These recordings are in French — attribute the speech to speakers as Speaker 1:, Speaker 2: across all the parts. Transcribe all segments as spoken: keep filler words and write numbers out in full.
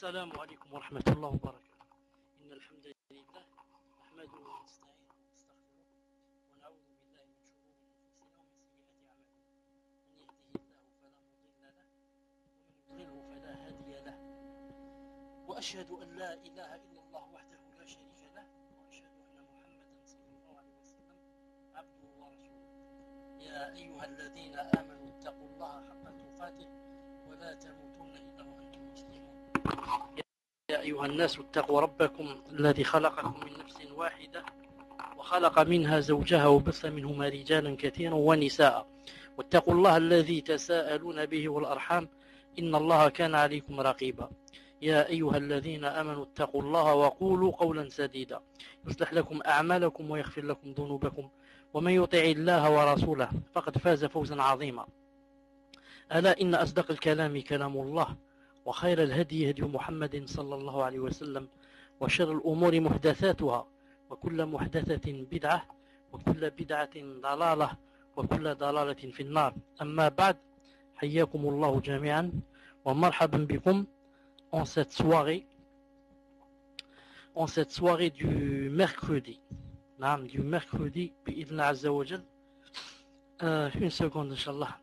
Speaker 1: السلام عليكم ورحمة الله وبركاته. إن الحمد لله نحمده ونستعينه ونستغفره ونعوذ بالله من شرور أنفسنا ومن سيئات أعمالنا. من يهده الله فلا مضل له ومن يضلله فلا هادي له. وأشهد أن لا إله إلا الله وحده لا شريك له وأشهد أن محمدا صلى الله عليه وسلم عبده ورسوله. يا أيها الذين آمنوا اتقوا الله حق تقاته ولا تموتن إلا وأنتم مسلمون. يا أيها الناس اتقوا ربكم الذي خلقكم من نفس واحدة وخلق منها زوجها وبث منهما رجالا كثيرا ونساء واتقوا الله الذي تساءلون به والأرحام إن الله كان عليكم رقيبا. يا أيها الذين آمنوا اتقوا الله وقولوا قولا سديدا يصلح لكم أعمالكم ويغفر لكم ذنوبكم ومن يطع الله ورسوله فقد فاز فوزا عظيما. ألا إن أصدق الكلام كلام الله وخير الهدي هدي محمد صلى الله عليه وسلم وشر الأمور محدثاتها وكل محدثة بدعة وكل بدعة ضلالة وكل ضلالة في النار. أما بعد حياكم الله جميعا ومرحبا بكم en cette soirée en cette soirée du mercredi نعم du mercredi بإذن عز وجل. euh, une seconde Inch'Allah.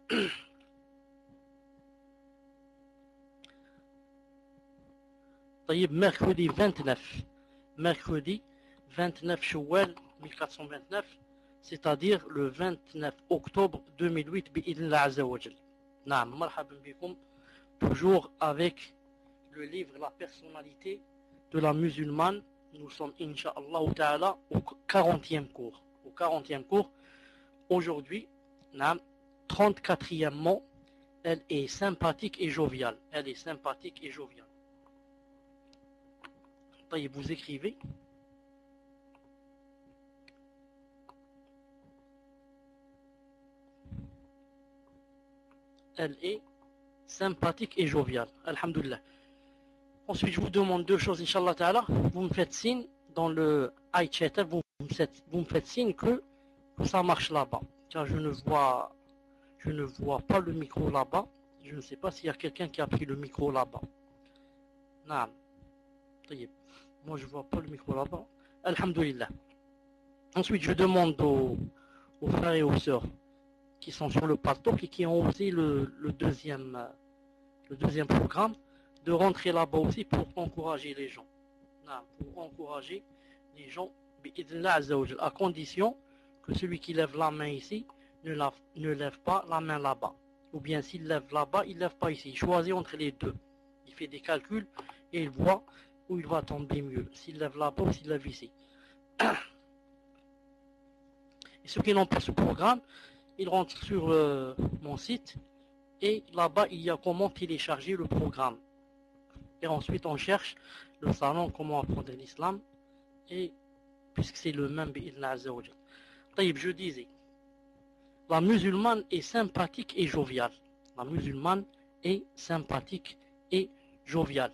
Speaker 1: طيب mercredi vingt-neuf mercredi vingt-neuf Shawwal mille quatre cent vingt-neuf, c'est-à-dire le vingt-neuf octobre deux mille huit بإذن الله عز وجل. نعم مرحبا بكم toujours avec le livre La personnalité de la musulmane. Nous sommes Inch'Allah Ta'ala au quarantième cours. Au quarantième cours. Aujourd'hui, trente-quatrièmement, elle est sympathique et joviale. Elle est sympathique et joviale. Vous écrivez. Elle est sympathique et joviale. Alhamdulillah. Ensuite, je vous demande deux choses, Inch'Allah Ta'ala. Vous me faites signe dans le iChat, vous, vous me faites signe que, que ça marche là-bas. Car je ne vois, je ne vois pas le micro là-bas. Je ne sais pas s'il y a quelqu'un qui a pris le micro là-bas. Non. Moi, je ne vois pas le micro là-bas. Alhamdulillah. Ensuite, je demande aux, aux frères et aux sœurs qui sont sur le pastok et qui ont aussi le, le, deuxième, le deuxième programme de rentrer là-bas aussi pour encourager les gens. Non, pour encourager les gens, à condition que celui qui lève la main ici ne, la, ne lève pas la main là-bas. Ou bien s'il lève là-bas, il ne lève pas ici. Il choisit entre les deux. Il fait des calculs et il voit où il va tomber mieux. S'il lève là-bas ou s'il lève ici. Et ceux qui n'ont pas ce programme, ils rentrent sur euh, mon site et là-bas, il y a comment télécharger le programme. Et ensuite, on cherche le salon, comment apprendre l'islam. Et puisque c'est le même, je disais, la musulmane est sympathique et joviale. La musulmane est sympathique et joviale.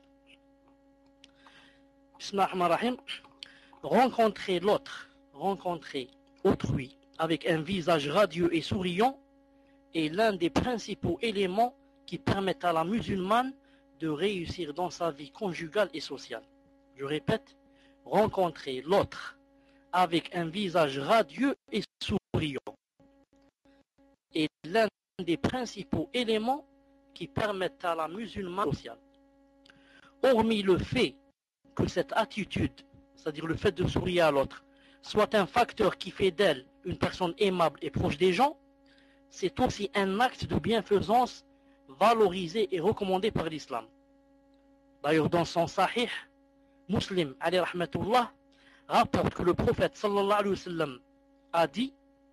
Speaker 1: Bismillahirrahmanirrahim. Rencontrer l'autre, rencontrer autrui avec un visage radieux et souriant est l'un des principaux éléments qui permettent à la musulmane de réussir dans sa vie conjugale et sociale. Je répète, rencontrer l'autre avec un visage radieux et souriant est l'un des principaux éléments qui permettent à la musulmane sociale. Hormis le fait que cette attitude, c'est-à-dire le fait de sourire à l'autre, soit un facteur qui fait d'elle une personne aimable et proche des gens, c'est aussi un acte de bienfaisance valorisé et recommandé par l'islam. D'ailleurs, dans son sahih, Muslim, alayhi rahmatullah, rapporte que le prophète sallallahu alayhi wa sallam a dit: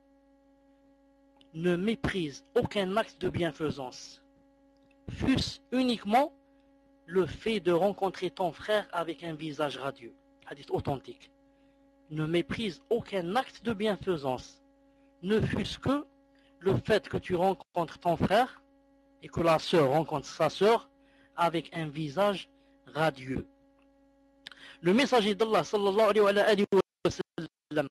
Speaker 1: ne méprise aucun acte de bienfaisance, fût-ce uniquement le fait de rencontrer ton frère avec un visage radieux. Hadith authentique. Ne méprise aucun acte de bienfaisance, ne fût-ce que le fait que tu rencontres ton frère et que la sœur rencontre sa sœur avec un visage radieux. Le messager d'Allah sallallahu alayhi wa sallam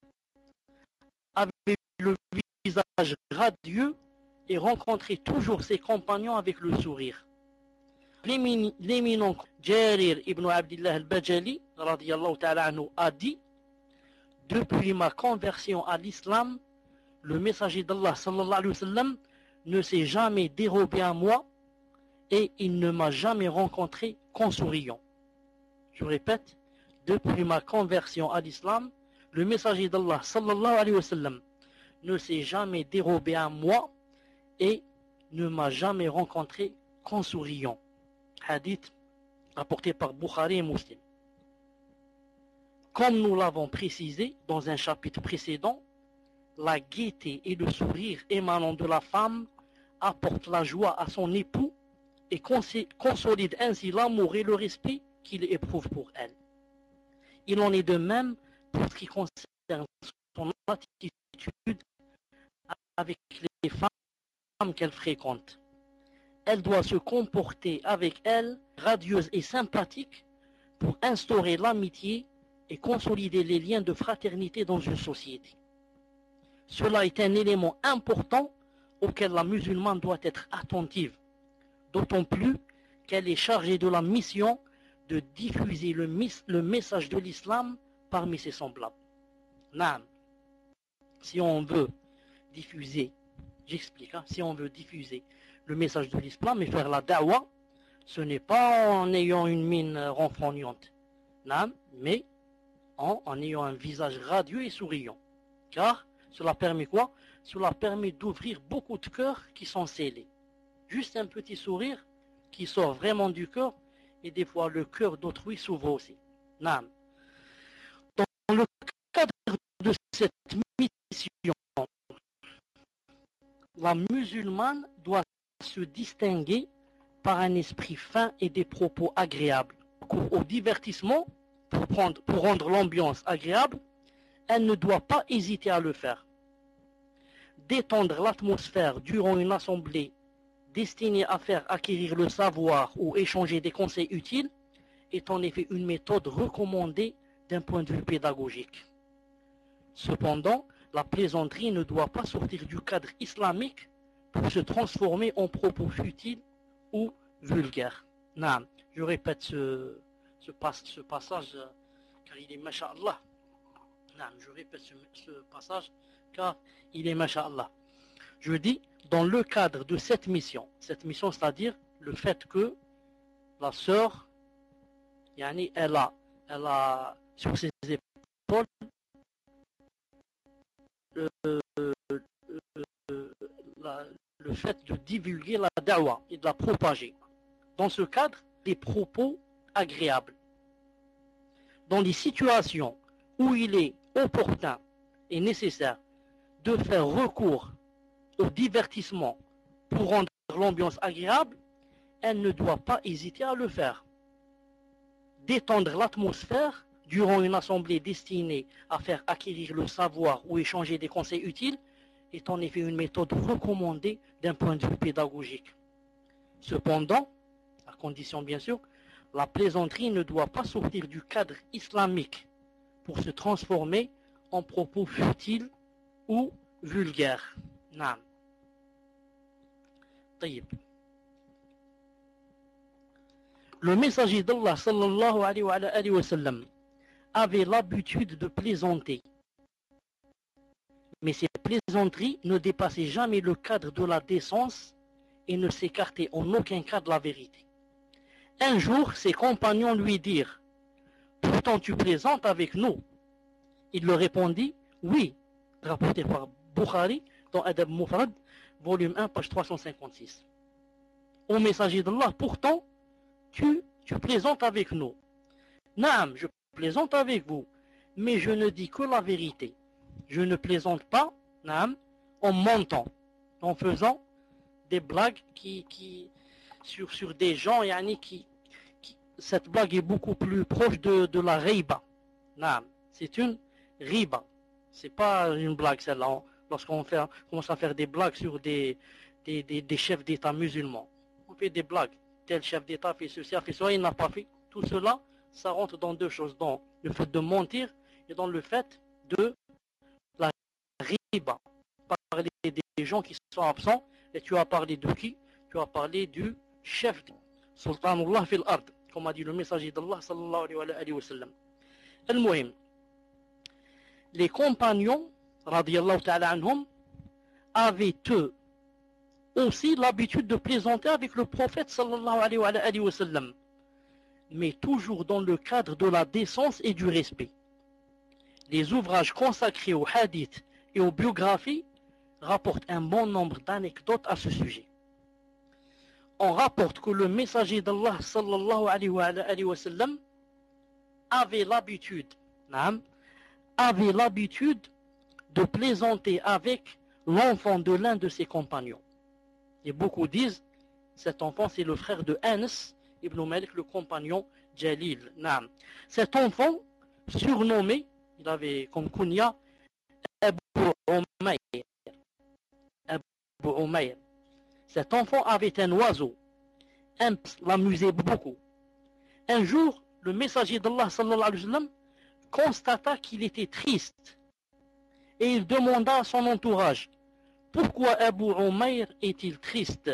Speaker 1: avait le visage radieux et rencontrait toujours ses compagnons avec le sourire. l'éminent Jarir ibn Abdullah al-Bajali radiyallahu ta'ala anhu a dit: depuis ma conversion à l'islam, le messager d'Allah sallallahu alayhi wa sallam ne s'est jamais dérobé à moi et il ne m'a jamais rencontré qu'en souriant. Je répète, depuis ma conversion à l'islam, le messager d'Allah sallallahu alayhi wa sallam ne s'est jamais dérobé à moi et ne m'a jamais rencontré qu'en souriant. Hadith rapporté par Bukhari et Muslim. Comme nous l'avons précisé dans un chapitre précédent, la gaieté et le sourire émanant de la femme apportent la joie à son époux et consolident ainsi l'amour et le respect qu'il éprouve pour elle. Il en est de même pour ce qui concerne son attitude avec les femmes qu'elle fréquente. Elle doit se comporter avec elles radieuse et sympathique pour instaurer l'amitié et consolider les liens de fraternité dans une société. Cela est un élément important auquel la musulmane doit être attentive, d'autant plus qu'elle est chargée de la mission de diffuser le, le message de l'islam parmi ses semblables. Naam. Si on veut diffuser, j'explique, hein, si on veut diffuser le message de l'islam et faire la da'wa, ce n'est pas en ayant une mine renfrognante, naam, mais en, en ayant un visage radieux et souriant. Car cela permet quoi? Cela permet d'ouvrir beaucoup de cœurs qui sont scellés. Juste un petit sourire qui sort vraiment du cœur, et des fois le cœur d'autrui s'ouvre aussi. Naam. Dans le cadre de cette mission, la musulmane doit se distinguer par un esprit fin et des propos agréables. Au divertissement, pour, prendre, pour rendre l'ambiance agréable, elle ne doit pas hésiter à le faire. Détendre l'atmosphère durant une assemblée destinée à faire acquérir le savoir ou échanger des conseils utiles est en effet une méthode recommandée d'un point de vue pédagogique. Cependant, la plaisanterie ne doit pas sortir du cadre islamique pour se transformer en propos futiles ou vulgaires. Non, je répète ce, ce, pas, ce passage car il est masha'Allah. Non, je répète ce, ce passage car il est masha'Allah. Je dis, dans le cadre de cette mission, cette mission, c'est-à-dire le fait que la sœur, yani, elle a, elle a sur ses épaules le, le, la, le fait de divulguer la da'wa et de la propager. Dans ce cadre, des propos agréables. Dans les situations où il est opportun et nécessaire de faire recours au divertissement pour rendre l'ambiance agréable, elle ne doit pas hésiter à le faire. Détendre l'atmosphère durant une assemblée destinée à faire acquérir le savoir ou échanger des conseils utiles est en effet une méthode recommandée d'un point de vue pédagogique. Cependant, à condition bien sûr, la plaisanterie ne doit pas sortir du cadre islamique pour se transformer en propos futiles ou vulgaires. Naam. Taïb. Le messager d'Allah sallallahu alayhi wa sallam avait l'habitude de plaisanter. Mais ces plaisanteries ne dépassaient jamais le cadre de la décence et ne s'écartaient en aucun cas de la vérité. Un jour, ses compagnons lui dirent: « Pourtant tu plaisantes avec nous ?» Il leur répondit: « Oui, rapporté par Bukhari dans Adab Mufrad, volume un, page trois cent cinquante-six. Au messager d'Allah, pourtant, tu, tu plaisantes avec nous. Naam, je plaisante avec vous, mais je ne dis que la vérité. Je ne plaisante pas, naam, en mentant, en faisant des blagues qui, qui, sur, sur des gens, yani, qui, qui, cette blague est beaucoup plus proche de, de la riba. Naam, c'est une riba. C'est pas une blague celle-là. Lorsqu'on fait, commence à faire des blagues sur des, des, des, des chefs d'État musulmans. On fait des blagues. Tel chef d'État fait ceci, a fait cela, il n'a pas fait. Tout cela, ça rentre dans deux choses. Dans le fait de mentir et dans le fait de la riba. Parler des gens qui sont absents. Et tu as parlé de qui? Tu as parlé du chef d'État. Sultanullah fil ard, comme a dit le messager d'Allah sallallahu alayhi wa sallam. Al-Muhim, les compagnons, radiyallahu ta'ala anhum, avaient eux aussi l'habitude de plaisanter avec le prophète sallallahu alayhi wa sallam, mais toujours dans le cadre de la décence et du respect. Les ouvrages consacrés aux hadiths et aux biographies rapportent un bon nombre d'anecdotes à ce sujet. On rapporte que le messager d'Allah sallallahu alayhi wa sallam avait l'habitude, avait l'habitude de plaisanter avec l'enfant de l'un de ses compagnons. Et beaucoup disent, cet enfant c'est le frère de Anas ibn Malik, le compagnon Jalil. Naam. Cet enfant, surnommé, il avait comme kunya Abu Umayr. Abu Umayr. Cet enfant avait un oiseau, un l'amusait beaucoup. Un jour, le messager d'Allah sallallahu alayhi wa sallam constata qu'il était triste et il demanda à son entourage: pourquoi Abu Umayr est-il triste?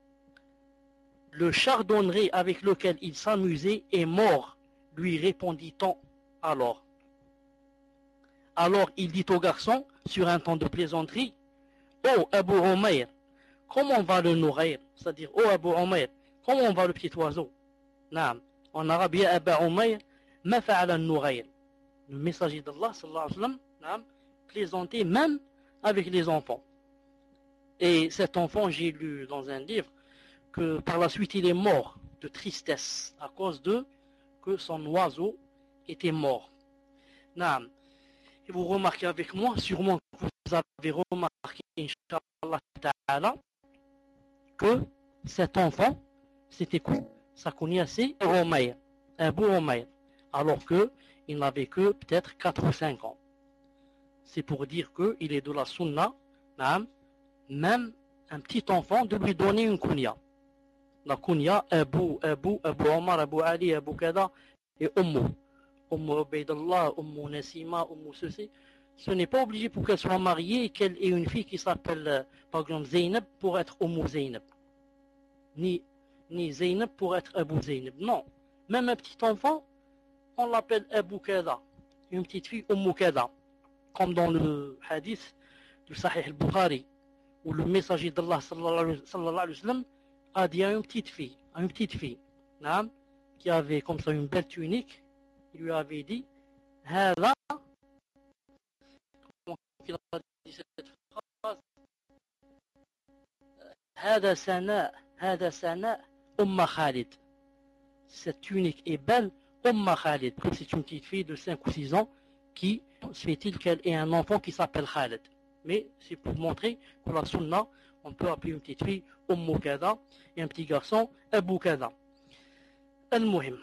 Speaker 1: Le chardonneret avec lequel il s'amusait est mort, lui répondit-on alors. Alors il dit au garçon, sur un ton de plaisanterie: oh Abu Umayr, comment va le nourrir? C'est-à-dire, oh Abu Umayr, comment va le petit oiseau? Naam. En arabe, ya Abu Umayr, ma fa'ala an-nourrir. Le messager d'Allah sallallahu alayhi wa sallam, naam, plaisantait même avec les enfants. Et cet enfant, j'ai lu dans un livre que par la suite il est mort de tristesse à cause de que son oiseau était mort. Naam. Et vous remarquez avec moi, sûrement que vous avez remarqué, Inch'Allah Ta'ala, que cet enfant, c'était quoi? Sa kunya c'est Umayr, Abu Umayr, alors qu'il n'avait que peut-être quatre ou cinq ans. C'est pour dire qu'il est de la sunna, naam, même un petit enfant, de lui donner une kunya. La kunya, Abu, Abu, Abu Omar, Abu Ali, Abu Kada et Ummu. Ummu Ubaydallah, Ummu Nasima, Ummu ceci. Ce n'est pas obligé pour qu'elle soit mariée et qu'elle ait une fille qui s'appelle, par exemple, Zainab pour être Ummu Zainab. Ni, ni Zainab pour être Abu Zainab. Non. Même un petit enfant, on l'appelle Abu Kada. Une petite fille, Ummu Kada. Comme dans le hadith du Sahih al-Bukhari, où le messager d'Allah sallallahu alayhi wa sallam a dit à une petite fille, à une petite fille, naam, qui avait comme ça une belle tunique, il lui avait dit, Hada, comment il a dit cette phrase? Hada sana, Hada sana, Umma Khalid. Cette tunique est belle, Umma Khalid. C'est une petite fille de cinq ou six ans qui se fait-il qu'elle ait un enfant qui s'appelle Khalid. Mais c'est pour montrer que la sunna, on peut appeler une petite fille Ummu Kada et un petit garçon Abu Kada. Al-Muhim.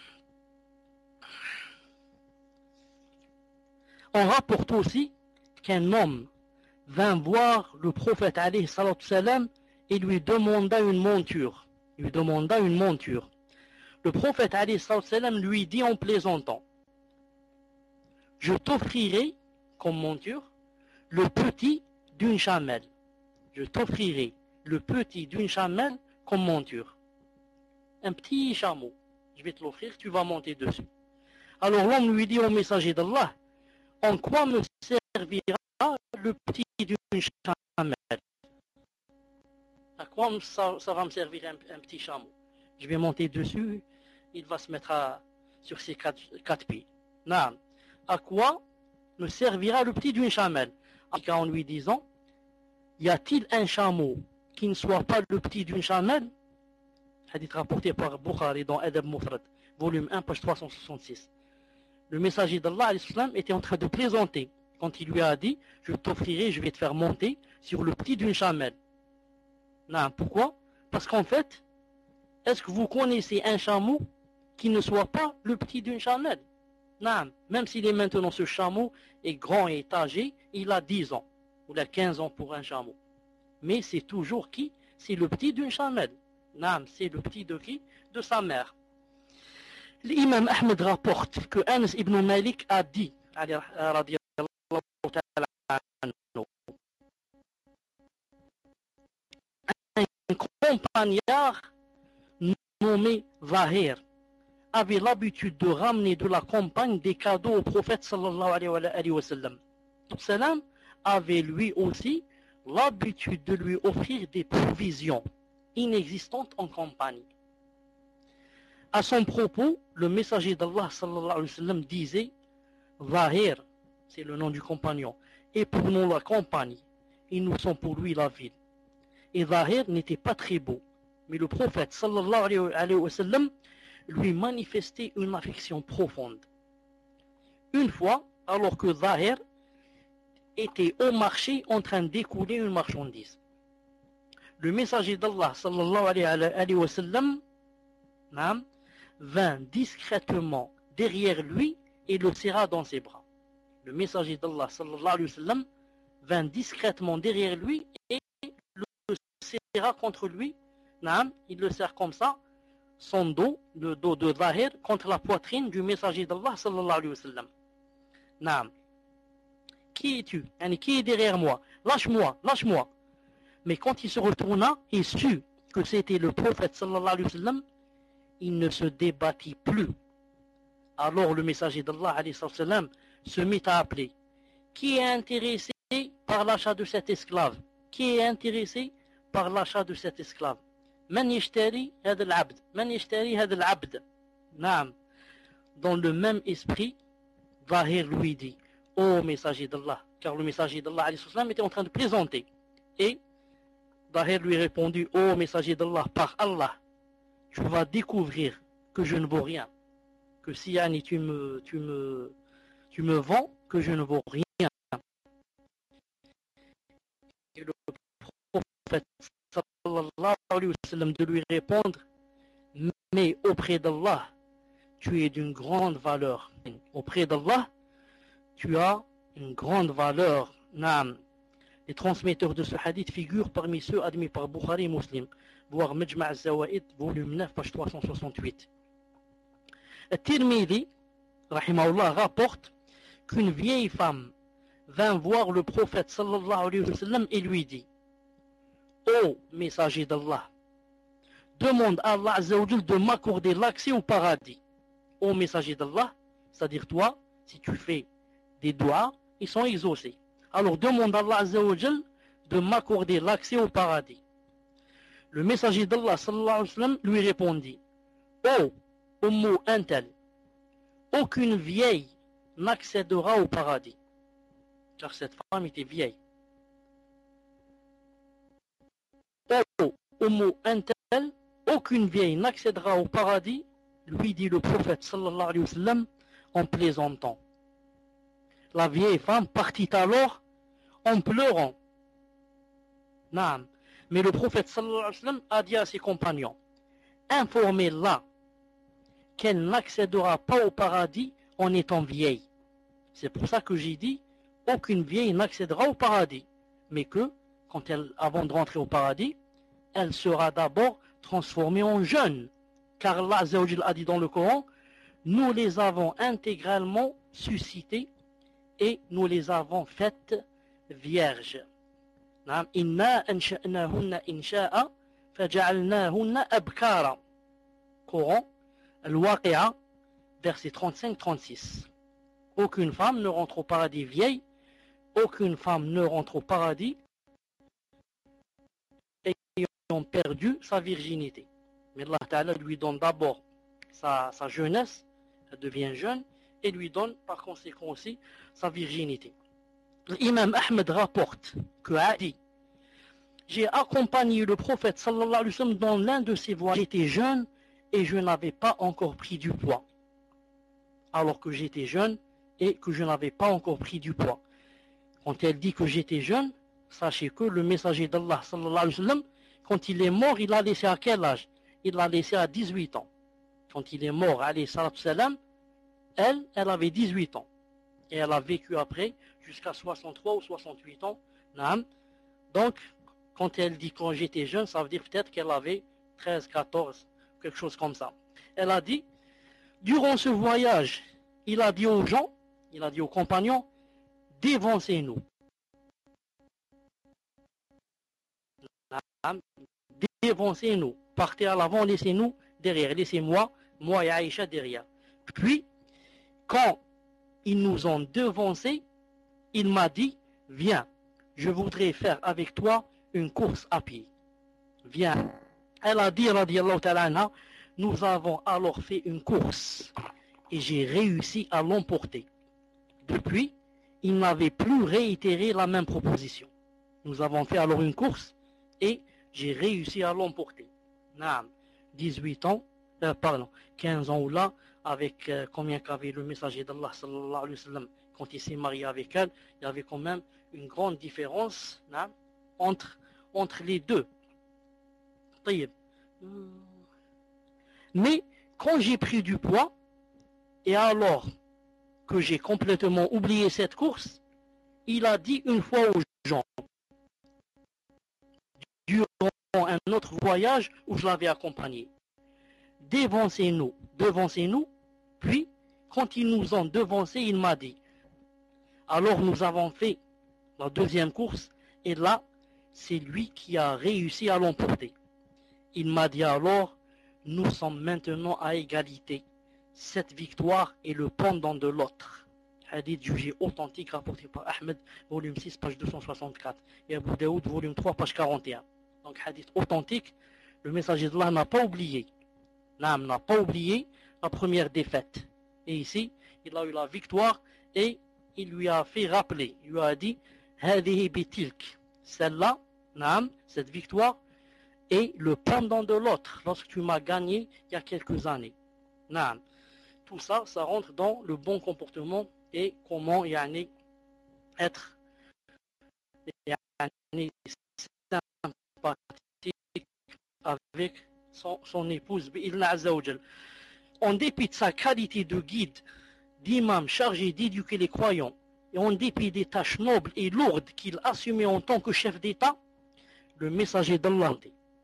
Speaker 1: On rapporte aussi qu'un homme vint voir le prophète alayhi salatu salam et lui demanda une monture. Lui demanda une monture. Le prophète alayhi salatu salam lui dit en plaisantant: je t'offrirai comme monture le petit d'une chamelle. Je t'offrirai le petit d'une chamelle comme monture. Un petit chameau. Je vais te l'offrir, tu vas monter dessus. Alors l'homme lui dit au messager d'Allah: en quoi me servira le petit d'une chamelle? À quoi ça, ça va me servir un, un petit chameau? Je vais monter dessus, il va se mettre à, sur ses quatre, quatre pieds. Non. À quoi me servira le petit d'une chamelle? En lui disant: y a-t-il un chameau qui ne soit pas le petit d'une chamelle? Hadith rapporté par Bukhari dans Adab Mufrad, volume un, page trois cent soixante-six. Le messager d'Allah était en train de plaisanter quand il lui a dit: je t'offrirai, je vais te faire monter sur le petit d'une chamelle. Non, pourquoi? Parce qu'en fait, est-ce que vous connaissez un chameau qui ne soit pas le petit d'une chamelle? Non, même s'il est maintenant, ce chameau est grand et âgé, il a dix ans, ou il a quinze ans pour un chameau. Mais c'est toujours qui? C'est le petit d'une chamelle. Non, c'est le petit de qui? De sa mère. L'imam Ahmed rapporte que Anas ibn Malik a dit, un compagnard nommé Zahir, avait l'habitude de ramener de la campagne des cadeaux au prophète sallallahu alayhi wa sallam. Salam avait lui aussi l'habitude de lui offrir des provisions inexistantes en campagne. À son propos, le messager d'Allah sallallahu alayhi wa sallam disait: Zahir, c'est le nom du compagnon, et pour nous la campagne, et nous sommes pour lui la ville. Et Zahir n'était pas très beau, mais le prophète sallallahu alayhi wa sallam lui manifestait une affection profonde. Une fois, alors que Zahir était au marché en train d'écouler une marchandise, le messager d'Allah sallallahu alayhi wa sallam vint discrètement derrière lui et le serra dans ses bras. Le messager d'Allah sallallahu alayhi wa sallam vint discrètement derrière lui et le serra contre lui. Il le serre comme ça, son dos, le dos de Zahir, contre la poitrine du messager d'Allah sallallahu alayhi wa sallam. Naam. Qui es-tu? Qui est derrière moi? Lâche-moi, lâche-moi. Mais quand il se retourna et sut que c'était le prophète sallallahu alayhi wa sallam, il ne se débattit plus. Alors le messager d'Allah alayhi wa sallam se mit à appeler: qui est intéressé par l'achat de cet esclave? Qui est intéressé par l'achat de cet esclave? Man yashtari hada al-abd? Man yashtari hada al-abd? Naam. Dans le même esprit, Zahir lui dit: ô messager d'Allah, car le messager d'Allah alayhi wa sallam était en train de plaisanter. Et Zahir lui répondit: ô messager d'Allah, par Allah, tu vas découvrir que je ne vaux rien. Que si Yanni, tu me, tu me, tu me vends, que je ne vaux rien. Et le prophète sallallahu alayhi wa sallam de lui répondre: mais auprès d'Allah, tu es d'une grande valeur. Auprès d'Allah, tu as une grande valeur. Naam. Les transmetteurs de ce hadith figurent parmi ceux admis par Bukhari et Muslim, voir Majma' al-Zawaid, volume neuf, page trois cent soixante-huit. At-Tirmidhi, rahimahullah, rapporte qu'une vieille femme vint voir le prophète sallallahu alayhi wa sallam et lui dit: ô messager d'Allah, demande à Allah azza wa jal de m'accorder l'accès au paradis. Ô messager d'Allah, c'est-à-dire toi, si tu fais des doigts, ils sont exaucés. Alors demande à Allah azza wa jal de m'accorder l'accès au paradis. Le messager d'Allah sallallahu alayhi wa sallam lui répondit: ô Ummu Antal, aucune vieille n'accédera au paradis. Car cette femme était vieille. Ô Ummu Antal, aucune vieille n'accédera au paradis, lui dit le prophète sallallahu alayhi wa sallam en plaisantant. La vieille femme partit alors en pleurant. Naam. Mais le prophète sallallahu alayhi wa sallam a dit à ses compagnons: informez-la qu'elle n'accédera pas au paradis en étant vieille. C'est pour ça que j'ai dit aucune vieille n'accédera au paradis, mais que quand elle, avant de rentrer au paradis, elle sera d'abord transformée en jeune, car Allah azza wa jalla a dit dans le Coran: nous les avons intégralement suscitées et nous les avons faites vierges. Inna ansha'nahunna insha'a faja'alnahunna abkara. Coran, Al-Waqi'a, verset trente-cinq trente-six. Aucune femme ne rentre au paradis vieille, aucune femme ne rentre au paradis ayant perdu sa virginité. Mais Allah Ta'ala lui donne d'abord sa, sa jeunesse, elle devient jeune, et lui donne par conséquent aussi sa virginité. L'imam Ahmed rapporte que Adi: j'ai accompagné le prophète sallallahu alayhi wa sallam dans l'un de ses voyages. J'étais jeune et je n'avais pas encore pris du poids. Alors que j'étais jeune et que je n'avais pas encore pris du poids. Quand elle dit que j'étais jeune, sachez que le messager d'Allah sallallahu alayhi wa sallam, quand il est mort, il l'a laissé à quel âge? Il l'a laissé à dix-huit ans. Quand il est mort, alayhi salatu salam, elle, elle avait dix-huit ans. Et elle a vécu après jusqu'à soixante-trois ou soixante-huit ans. Donc, quand elle dit quand j'étais jeune, ça veut dire peut-être qu'elle avait treize, quatorze, quelque chose comme ça. Elle a dit, durant ce voyage, il a dit aux gens, il a dit aux compagnons: dévancez-nous. Dévancez-nous. Partez à l'avant, laissez-nous derrière. Laissez-moi, moi et Aïcha derrière. Puis, quand ils nous ont devancés, il m'a dit, viens, je voudrais faire avec toi une course à pied. Viens. Elle a dit, radiallahu ta'ala anha, nous avons alors fait une course et j'ai réussi à l'emporter. Depuis, il n'avait plus réitéré la même proposition. Nous avons fait alors une course et j'ai réussi à l'emporter. Naam, dix-huit ans, euh, pardon, quinze ans ou là, avec euh, combien qu'avait le messager d'Allah sallallahu alayhi wa sallam quand il s'est marié avec elle, il y avait quand même une grande différence naam, entre, entre les deux. Mais quand j'ai pris du poids, et alors que j'ai complètement oublié cette course, il a dit une fois aux gens, durant un autre voyage où je l'avais accompagné, devancez-nous, devancez-nous, puis quand ils nous ont devancés, il m'a dit, alors nous avons fait la deuxième course, et là, c'est lui qui a réussi à l'emporter. Il m'a dit alors, nous sommes maintenant à égalité. Cette victoire est le pendant de l'autre. Hadith jugé authentique rapporté par Ahmed, volume six, page deux cent soixante-quatre, et Abu Daoud, volume trois, page quarante et un. Donc hadith authentique, le messager d'Allah n'a pas oublié. L'âme n'a pas oublié la première défaite. Et ici, il a eu la victoire et il lui a fait rappeler. Il lui a dit, Hadihi bitilk. Celle-là, l'âme, cette victoire, est le pendant de l'autre lorsque tu m'as gagné il y a quelques années. Naam. Tout ça, ça rentre dans le bon comportement et comment yani, être yani, sympathique avec son, son épouse. En dépit de sa qualité de guide, d'imam chargé d'éduquer les croyants, et en dépit des tâches nobles et lourdes qu'il assumait en tant que chef d'État, le messager d'Allah,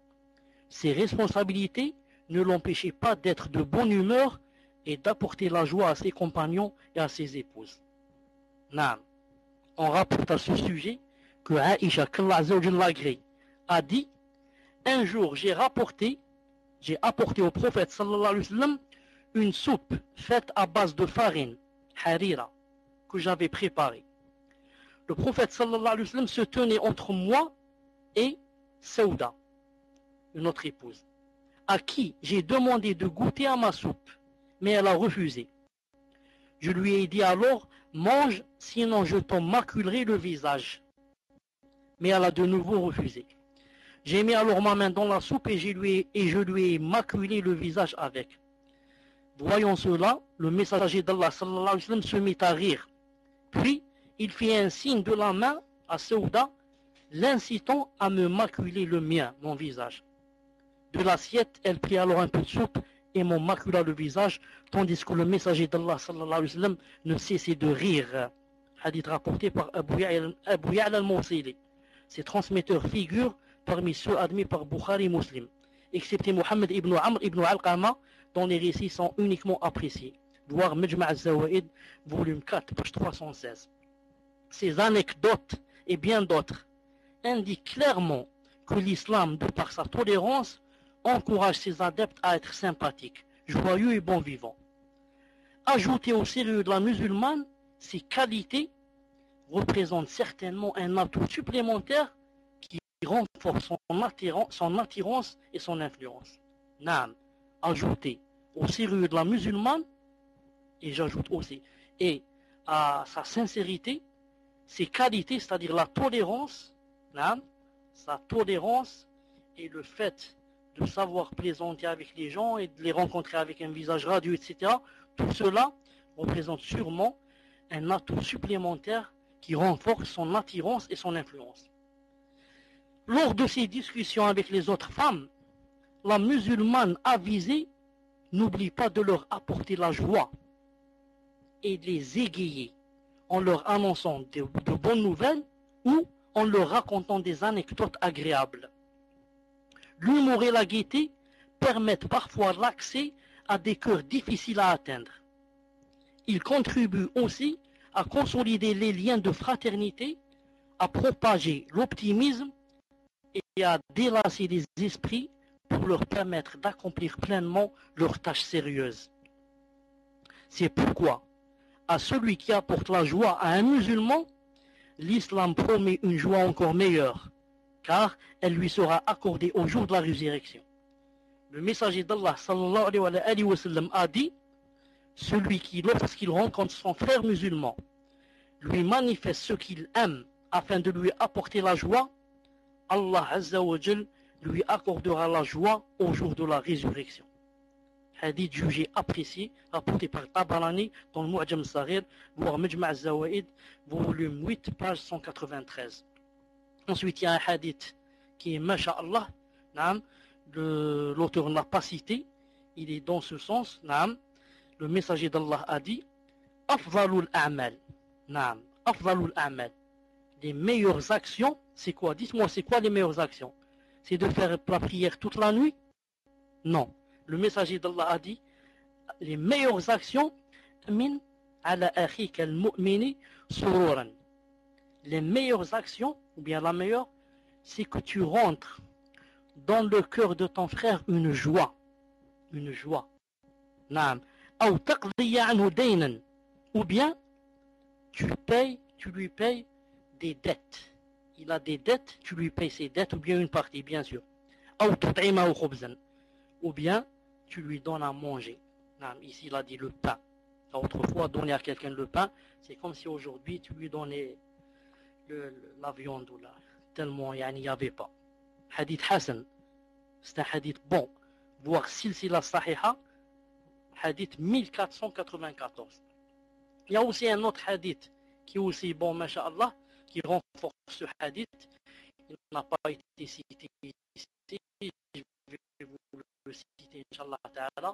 Speaker 1: ses responsabilités ne l'empêchaient pas d'être de bonne humeur et d'apporter la joie à ses compagnons et à ses épouses. Naam. On rapporte à ce sujet que Aïcha, qu'Allah l'agrée, a dit, un jour j'ai rapporté, j'ai apporté au prophète sallallahu alayhi wa sallam une soupe faite à base de farine, harira, que j'avais préparée. Le prophète sallallahu alayhi wa sallam se tenait entre moi et Saouda, une autre épouse, à qui j'ai demandé de goûter à ma soupe, mais elle a refusé. Je lui ai dit alors, mange, sinon je t'en maculerai le visage. Mais elle a de nouveau refusé. J'ai mis alors ma main dans la soupe et je lui ai, et je lui ai maculé le visage avec. Voyant cela, le messager d'Allah sallallahu alayhi wa sallam se mit à rire. Puis, il fit un signe de la main à Saouda, l'incitant à me maculer le mien, mon visage. De l'assiette, elle prit alors un peu de soupe et m'en macula le visage, tandis que le messager d'Allah sallallahu alayhi wa sallam ne cessait de rire. Hadith rapporté par Abu Ya'la al-Mawsili. Ses transmetteurs figurent parmi ceux admis par Bukhari et Muslim, excepté Mohammed ibn Amr ibn Al-Qama, dont les récits sont uniquement appréciés. Voir Majma' al-Zawaid, volume quatre, page trois cent seize. Ces anecdotes et bien d'autres indiquent clairement que l'islam, de par sa tolérance, encourage ses adeptes à être sympathiques, joyeux et bons vivants. Ajouter au sérieux de la musulmane, ces qualités représentent certainement un atout supplémentaire qui renforce son attirance, son attirance et son influence. Naam, ajouter au sérieux de la musulmane, et j'ajoute aussi, et à sa sincérité, ses qualités, c'est-à-dire la tolérance, naam, sa tolérance et le fait de savoir plaisanter avec les gens et de les rencontrer avec un visage radieux, et cetera. Tout cela représente sûrement un atout supplémentaire qui renforce son attirance et son influence. Lors de ces discussions avec les autres femmes, la musulmane avisée n'oublie pas de leur apporter la joie et de les égayer en leur annonçant de, de bonnes nouvelles ou en leur racontant des anecdotes agréables. L'humour et la gaieté permettent parfois l'accès à des cœurs difficiles à atteindre. Ils contribuent aussi à consolider les liens de fraternité, à propager l'optimisme et à délasser les esprits pour leur permettre d'accomplir pleinement leurs tâches sérieuses. C'est pourquoi, à celui qui apporte la joie à un musulman, l'islam promet une joie encore meilleure, car elle lui sera accordée au jour de la résurrection. Le messager d'Allah sallallahu alayhi wa sallam a dit, celui qui, lorsqu'il rencontre son frère musulman, lui manifeste ce qu'il aime afin de lui apporter la joie, Allah Azza wa Jal lui accordera la joie au jour de la résurrection. Hadith jugé apprécié, rapporté par Tabarani dans le Mu'jam Saghir, voire Majma' al-Zawaid, volume huit, page cent quatre-vingt-treize. Ensuite, il y a un hadith qui est Masha'Allah, l'auteur ne l'a pas cité, il est dans ce sens, naam. Le messager d'Allah a dit, Afdalul a'mal, naam, Afdalul a'mal. Les meilleures actions, c'est quoi? Dites-moi, c'est quoi les meilleures actions? C'est de faire la prière toute la nuit? Non. Le messager d'Allah a dit, les meilleures actions, min ala akhika al-mu'mini sururan. Les meilleures actions, ou bien la meilleure, c'est que tu rentres dans le cœur de ton frère une joie. Une joie. Naam. Ou taqdiya anhu daynan. Ou bien, tu payes, tu lui payes des dettes. Il a des dettes, tu lui payes ses dettes, ou bien une partie, bien sûr. Ou tut'imahu khubzan. Ou bien, tu lui donnes à manger. Naam. Ici, il a dit le pain. Autrefois, donner à quelqu'un le pain, c'est comme si aujourd'hui, tu lui donnais le, la viande ou là. Tellement, il n'y avait pas. Hadith Hassan, c'est un hadith bon. Voir Silsila Sahiha, hadith mille quatre cent quatre-vingt-quatorze. Il y a aussi un autre hadith qui est aussi bon, masha'Allah, qui renforce ce hadith. Il n'a pas été cité ici. Je vais vous le citer, Inch'Allah ta'ala.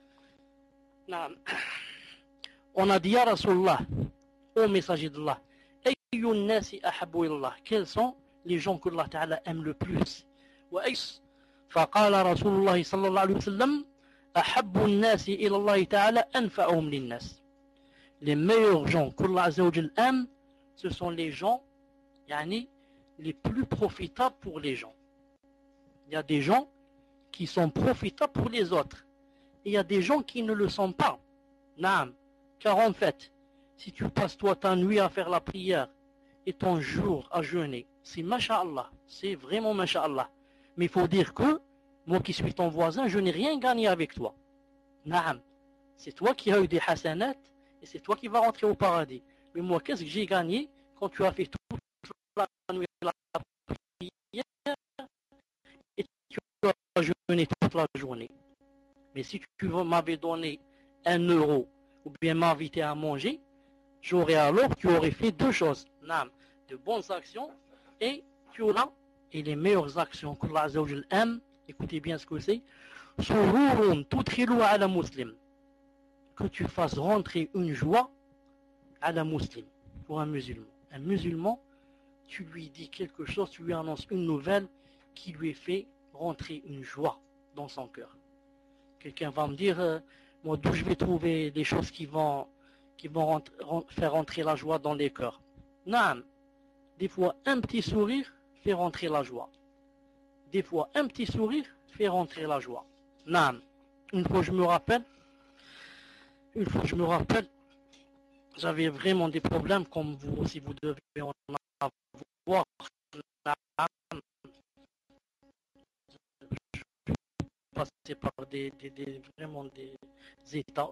Speaker 1: On a dit, Ya Rasulallah, ô messager d'Allah, Ayyun nasi ahabbu ilallah, quels sont les gens que Allah ta'ala aime le plus? Wa ays فقال رسول الله صلى الله عليه وسلم أحب الناس إلى الله تعالى أنفعهم للناس. Les meilleurs gens qu'Allah Azza wa Jal aime, ce sont les gens yani, les plus profitables pour les gens. Il y a des gens qui sont profitables pour les autres. Et il y a des gens qui ne le sont pas. Naam. Car en fait, si tu passes toi ta nuit à faire la prière et ton jour à jeûner, c'est masha'Allah, c'est vraiment masha'Allah. Mais il faut dire que, moi qui suis ton voisin, je n'ai rien gagné avec toi. Naam. C'est toi qui as eu des hasanat et c'est toi qui vas rentrer au paradis. Mais moi, qu'est-ce que j'ai gagné quand tu as fait toute la nuit la prière et tu as jeûné toute la journée? Mais si tu m'avais donné un euro ou bien m'invité à manger, j'aurais alors, tu aurais fait deux choses. Naam. De bonnes actions et tu auras et les meilleures actions que Allah Azza wa Jal aime, écoutez bien ce que c'est, sururun tudkhilu ala muslim, que tu fasses rentrer une joie à la muslim, pour un musulman. Un musulman, tu lui dis quelque chose, tu lui annonces une nouvelle qui lui fait rentrer une joie dans son cœur. Quelqu'un va me dire, euh, moi d'où je vais trouver des choses qui vont, qui vont rentrer, faire rentrer la joie dans les cœurs. Naam, des fois un petit sourire fait rentrer la joie. Des fois, un petit sourire fait rentrer la joie. Naam. Une fois, je me rappelle, une fois, je me rappelle, j'avais vraiment des problèmes, comme vous aussi, vous devez en avoir. Naam. Je passais par des, des, des, vraiment des états,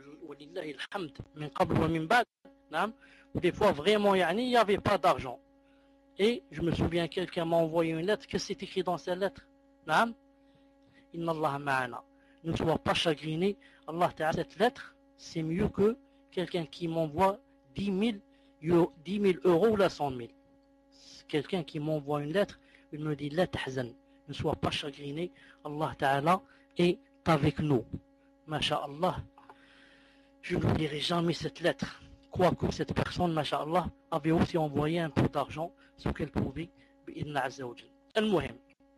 Speaker 1: où des fois, vraiment, il n'y avait pas d'argent. Et je me souviens, quelqu'un m'a envoyé une lettre. Qu'est-ce que c'est écrit dans cette lettre? Naam. Inna Allah ma'ana. Ne sois pas chagriné. Allah Ta'ala, cette lettre, c'est mieux que quelqu'un qui m'envoie dix mille euros ou la cent mille. Quelqu'un qui m'envoie une lettre, il me dit, la tahzan. Ne sois pas chagriné. Allah Ta'ala est avec nous. Masha'Allah. Je n'oublierai jamais cette lettre. Quoique cette personne, masha'Allah, avait aussi envoyé un peu d'argent, ce qu'elle pouvait, bi'idna azza wa jal. Al-muhim.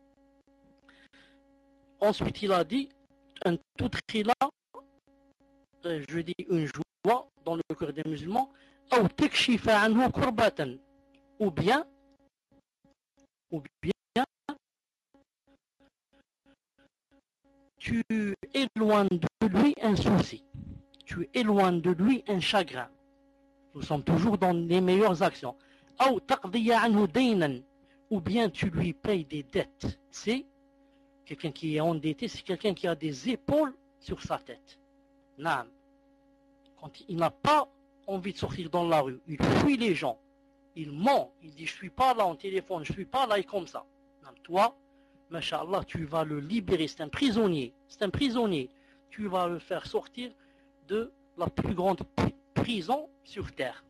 Speaker 1: Ensuite, il a dit, un tout khila, euh, je dis une joie dans le cœur des musulmans, ou tekshifa anhu kurbatan, ou bien, ou bien, tu éloignes de lui un souci, tu éloignes de lui un chagrin. Nous sommes toujours dans les meilleures actions. Ou bien tu lui payes des dettes. C'est quelqu'un qui est endetté, c'est quelqu'un qui a des épaules sur sa tête. Non. Quand il n'a pas envie de sortir dans la rue, il fuit les gens, il ment, il dit je suis pas là en téléphone, je suis pas là et comme ça. Non, toi, Masha'Allah, tu vas le libérer, c'est un prisonnier, c'est un prisonnier. Tu vas le faire sortir de la plus grande prison sur terre.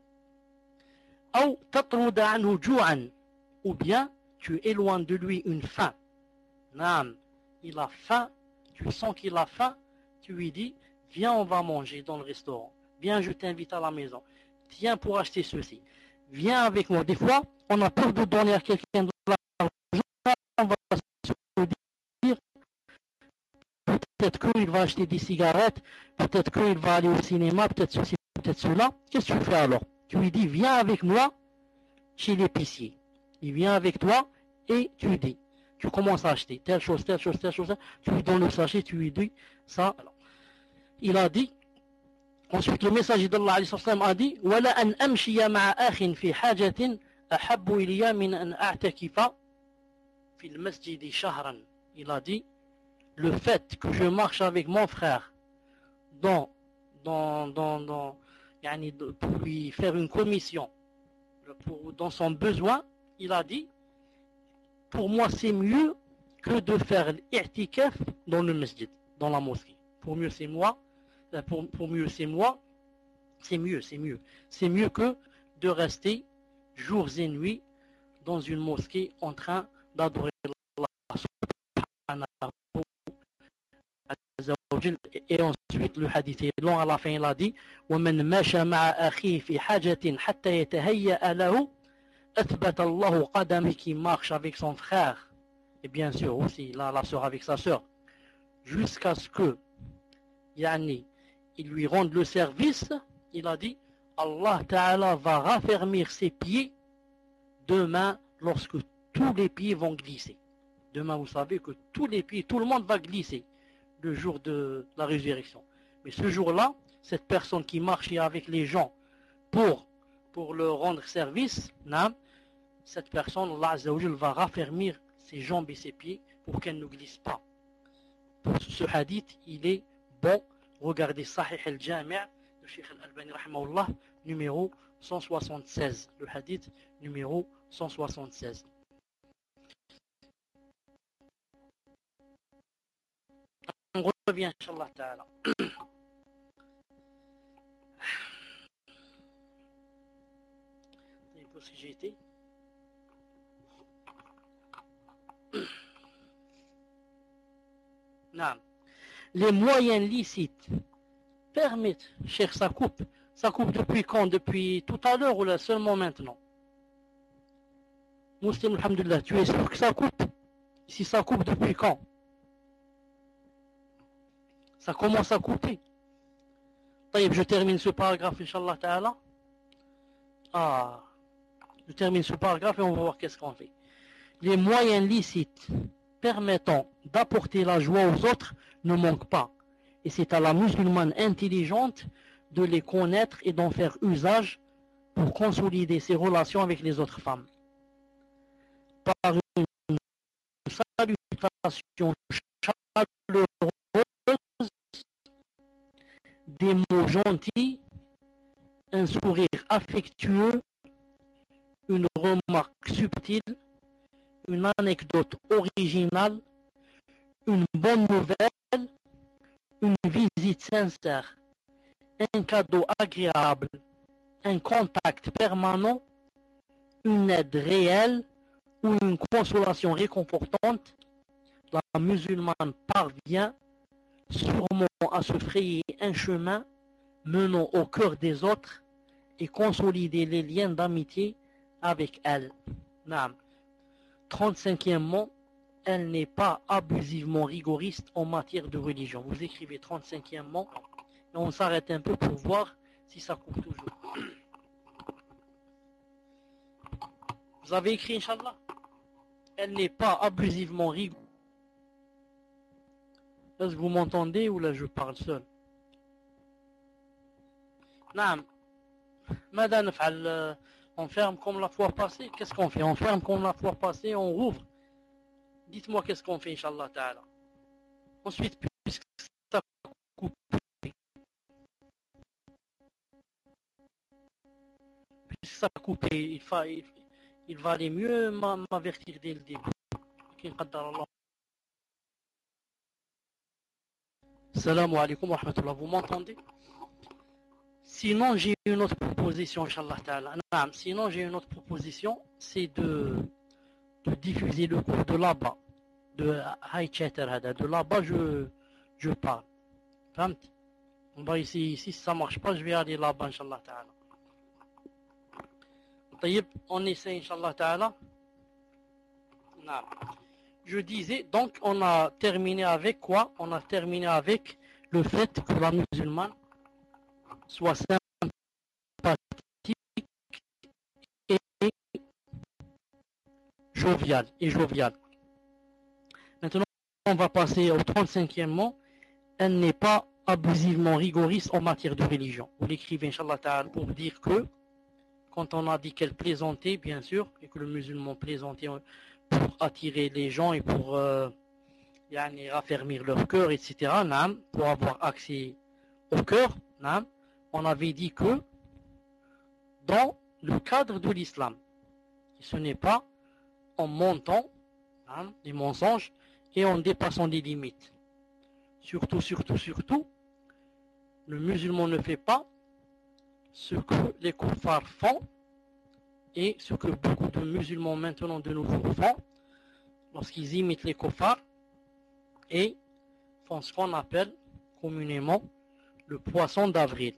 Speaker 1: Ou bien tu éloignes de lui une faim. Non, il a faim, tu sens qu'il a faim, tu lui dis viens on va manger dans le restaurant, viens je t'invite à la maison, viens pour acheter ceci, viens avec moi. Des fois on a peur de donner à quelqu'un de l'argent, on va se dire peut-être qu'il va acheter des cigarettes, peut-être qu'il va aller au cinéma, peut-être ceci, peut-être cela. Qu'est-ce que tu fais alors? Tu lui dis viens avec moi chez l'épicier, il vient avec toi et tu lui dis tu commences à acheter telle chose, telle chose, telle chose, tu lui donnes le sachet, tu lui dis ça. Alors, il a dit, ensuite le messager d'Allah a dit وَلَا أَنْ أَمْشِيَ مَعَ أَخٍ فِي حَاجَةٍ أَحَبُّ إِلِيَا مِنْ أَنْ أَعْتَكِفَ فِي الْمَسْجِدِ شَهْرًا. Il a dit, le fait que je marche avec mon frère dans, dans, dans, dans, yani pour lui faire une commission, pour, dans son besoin, il a dit, pour moi c'est mieux que de faire l'i'tikaf dans le masjid, dans la mosquée. Pour mieux c'est moi, pour, pour mieux c'est moi, c'est mieux, c'est mieux. C'est mieux que de rester jours et nuits dans une mosquée en train d'adorer Allah subhanahu wa ta'ala. Et ensuite le hadith est long, à la fin il a dit وَمَنْ مَشَ مَعَ أَخِيهِ فِي حَاجَةٍ حَتَّى يَتَهَيَّأَ لَهُ أثبت الله قدمه, qui marche avec son frère et bien sûr aussi la, la sœur avec sa sœur jusqu'à ce que yani, il lui rende le service. Il a dit Allah Ta'ala va raffermir ses pieds demain lorsque tous les pieds vont glisser. Demain vous savez que tous les pieds, tout le monde va glisser le jour de la résurrection. Mais ce jour-là, cette personne qui marche avec les gens pour pour leur rendre service, non, cette personne, Allah Azza wa Jal, va raffermir ses jambes et ses pieds pour qu'elles ne glissent pas. Pour ce hadith, il est bon. Regardez Sahih al-Jami' de Cheikh al-Albani rahimahullah, numéro cent soixante-seize. Le hadith numéro cent soixante-seize. On revient, Inch'Allah Ta'ala. Où est-ce que j'ai été? Non. Les moyens licites permettent, cher, ça coupe. Ça coupe depuis quand? Depuis tout à l'heure ou là seulement maintenant? Muslim, alhamdulillah, tu es sûr que ça coupe? Si ça coupe depuis quand? Ça commence à couper. طيب, je termine ce paragraphe, Inch'Allah Ta'ala. Ah, je termine ce paragraphe et on va voir qu'est-ce qu'on fait. Les moyens licites permettant d'apporter la joie aux autres ne manquent pas. Et c'est à la musulmane intelligente de les connaître et d'en faire usage pour consolider ses relations avec les autres femmes. Par une salutation chaleureuse, des mots gentils, un sourire affectueux, une remarque subtile, une anecdote originale, une bonne nouvelle, une visite sincère, un cadeau agréable, un contact permanent, une aide réelle ou une consolation réconfortante, la musulmane parvient sûrement à se frayer un chemin menant au cœur des autres et consolider les liens d'amitié avec elle. Naam. trente-cinquièmement, elle n'est pas abusivement rigoriste en matière de religion. Vous écrivez trente-cinquièmement et on s'arrête un peu pour voir si ça coupe toujours. Vous avez écrit, Inch'Allah? Elle n'est pas abusivement rigoureuse Est-ce que vous m'entendez ou là je parle seul? نعم. ماذا نفعل؟ On ferme comme la fois passée. Qu'est-ce qu'on fait? On ferme comme la fois passée, on rouvre. Dites-moi qu'est-ce qu'on fait, Inch'Allah Ta'ala. Ensuite, puisque ça coupe, puisque ça a coupé, il, fa, il, il valait mieux m'avertir dès le début. Salam alaikum wa rahmatullah. Vous m'entendez? Sinon, j'ai une autre proposition, Inch'Allah Ta'ala. Sinon, j'ai une autre proposition, c'est de, de diffuser le cours de là-bas. De high chatter, de là-bas, je, je parle. Bah, ici, ici, si ça ne marche pas, je vais aller là-bas, Inch'Allah Ta'ala. On essaie, Inch'Allah Ta'ala. Je disais, donc, on a terminé avec quoi? On a terminé avec le fait que la musulmane soit sympathique et joviale. Et joviale. Maintenant, on va passer au trente-cinquième mot. Elle n'est pas abusivement rigoriste en matière de religion. Vous l'écrivez, Inch'Allah Ta'ala, pour dire que, quand on a dit qu'elle plaisantait, bien sûr, et que le musulman plaisantait pour attirer les gens et pour euh, yani, raffermir leur cœur, et cetera, pour avoir accès au cœur, on avait dit que, dans le cadre de l'islam, ce n'est pas en montant des mensonges et en dépassant des limites. Surtout, surtout, surtout, le musulman ne fait pas ce que les kuffars font et ce que beaucoup de musulmans maintenant de nos jours font lorsqu'ils imitent les kuffars et font ce qu'on appelle communément le poisson d'avril.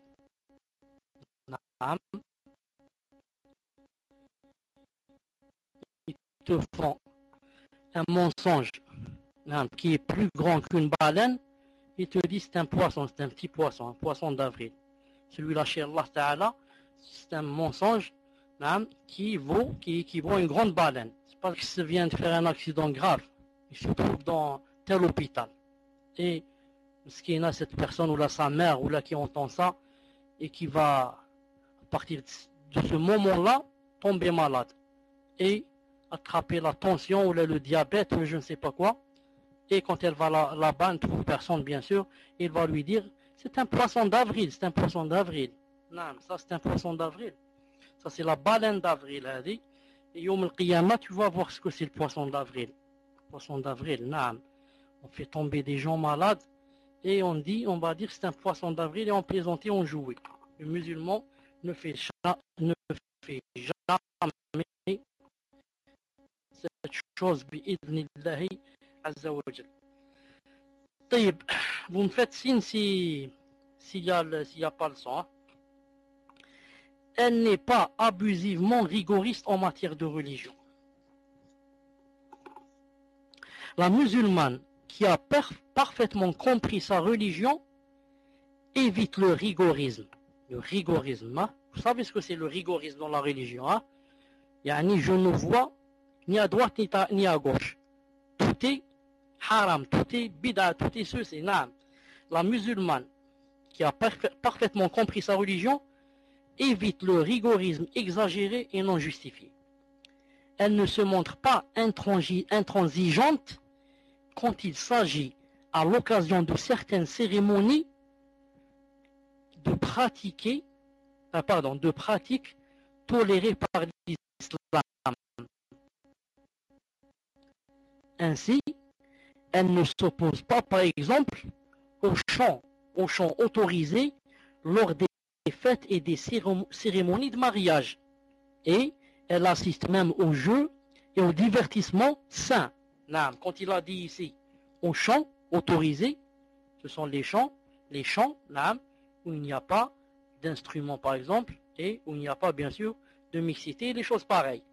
Speaker 1: Ils te font un mensonge qui est plus grand qu'une baleine. Ils te disent c'est un poisson, c'est un petit poisson, un poisson d'avril. Celui-là chez Allah Ta'ala, c'est un mensonge qui vaut, qui, qui vaut une grande baleine. C'est parce qu'il se vient de faire un accident grave. Il se trouve dans tel hôpital. Et ce qui est là, cette personne ou là sa mère ou là qui entend ça et qui va, à partir de ce moment-là, tomber malade et attraper la tension ou là, le diabète ou je ne sais pas quoi. Et quand elle va là-bas, elle ne trouve personne, bien sûr, il va lui dire, c'est un poisson d'avril, c'est un poisson d'avril. Non, ça c'est un poisson d'avril. Ça c'est la baleine d'avril. Et Yom al-Qiyamah, tu vas voir ce que c'est le poisson d'avril. Poisson d'avril, non. On fait tomber des gens malades et on dit, on va dire c'est un poisson d'avril et on plaisantait, on jouait. Le musulman ne fait, ne fait jamais cette chose, bi'idnillahi azza wa jal. طيب, vous me faites signe si s'il n'y a, s'il y a pas le son. Hein. Elle n'est pas abusivement rigoriste en matière de religion. La musulmane qui a parfaitement compris sa religion évite le rigorisme. Le rigorisme, hein? Vous savez ce que c'est le rigorisme dans la religion, hein? Yani, je ne vois ni à droite ni à, ni à gauche. Tout est haram, tout est bid'a, tout est ceci. La musulmane qui a parfaitement compris sa religion évite le rigorisme exagéré et non justifié. Elle ne se montre pas intransigeante quand il s'agit, à l'occasion de certaines cérémonies, de pratiquer, ah pardon, de pratiques tolérées par l'islam. Ainsi, elle ne s'oppose pas, par exemple, aux chants, aux chants autorisés lors des fêtes et des cérémonies de mariage. Et elle assiste même aux jeux et aux divertissements sains. Quand il a dit ici, aux chants autorisés, ce sont les chants, les chants, où il n'y a pas d'instruments par exemple, et où il n'y a pas bien sûr de mixité, des choses pareilles.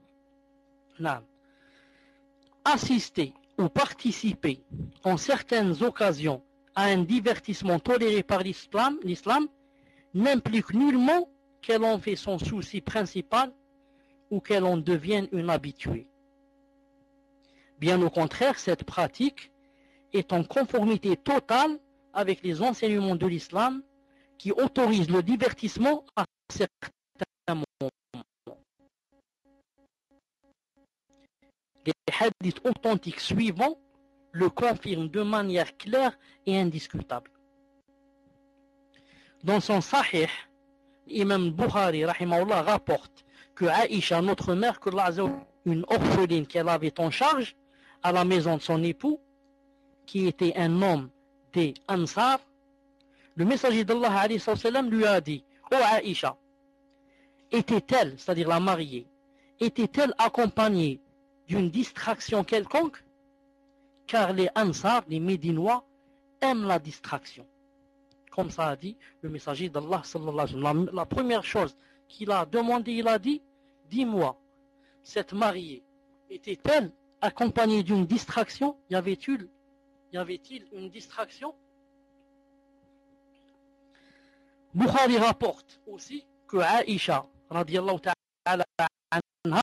Speaker 1: Assister ou participer en certaines occasions à un divertissement toléré par l'islam, l'islam n'implique nullement qu'elle en fait son souci principal ou qu'elle en devienne une habituée. Bien au contraire, cette pratique est en conformité totale avec les enseignements de l'islam qui autorisent le divertissement à certains moments. Les hadiths authentiques suivants le confirment de manière claire et indiscutable. Dans son Sahih, l'imam Bukhari rahimahullah rapporte que Aïcha, notre mère, que une orpheline qu'elle avait en charge à la maison de son époux, qui était un homme des Ansar, le messager d'Allah alayhi salam lui a dit: « Oh Aïcha, était-elle, c'est-à-dire la mariée, était-elle accompagnée d'une distraction quelconque? Car les Ansar, les Médinois, aiment la distraction. » Comme ça a dit le messager d'Allah sallallahu alayhi wa sallam. La, la première chose qu'il a demandé, il a dit: « Dis-moi, cette mariée était-elle accompagnée d'une distraction? Y avait-il, y avait-il une distraction? » Bukhari rapporte aussi que Aïcha radiyallahu ta'ala anha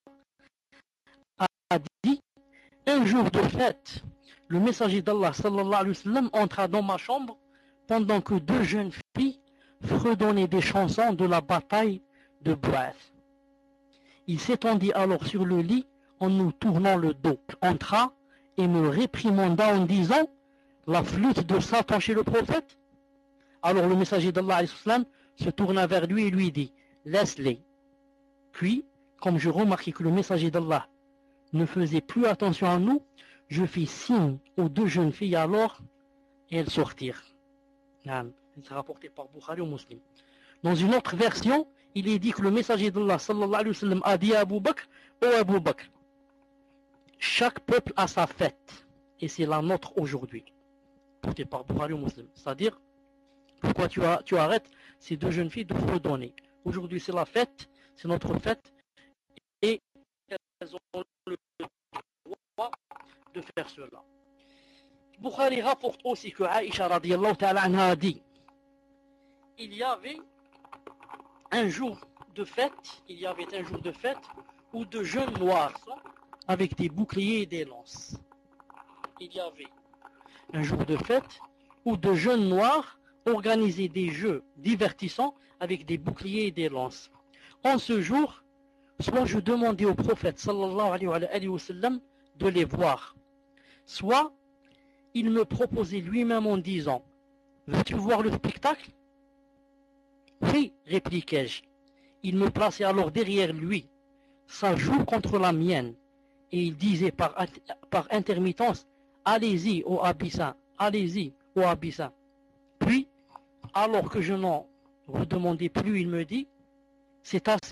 Speaker 1: a dit: un jour de fête, le messager d'Allah sallallahu alayhi wa sallam entra dans ma chambre pendant que deux jeunes filles fredonnaient des chansons de la bataille de Bu'ath. Il s'étendit alors sur le lit en nous tournant le dos, entra et me réprimanda en disant: la flûte de Satan chez le prophète? Alors le messager d'Allah alayhi wa sallam se tourna vers lui et lui dit: laisse-les. Puis, comme je remarquai que le messager d'Allah ne faisait plus attention à nous, je fis signe aux deux jeunes filles alors et elles sortirent. C'est rapporté par Bukhari ou Muslim. Dans une autre version, il est dit que le messager d'Allah sallallahu alayhi wa sallam a dit à Abu Bakr: ô Abu Bakr, chaque peuple a sa fête et c'est la nôtre aujourd'hui. Porté par Bukhari ou Muslim. C'est-à-dire, pourquoi tu, as, tu arrêtes ces deux jeunes filles de fredonner? Aujourd'hui c'est la fête, c'est notre fête et elles ont le droit de faire cela. Bukhari rapporte aussi que Aïcha radiyallahu ta'ala anha a dit: il y avait un jour de fête, il y avait un jour de fête où de jeunes noirs avec des boucliers et des lances. Il y avait un jour de fête où de jeunes noirs organisaient des jeux divertissants avec des boucliers et des lances. En ce jour, soit je demandais au prophète sallallahu alayhi wa sallam de les voir, soit il me proposait lui-même en disant: veux-tu voir le spectacle? Oui, répliquai-je. Il me plaçait alors derrière lui, sa joue contre la mienne, et il disait par, par intermittence: allez-y ô Abissa, allez-y ô Abissa. Puis, alors que je n'en redemandais plus, il me dit: c'est assez.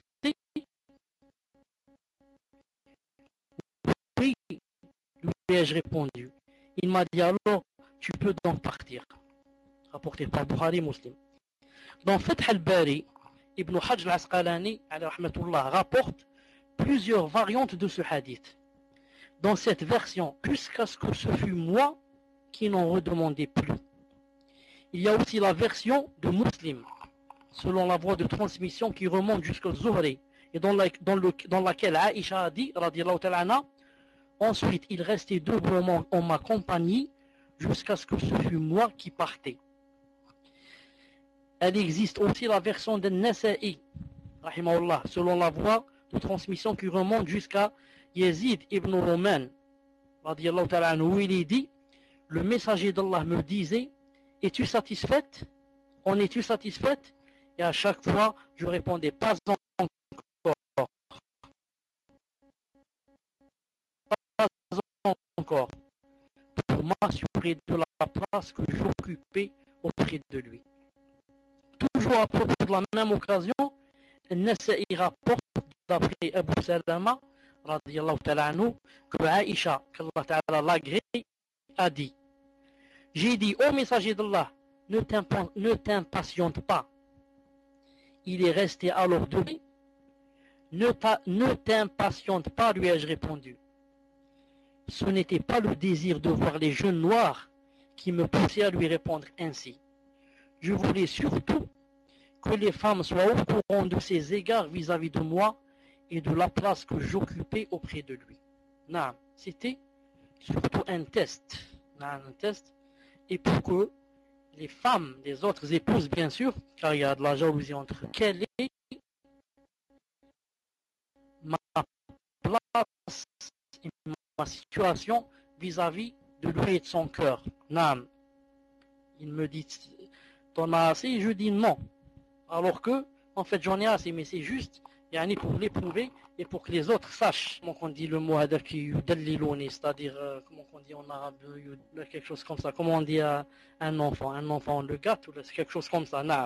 Speaker 1: Oui, lui ai-je répondu. Il m'a dit alors: tu peux donc partir. Rapporté par Bukhari Muslim. Dans Fath al-Bari, Ibn Hajj al-Asqalani rapporte plusieurs variantes de ce hadith. Dans cette version, jusqu'à ce que ce fût moi qui n'en redemandais plus. Il y a aussi la version de Muslim, selon la voie de transmission qui remonte jusqu'au Zuhri, et dans, la, dans, le, dans laquelle Aïcha a dit, radiyallahu ta'ala anha, ensuite il restait debout en, en ma compagnie jusqu'à ce que ce fût moi qui partais. Elle existe aussi la version de Nasa'i, rahimahullah, selon la voie de transmission qui remonte jusqu'à Yazid ibn Roman, radiyallahu ta'ala anhu, où il est dit: le messager d'Allah me disait: es-tu satisfaite? En es-tu satisfaite? Et à chaque fois, je répondais: pas encore. Pas encore. Pour m'assurer de la place que j'occupais auprès de lui. Toujours à propos de la même occasion, Nasa'i rapporte d'après Abu Salama, radiyallahu ta'ala anhu, que Aïcha, qu'Allah ta'ala l'agrée, a dit: j'ai dit au messager d'Allah, ne t'impatiente pas. Il est resté alors debout. Ne t'impatiente pas, lui ai-je répondu. Ce n'était pas le désir de voir les jeunes noirs qui me poussait à lui répondre ainsi. Je voulais surtout que les femmes soient au courant de ses égards vis-à-vis de moi et de la place que j'occupais auprès de lui. Non, c'était surtout un test. un test, et pour que les femmes des autres épouses, bien sûr, car il y a de la jalousie entre quelle est ma place et ma situation vis-à-vis de lui et de son cœur. Naam. Il me dit, t'en as assez? Je dis non. Alors que, en fait, j'en ai assez, mais c'est juste, yani pour l'éprouver et pour que les autres sachent. Comment on dit le mot hadaki yudalliluni, c'est-à-dire, euh, comment on dit en arabe, quelque chose comme ça. Comment on dit à un enfant? Un enfant, on le gâte ou quelque chose comme ça. Naam.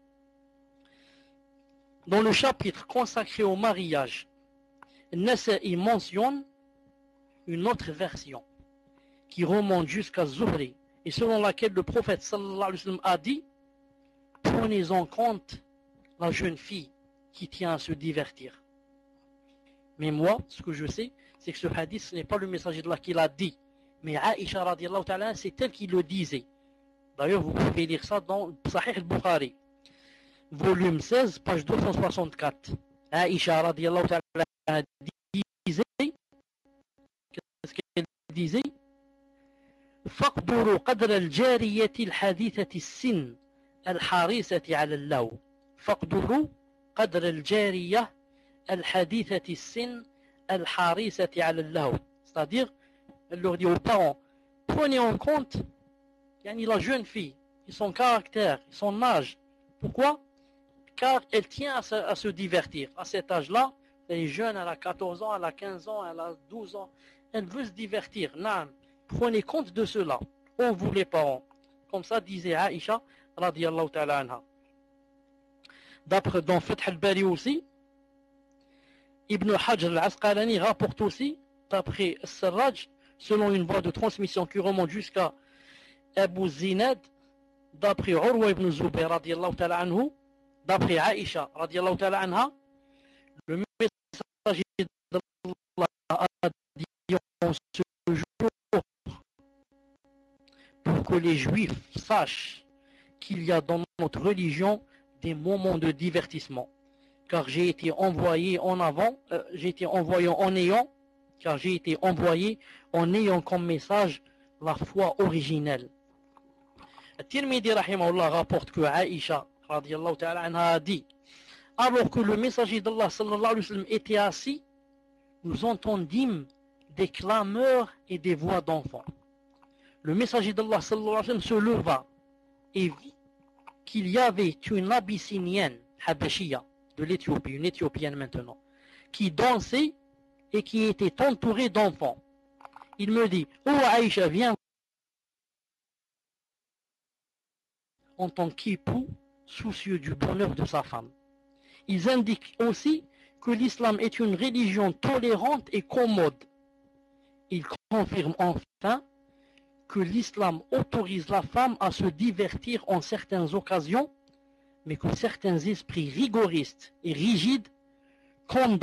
Speaker 1: Dans le chapitre consacré au mariage, Nasa'i mentionne une autre version qui remonte jusqu'à Zuhri et selon laquelle le prophète sallallahu alayhi wa sallam a dit: prenez en compte la jeune fille qui tient à se divertir. Mais moi, ce que je sais, c'est que ce hadith, ce n'est pas le messager d'Allah qui l'a dit, mais Aïcha radiallahu ta'ala, c'est elle qui le disait. D'ailleurs, vous pouvez lire ça dans Sahih al-Bukhari, volume seize, page deux cent soixante-quatre. Aïcha radiallahu ta'ala disait, qu'est-ce qu'elle disait? فاقدروا قدر الجارية الحديثة السن الحريصة على اللهو. فاقدروا قدر الجارية الحديثة السن الحريصة على اللهو. C'est-à-dire, elle leur dit aux parents, prenez en compte yani, la jeune fille, et son caractère, et son âge. Pourquoi? Car elle tient à se, à se divertir. À cet âge-là, elle est jeune, elle a quatorze ans, elle a quinze ans, elle a douze ans. Elle veut se divertir. Naam. Prenez compte de cela, ô vous les parents. Comme ça disait Aïcha, radiyallahu ta'ala anha. D'après dans Fath al-Bari aussi, Ibn Hajar al-Asqalani rapporte aussi, d'après Sarraj, selon une voie de transmission qui remonte jusqu'à Abu Zinad, d'après Urwa ibn Zubayr, radiyallahu ta'ala anhu, d'après Aïcha, radiyallahu ta'ala anha, le messager d'Allah a dit en ce jour pour que les Juifs sachent qu'il y a dans notre religion des moments de divertissement. Car j'ai été envoyé en avant, euh, j'ai été envoyé en ayant, car j'ai été envoyé en ayant comme message la foi originelle. Tirmidhi rahimahullah rapporte que Aïcha radiyallahu ta'ala anha a dit, alors que le messager d'Allah sallallahu alayhi wa sallam était assis, nous entendîmes des clameurs et des voix d'enfants. Le messager d'Allah sallallahu alayhi wa sallam se leva et vit qu'il y avait une abyssinienne, Habashia, de l'Éthiopie, une Éthiopienne maintenant, qui dansait et qui était entourée d'enfants. Il me dit, oh Aïcha, viens. En tant qu'époux, soucieux du bonheur de sa femme. Ils indiquent aussi que l'islam est une religion tolérante et commode. Ils confirment enfin que l'islam autorise la femme à se divertir en certaines occasions, mais que certains esprits rigoristes et rigides condamnent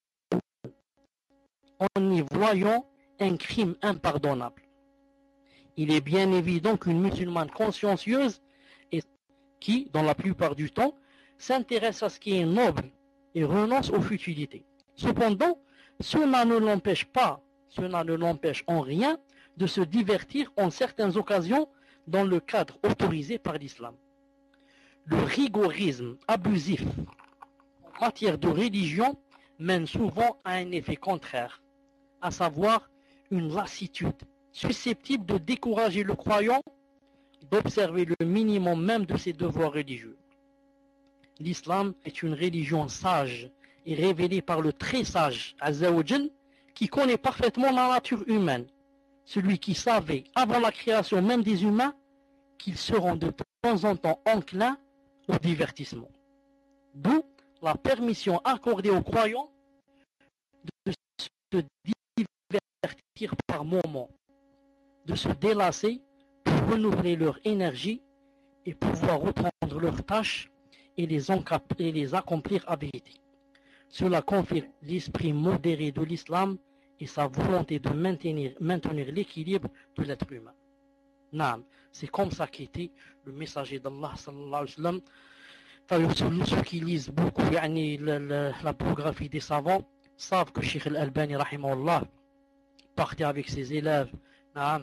Speaker 1: en y voyant un crime impardonnable. Il est bien évident qu'une musulmane consciencieuse et qui, dans la plupart du temps, s'intéresse à ce qui est noble et renonce aux futilités. Cependant, cela ne l'empêche pas, cela ne l'empêche en rien de se divertir en certaines occasions dans le cadre autorisé par l'islam. Le rigorisme abusif en matière de religion mène souvent à un effet contraire, à savoir une lassitude susceptible de décourager le croyant d'observer le minimum même de ses devoirs religieux. L'islam est une religion sage et révélée par le très sage Azza wa Jal, qui connaît parfaitement la nature humaine, celui qui savait avant la création même des humains qu'ils seront de temps en temps enclins au divertissement. D'où la permission accordée aux croyants de se divertir par moments, de se délasser pour renouveler leur énergie et pouvoir reprendre leurs tâches et les, et les accomplir à vérité. Cela confirme l'esprit modéré de l'islam et sa volonté de maintenir, maintenir l'équilibre de l'être humain. Naam, c'est comme ça qu'était le messager d'Allah sallallahu alayhi wa sallam. Ceux qui lisent beaucoup yani, la, la, la biographie des savants savent que Cheikh Al-Albani rahimahullah partait avec ses élèves naam,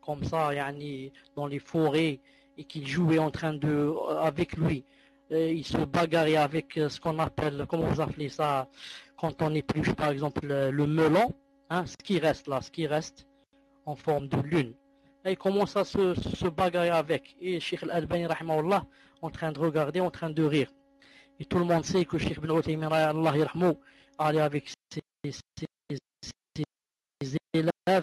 Speaker 1: comme ça, yani, dans les forêts, et qu'il jouait en train de, avec lui. Et il se bagarrait avec ce qu'on appelle, comment vous appelez ça, quand on épluche par exemple le, le melon, hein, ce qui reste là, ce qui reste en forme de lune. Et il commence à se, se bagarrer avec. Et Cheikh Al-Albani, rahimahullah, en train de regarder, en train de rire. Et tout le monde sait que Cheikh Ibn Uthaymin, Allah yarhamou, allait avec ses, ses, ses élèves,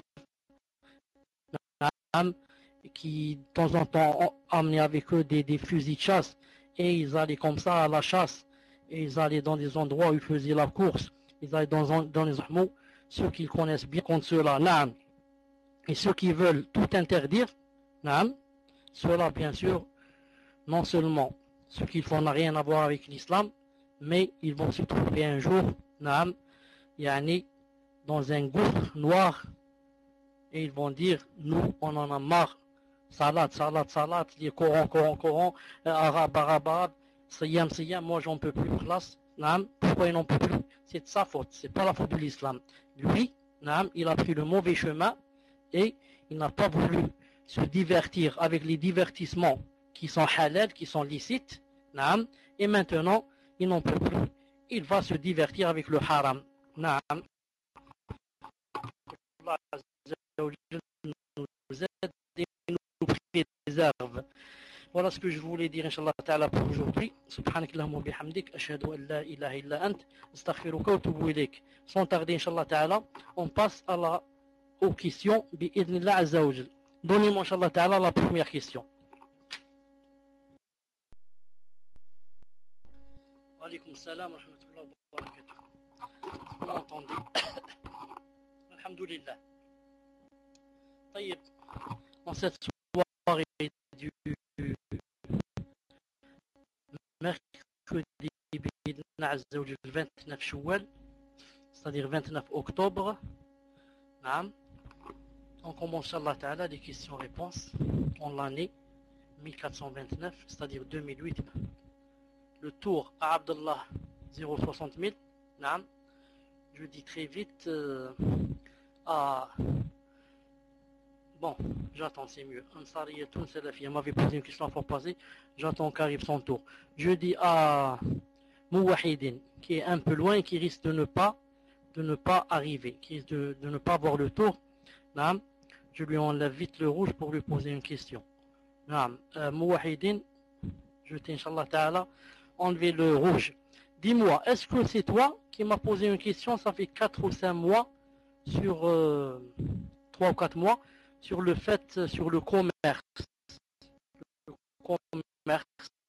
Speaker 1: qui de temps en temps amenaient avec eux des, des fusils de chasse. Et ils allaient comme ça à la chasse. Et ils allaient dans des endroits où ils faisaient la course. Ils allaient dans, dans les ahmous, ceux qu'ils connaissent bien contre ceux-là. Naam. Et ceux qui veulent tout interdire, naam, ceux-là, bien sûr, non seulement ce qu'ils font n'a rien à voir avec l'islam, mais ils vont se trouver un jour, naam, yani, dans un gouffre noir, et ils vont dire, nous, on en a marre, salat, salat, salat, les Coran, Coran, Coran, arabe, arabe, arabe, siyam, siyam, moi j'en peux plus, classe, naam, pourquoi ils n'en peut plus? C'est de sa faute, c'est pas la faute de l'islam. Lui, naam, il a pris le mauvais chemin, et il n'a pas voulu se divertir avec les divertissements qui sont halal, qui sont licites, naam, et maintenant, il n'en peut plus. Il va se divertir avec le haram. Naam. Allah nous aide et nous préserve. Voilà ce que je voulais dire, Inch'Allah Ta'ala, pour aujourd'hui. Subhanak Allahumma bihamdik, ashhadu an la ilaha illa ant, astaghfiruka wa atubu ilayk. Sans tarder, Inch'Allah Ta'ala, on passe à la, aux questions, bi'idhnillah azza wa jal. Donnez-moi, Inch'Allah Ta'ala, la première question. Wa alaykum salam wa rahmatullahi wa barakatuh. Vous m'entendez? Alhamdulillah. Taïb. En cette soirée du mercredi le vingt-neuf Choual, c'est-à-dire vingt-neuf octobre, naam, on commence, Inch'Allah Ta'ala, les questions-réponses en l'année mille quatre cent vingt-neuf, c'est-à-dire deux mille huit. Le tour à Abdallah zéro soixante mille, naam, je dis très vite euh, à... Bon, j'attends, c'est mieux. Ansari et Toun Salafi, elle m'avait posé une question la fois passée, j'attends qu'arrive son tour. Je dis à Mouwahidin, qui est un peu loin et qui risque de ne pas, de ne pas arriver, qui risque de, de ne pas avoir le tour. Naam, je lui enlève vite le rouge pour lui poser une question. Naam, euh, Mouwahidin, je t'ai, Inch'Allah Ta'ala, enlevé le rouge. Dis-moi, est-ce que c'est toi qui m'as posé une question, ça fait quatre ou cinq mois, sur euh, trois ou quatre mois, sur le fait, sur le commerce. Le commerce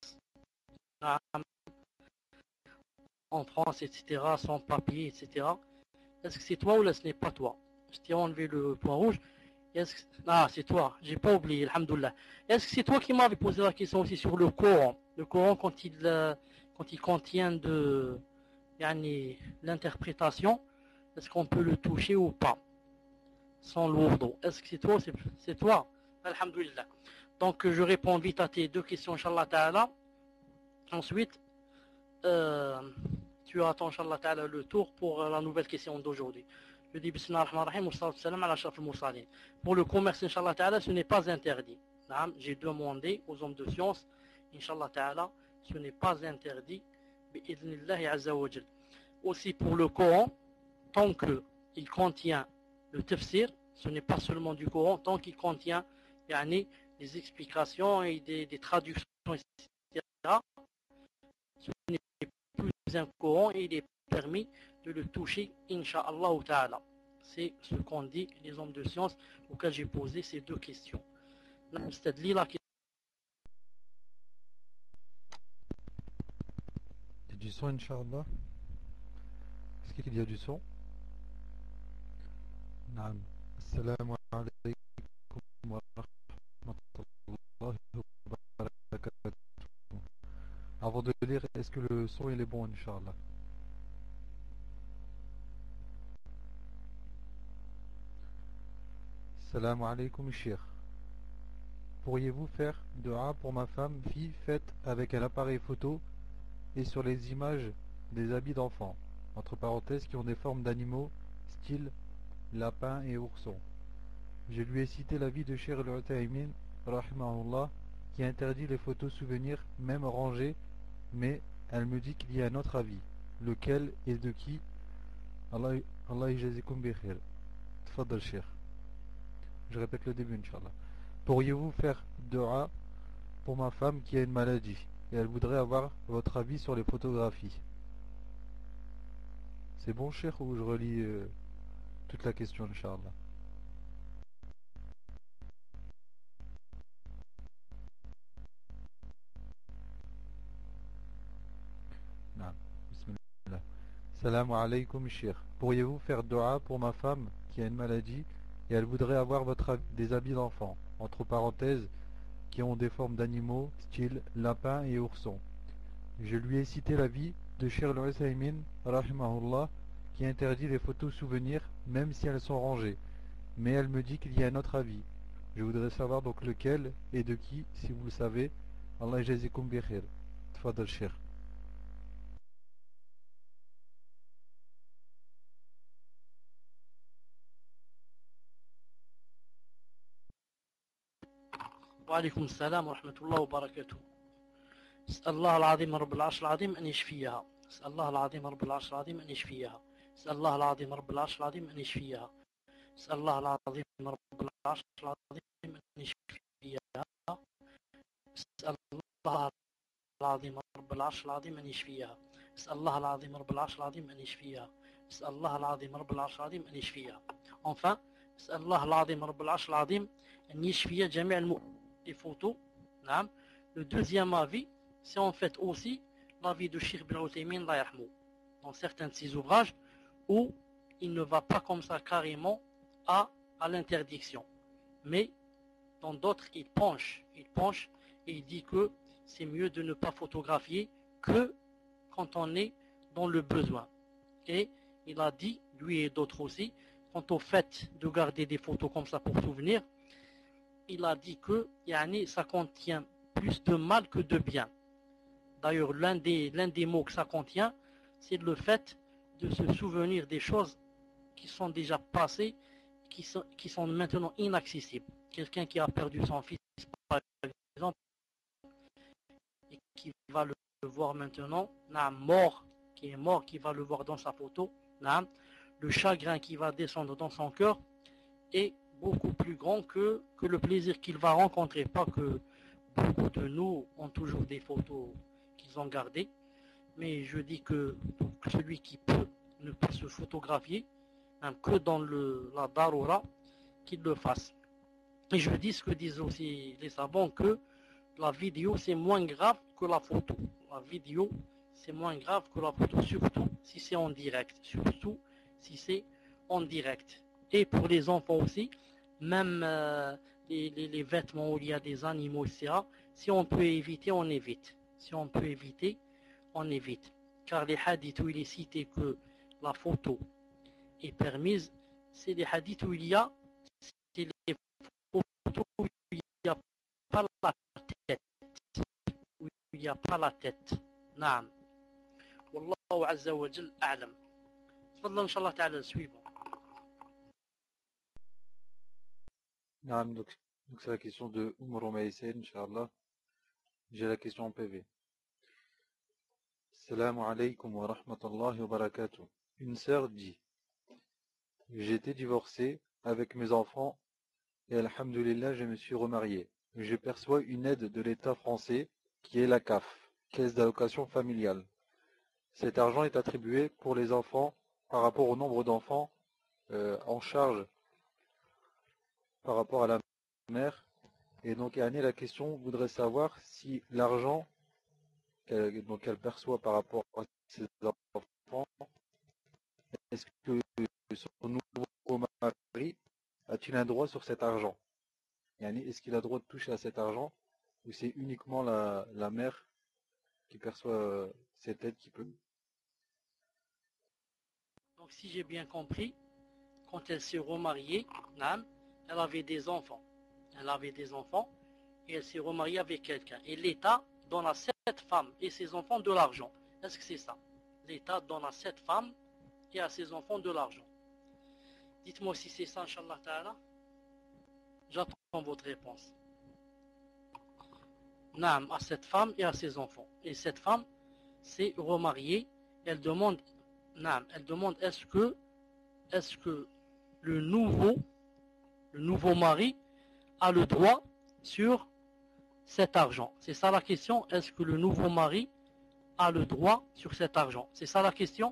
Speaker 1: en France, et cetera, sans papier, et cetera. Est-ce que c'est toi ou là ce n'est pas toi? Je t'ai enlevé le point rouge. Est-ce que... Ah, c'est toi, j'ai pas oublié, alhamdoulilah. Est-ce que c'est toi qui m'avais posé la question aussi sur le Coran? Le Coran, quand il, euh, quand il contient de yani, l'interprétation, est-ce qu'on peut le toucher ou pas? Sans l'ourdo. Est-ce que c'est toi? C'est toi? Alhamdulillah. Donc je réponds vite à tes deux questions, Inch'Allah Ta'ala. Ensuite, euh, tu attends, Inch'Allah Ta'ala, le tour pour la nouvelle question d'aujourd'hui. Je dis Bismillah ar-Rahman ar-Rahim, wa salam ala sharaf al-Mursalin. Pour le commerce, Inch'Allah Ta'ala, ce n'est pas interdit. J'ai demandé aux hommes de science, Inch'Allah Ta'ala, ce n'est pas interdit. Bi'idhnillahi azza wa jal. Aussi pour le Coran, tant qu'il contient le tafsir, ce n'est pas seulement du Coran, tant qu'il contient yani, des explications et des, des traductions, et cetera. Ce n'est plus un Coran et il est permis de le toucher, Inch'Allah Ta'ala. C'est ce qu'ont dit les hommes de science auxquels j'ai posé ces deux questions. C'est la question.
Speaker 2: Il y a du son, Inch'Allah. Est-ce qu'il y a du son? Naam. Assalamu alaykum wa rahmatullahi wa barakatuh. Avant de lire, est-ce que le son il est bon, Inch'Allah? Assalamu alaykum, Cheikh. Pourriez-vous faire dua pour ma femme, fille, faite avec un appareil photo et sur les images des habits d'enfants, entre parenthèses, qui ont des formes d'animaux, style lapin et ourson. Je lui ai cité l'avis de Cheikh Al-Uthaymin, rahimahullah, qui interdit les photos souvenirs, même rangées, mais elle me dit qu'il y a un autre avis. Lequel et de qui? Allah Allah yajazikum bi khair. Tfaddal Cheikh. Je répète le début, Inch'Allah. Pourriez-vous faire dua pour ma femme qui a une maladie et elle voudrait avoir votre avis sur les photographies? C'est bon, Cheikh, ou je relis euh, toute la question, Inch'Allah? Non. Bismillah. Salam alaykoum, Cheikh. Pourriez-vous faire dua pour ma femme qui a une maladie et elle voudrait avoir votre hab- des habits d'enfant, entre parenthèses, qui ont des formes d'animaux, style lapin et ourson? Je lui ai cité l'avis de Cheikh Al-Uthaymin, rahimahullah, qui interdit les photos souvenirs même si elles sont rangées. Mais elle me dit qu'il y a un autre avis. Je voudrais savoir donc lequel et de qui, si vous le savez. Allah yajazikum bi khair. Tfadal Cheikh.
Speaker 1: وعليكم السلام ورحمة الله وبركاته. أسأل الله العظيم رب العرش العظيم أن يشفيها. أسأل الله العظيم رب العرش العظيم أن يشفيها. أسأل الله العظيم رب العرش العظيم أن يشفيها. أسأل الله العظيم رب العرش العظيم أن يشفيها. أسأل الله العظيم رب العرش العظيم أن يشفيها. أسأل الله العظيم رب العرش العظيم أن يشفيها. أسأل الله العظيم رب العرش العظيم أن يشفيها. Enfin, أسأل الله العظيم رب العرش العظيم أن يشفي جميع المؤمنين. Les photos. نعم. Le deuxième avis, c'est en fait aussi l'avis de Cheikh Ibn Uthaymin dans certains de ses ouvrages où il ne va pas comme ça carrément à, à l'interdiction. Mais dans d'autres, il penche, il penche et il dit que c'est mieux de ne pas photographier que quand on est dans le besoin. Et il a dit, lui et d'autres aussi, quant au fait de garder des photos comme ça pour souvenir, il a dit que yani, ça contient plus de mal que de bien. D'ailleurs, l'un des, l'un des mots que ça contient, c'est le fait de se souvenir des choses qui sont déjà passées, qui sont, qui sont maintenant inaccessibles. Quelqu'un qui a perdu son fils, par exemple, et qui va le voir maintenant, mort, qui est mort, qui va le voir dans sa photo, le chagrin qui va descendre dans son cœur est beaucoup plus grand que, que le plaisir qu'il va rencontrer. Pas que beaucoup de nous ont toujours des photos qu'ils ont gardées, mais je dis que celui qui peut ne pas se photographier, hein, que dans le, la darura, qu'il le fasse. Et je dis ce que disent aussi les savants, que la vidéo c'est moins grave que la photo. La vidéo c'est moins grave que la photo, surtout si c'est en direct, surtout si c'est en direct. Et pour les enfants aussi, même euh, les, les, les vêtements où il y a des animaux, et cetera. Si on peut éviter, on évite. Si on peut éviter, on évite. Car les hadiths où il est cité que la photo est permise, c'est les hadiths où il y a, c'est les photos où il n'y a pas la tête. Où il n'y a pas la tête. Naam. Wallahu azza wa jal a'lam. Tfadlan, Inch'Allah ta'ala, suivant.
Speaker 2: Non, donc, donc c'est la question de Umar Maïsen, Inch'Allah. J'ai la question en P V. Salam alaykum wa rahmatullahi wa barakatuh. Une sœur dit: j'étais divorcé avec mes enfants et alhamdulillah je me suis remarié. Je perçois une aide de l'État français qui est la C A F, Caisse d'allocation familiale. Cet argent est attribué pour les enfants par rapport au nombre d'enfants euh, en charge par rapport à la mère. Et donc Annie, la question voudrait savoir si l'argent qu'elle, donc elle perçoit par rapport à ses enfants, est-ce que son nouveau mari a-t-il un droit sur cet argent? Annie, est-ce qu'il a le droit de toucher à cet argent ou c'est uniquement la, la mère qui perçoit euh, cette aide qui peut?
Speaker 1: Donc si j'ai bien compris, quand elle s'est remariée, elle avait des enfants. Elle avait des enfants et elle s'est remariée avec quelqu'un. Et l'État donne à cette femme et ses enfants de l'argent. Est-ce que c'est ça? L'État donne à cette femme et à ses enfants de l'argent. Dites-moi si c'est ça, Inch'Allah Ta'ala. J'attends votre réponse. Naam, à cette femme et à ses enfants. Et cette femme s'est remariée. Elle demande, naam, elle demande est-ce que, est-ce que le nouveau, le nouveau mari a le droit sur cet argent. C'est ça la question. Est-ce que le nouveau mari a le droit sur cet argent? C'est ça la question?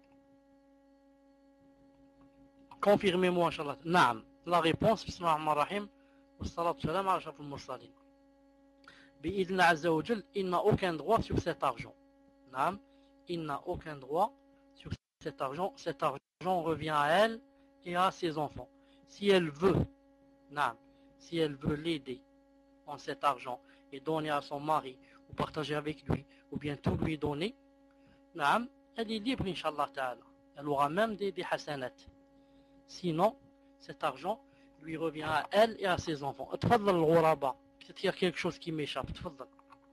Speaker 1: Confirmez-moi, Inch'Allah. Naam. La réponse, Bismillahirrahmanirrahim. Wassalatu salam ala ashrafil mursalin. Bi'idna azza wa jal, il n'a aucun droit sur cet argent. Naam. Il n'a aucun droit sur cet argent. Cet argent revient à elle et à ses enfants. Si elle veut, naam, si elle veut l'aider en cet argent et donner à son mari ou partager avec lui ou bien tout lui donner, naam, elle est libre, Inch'Allah ta'ala. Elle aura même des, des hasanat. Sinon, cet argent lui revient à elle et à ses enfants. Tfaddal al-ghuraba. Peut-être qu'il y a quelque chose qui m'échappe. Tfaddal.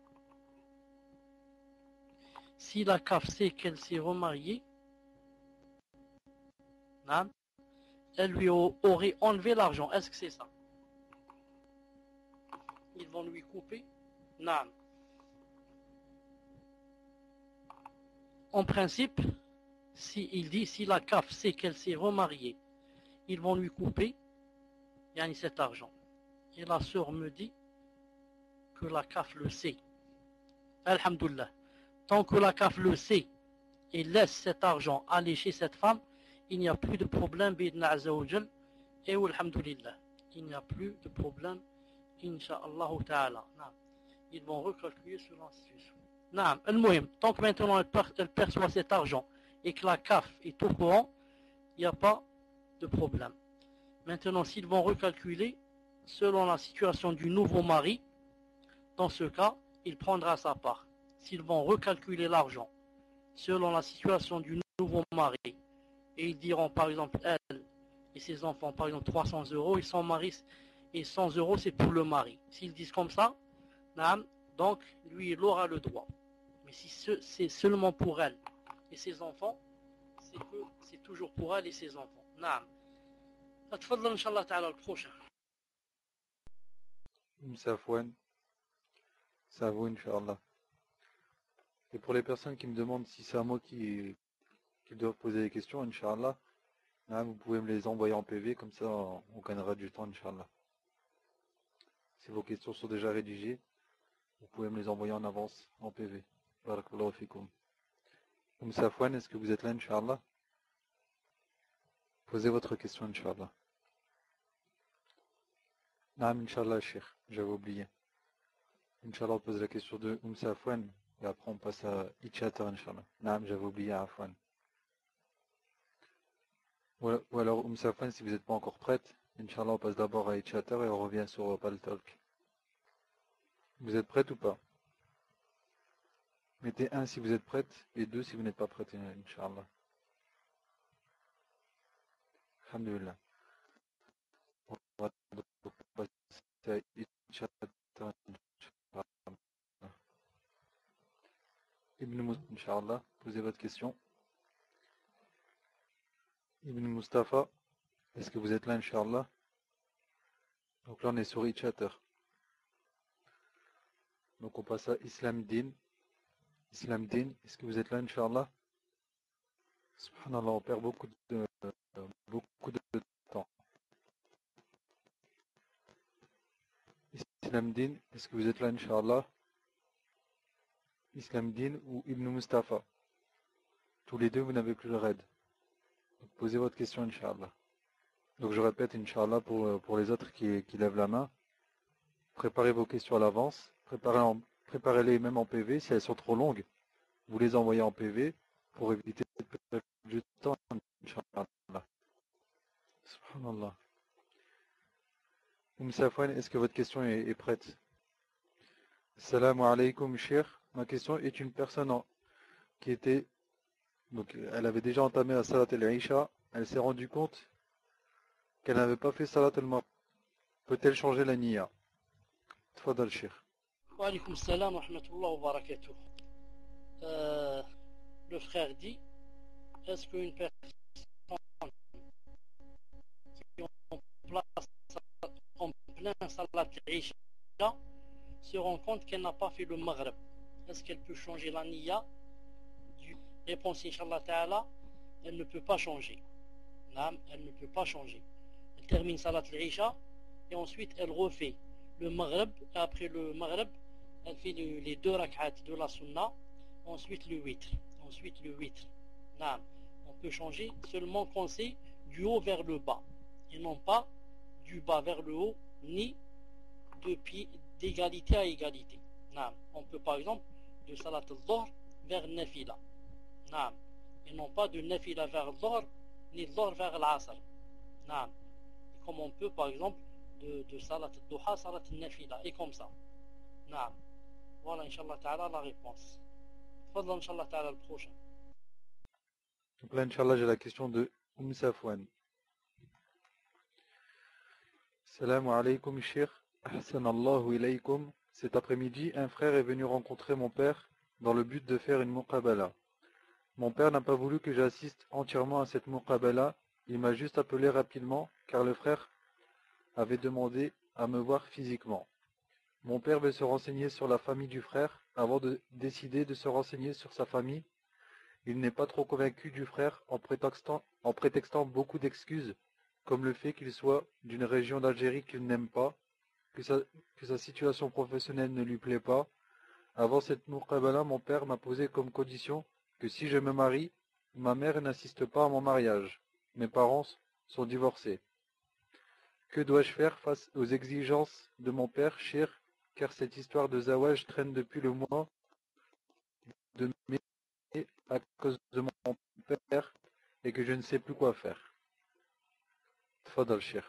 Speaker 1: Si la C A F sait qu'elle s'est remariée, naam, elle lui aurait enlevé l'argent. Est-ce que c'est ça? Ils vont lui couper? Naam. En principe, si il dit si la C A F sait qu'elle s'est remariée, ils vont lui couper yani cet argent. Et la sœur me dit que la C A F le sait. Alhamdulillah. Tant que la C A F le sait et laisse cet argent aller chez cette femme, il n'y a plus de problème, bidna azza wa jal, et alhamdulillah. Il n'y a plus de problème, insha'Allah ta'ala. Ils vont recalculer selon la situation. Naam, al-muhim, tant que maintenant elle perçoit cet argent et que la C A F est au courant, il n'y a pas de problème. Maintenant, s'ils vont recalculer selon la situation du nouveau mari, dans ce cas, il prendra sa part. S'ils vont recalculer l'argent selon la situation du nouveau mari, et ils diront par exemple elle et ses enfants par exemple trois cents euros, et son mari et cent euros c'est pour le mari. S'ils disent comme ça, naam, donc lui il aura le droit. Mais si c'est seulement pour elle et ses enfants, c'est que c'est toujours pour elle et ses enfants. Naam. Tfadhal Inch'Allah ta'ala le prochain.
Speaker 2: Safwan, ça vaut Inch'Allah. Et pour les personnes qui me demandent si c'est à moi qui, qui doivent poser des questions, Inch'Allah, vous pouvez me les envoyer en P V, comme ça on gagnera du temps, Inch'Allah. Si vos questions sont déjà rédigées, vous pouvez me les envoyer en avance, en P V. Barakallahu fikoum. Oum Safwan, est-ce que vous êtes là, Inch'Allah? Posez votre question, Inch'Allah. Naam, Inch'Allah, Cheikh, j'avais oublié. Inch'Allah, on pose la question de Oum Safwan, et après on passe à Itchater, Inch'Allah. Naam, j'avais oublié Afwan. Ou alors, Oum Safwan, si vous n'êtes pas encore prête, Inch'Allah, on passe d'abord à Itchater et on revient sur Pal Talk. Vous êtes prête ou pas? Mettez un si vous êtes prête, et deux si vous n'êtes pas prête, Inch'Allah. Alhamdulillah. On va passer à Itchater, Ibn Mustafa, Inch'Allah, posez votre question. Ibn Mustafa, est-ce que vous êtes là, Inch'Allah? Donc là, on est sur Itchater. Donc on passe à Islam Din. Islam Din, est-ce que vous êtes là, Inch'Allah? Subhanallah, on perd beaucoup de, euh, beaucoup de temps. Islam Din, est-ce que vous êtes là, Inch'Allah? Islam Din ou Ibn Mustafa? Tous les deux, vous n'avez plus le raid. Donc, posez votre question, Inch'Allah. Donc je répète, Inch'Allah, pour, pour les autres qui, qui lèvent la main. Préparez vos questions à l'avance. Préparez en, préparez-les même en P V. Si elles sont trop longues, vous les envoyez en P V pour éviter de perdre du temps, Inch'Allah. Subhanallah. Oum Safwan, est-ce que votre question est, est prête? Assalamu alaikum, Cheikh. Ma question est une personne en, qui était, donc elle avait déjà entamé la Salat al-Isha, elle s'est rendue compte qu'elle n'avait pas fait Salat al-Maghrib. Peut-elle changer la niya? Tfadal, Cheikh.
Speaker 1: Wa alaykoum salam wa rahmatullah wa barakatuh. Euh, le frère dit, est-ce qu'une personne qui en place, en plein salat l'Isha se rend compte qu'elle n'a pas fait le Maghrib. Est-ce qu'elle peut changer la niya? Réponse Inch'Allah Ta'ala, elle ne peut pas changer. Non, elle ne peut pas changer. Elle termine salat l'Isha et ensuite elle refait le Maghrib. Et après le Maghrib, elle fait le, les deux rak'at de la Sunna. Ensuite le witr. Ensuite le witr. Non, on peut changer seulement quand c'est du haut vers le bas. Et non pas du bas vers le haut, ni d'égalité à égalité. Non, on peut par exemple de salat al-Dhuhr vers Nafila. Non, et non pas de Nafila vers Dhuhr, ni Dhuhr vers l'Asr. Non, comme on peut par exemple de, de salat al-Duha, salat al-Nafila, et comme ça. Non, voilà Inch'Allah Ta'ala la réponse. Fadla Inch'Allah Ta'ala le prochain.
Speaker 2: Donc là, Inch'Allah, j'ai la question de Oum Safwan. Salam alaykoum, Cheikh. Ahsanallahu ilaykoum. Cet après-midi, un frère est venu rencontrer mon père dans le but de faire une muqabala. Mon père n'a pas voulu que j'assiste entièrement à cette muqabala. Il m'a juste appelé rapidement car le frère avait demandé à me voir physiquement. Mon père veut se renseigner sur la famille du frère avant de décider de se renseigner sur sa famille. Il n'est pas trop convaincu du frère en prétextant, en prétextant beaucoup d'excuses, comme le fait qu'il soit d'une région d'Algérie qu'il n'aime pas, que sa, que sa situation professionnelle ne lui plaît pas. Avant cette muqabala, mon père m'a posé comme condition que si je me marie, ma mère n'assiste pas à mon mariage. Mes parents sont divorcés. Que dois-je faire face aux exigences de mon père, Cheikh, car cette histoire de Zawaj traîne depuis le mois de mai à cause de mon père et que je ne sais plus quoi faire. Tfadal, Cheikh.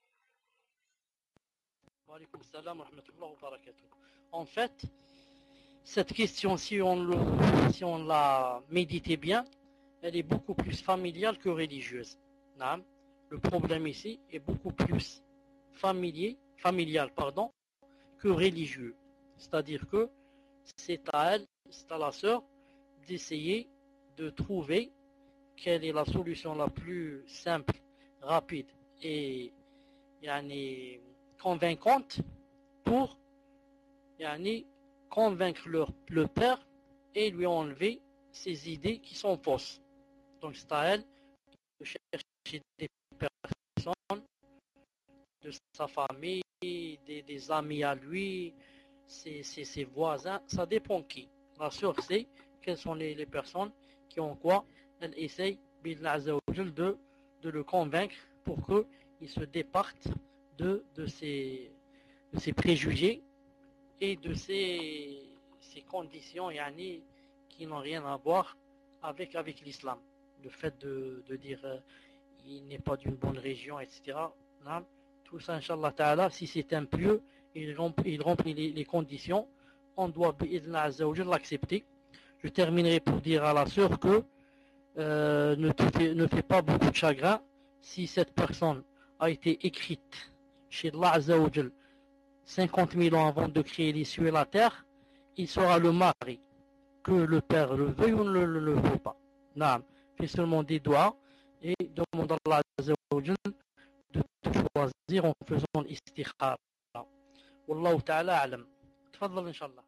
Speaker 1: Wa alaykoum salam wa rahmatullahi wa barakatuh. En fait, cette question, si on, le, si on la méditait bien, elle est beaucoup plus familiale que religieuse. Non. Le problème ici est beaucoup plus familier, familial pardon, que religieux. C'est-à-dire que c'est à elle, c'est à la sœur d'essayer de trouver quelle est la solution la plus simple, rapide et yani, convaincante pour yani, convaincre le, le père et lui enlever ses idées qui sont fausses. Donc c'est à elle de chercher des personnes de sa famille, des, des amis à lui, ses, ses, ses voisins, ça dépend qui. La sœur sait quelles sont les, les personnes qui ont quoi. Elle essaye de, de le convaincre pour qu'il se départe de, de, ses, de ses préjugés et de ses, ses conditions yani, qui n'ont rien à voir avec, avec l'islam. Le fait de, de dire euh, il n'est pas d'une bonne région, et cetera. Non. Tout ça, Inch'Allah Ta'ala, si c'est impieux, il remplit, il remplit les, les conditions, on doit l'accepter. Je terminerai pour dire à la sœur que euh, ne, fait, ne fait pas beaucoup de chagrin si cette personne a été écrite chez Allah Azzawajal cinquante mille ans avant de créer les cieux et la terre, il sera le mari, que le père le veuille ou ne le, le, le veut pas. Non, fait seulement des doigts et demande à Allah Azzawajal de te choisir en faisant l'istikhara. Wallahu ta'ala a'lam. Tfadal Inch'Allah.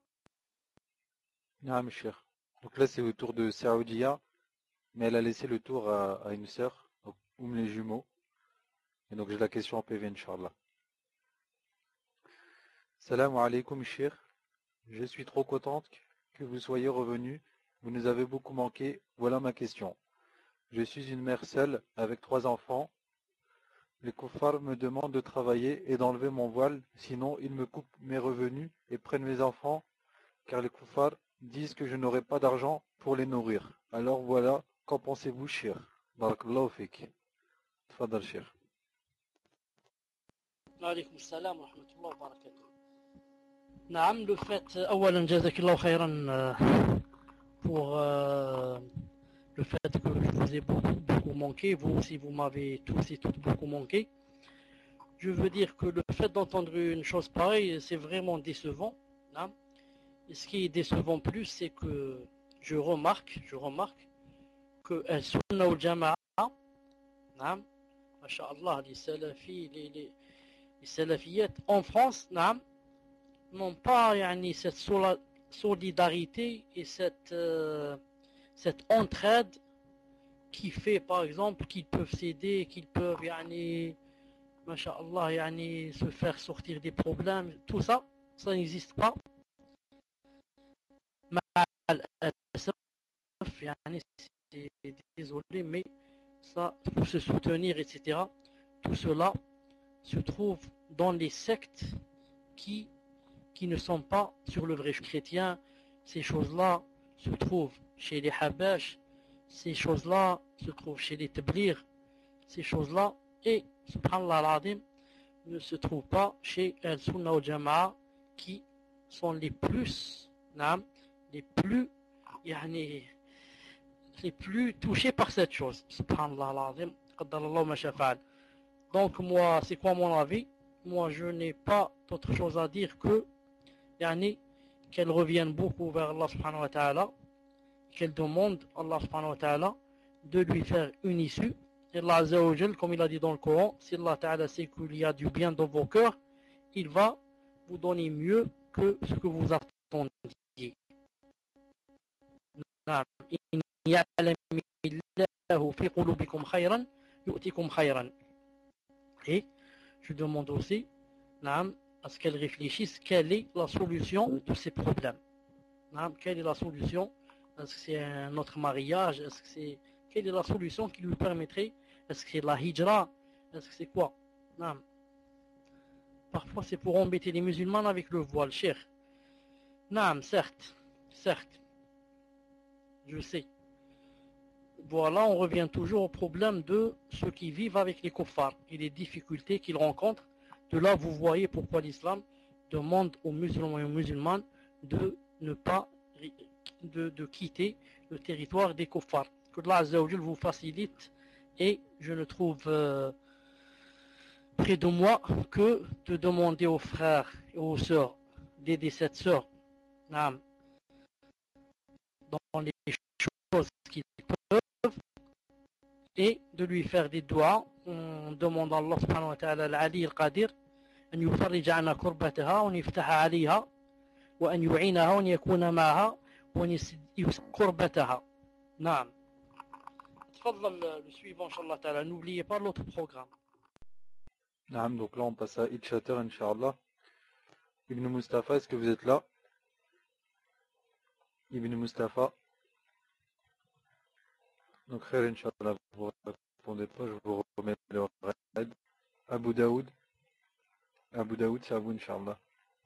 Speaker 2: Naam, Cheikh. Donc là, c'est au tour de Saoudia, mais elle a laissé le tour à, à une sœur, Oum les jumeaux. Et donc j'ai la question en P V, Inch'Allah. Salam alaykoum, Cheikh. Je suis trop contente que vous soyez revenu. Vous nous avez beaucoup manqué. Voilà ma question. Je suis une mère seule avec trois enfants. Les koufars me demandent de travailler et d'enlever mon voile, sinon ils me coupent mes revenus et prennent mes enfants, car les koufars disent que je n'aurai pas d'argent pour les nourrir. Alors voilà, qu'en pensez-vous, Cheikh? Barakallahu fik. Tfadal, Cheikh.
Speaker 1: Wa alaykoum salam wa rahmatullahi wa barakatuh. Naam, le fait, awalan jazakallahu khayran pour euh, le fait que je vous ai beaucoup, beaucoup manqué, vous aussi vous m'avez tous et toutes beaucoup manqué. Je veux dire que le fait d'entendre une chose pareille, c'est vraiment décevant. Hein. Et ce qui est décevant plus, c'est que je remarque, je remarque que Al-Sunnah wal Jama'a, masha'Allah, les salafis, les, les, les salafiyat en France n'ont pas yani, cette solidarité et cette, euh, cette entraide qui fait par exemple qu'ils peuvent s'aider, qu'ils peuvent yani, masha'Allah, yani, se faire sortir des problèmes. Tout ça, ça n'existe pas. Yani, c'est désolé, mais ça, pour se soutenir, et cetera, tout cela se trouve dans les sectes qui, qui ne sont pas sur le vrai chrétien. Ces choses-là se trouvent chez les Habash, ces choses-là se trouvent chez les Tablir, ces choses-là, et, subhanallah al-azim, ne se trouvent pas chez Al-Sunnah al-Jama'a, qui sont les plus, les plus, yani, les plus touchés par cette chose. Subhanallah al-azim, qaddarallahu ma shafa'al. Donc moi, c'est quoi mon avis? Moi, je n'ai pas d'autre chose à dire que yani, qu'elle revienne beaucoup vers Allah subhanahu wa ta'ala, qu'elle demande à Allah subhanahu wa ta'ala de lui faire une issue. Et Allah azza wa jal, comme il a dit dans le Coran, si Allah ta'ala sait qu'il y a du bien dans vos cœurs, il va vous donner mieux que ce que vous attendiez. Et je demande aussi à ce qu'elle réfléchisse quelle est la solution de ces problèmes. Quelle est la solution? Est-ce que c'est un autre mariage? Est-ce que c'est... Quelle est la solution qui lui permettrait? Est-ce que c'est la hijra? Est-ce que c'est quoi? Parfois c'est pour embêter les musulmans avec le voile, cher. Non, certes, certes. Je sais. Voilà, on revient toujours au problème de ceux qui vivent avec les kuffars et les difficultés qu'ils rencontrent. De là, vous voyez pourquoi l'islam demande aux musulmans et aux musulmanes de ne pas de, de quitter le territoire des kuffars. Que Allah Azza wa Jal vous facilite, et je ne trouve euh, près de moi que de demander aux frères et aux sœurs d'aider cette sœur dans les choses qu'ils peuvent, et de lui faire des doigts. On demande à Allah subhanahu wa ta'ala al-Ali al-Qadir أن يفرج عنها كربتها وأن يفتح عليها وأن يعينها وأن يكون معها وأن يسد كربتها. نعم. تفضل le suivant inchallah ta'ala. N'oubliez pas l'autre programme.
Speaker 2: Naam, donc là on passe à Eid Shatter Inch'Allah. Ibn Mustafa, est-ce que vous êtes là? Ibn Mustafa. Donc Khair Inch'Allah, vous ne répondez pas, je vous remets le raid. Abu Daoud. Abu Daoud, c'est à vous Inch'Allah.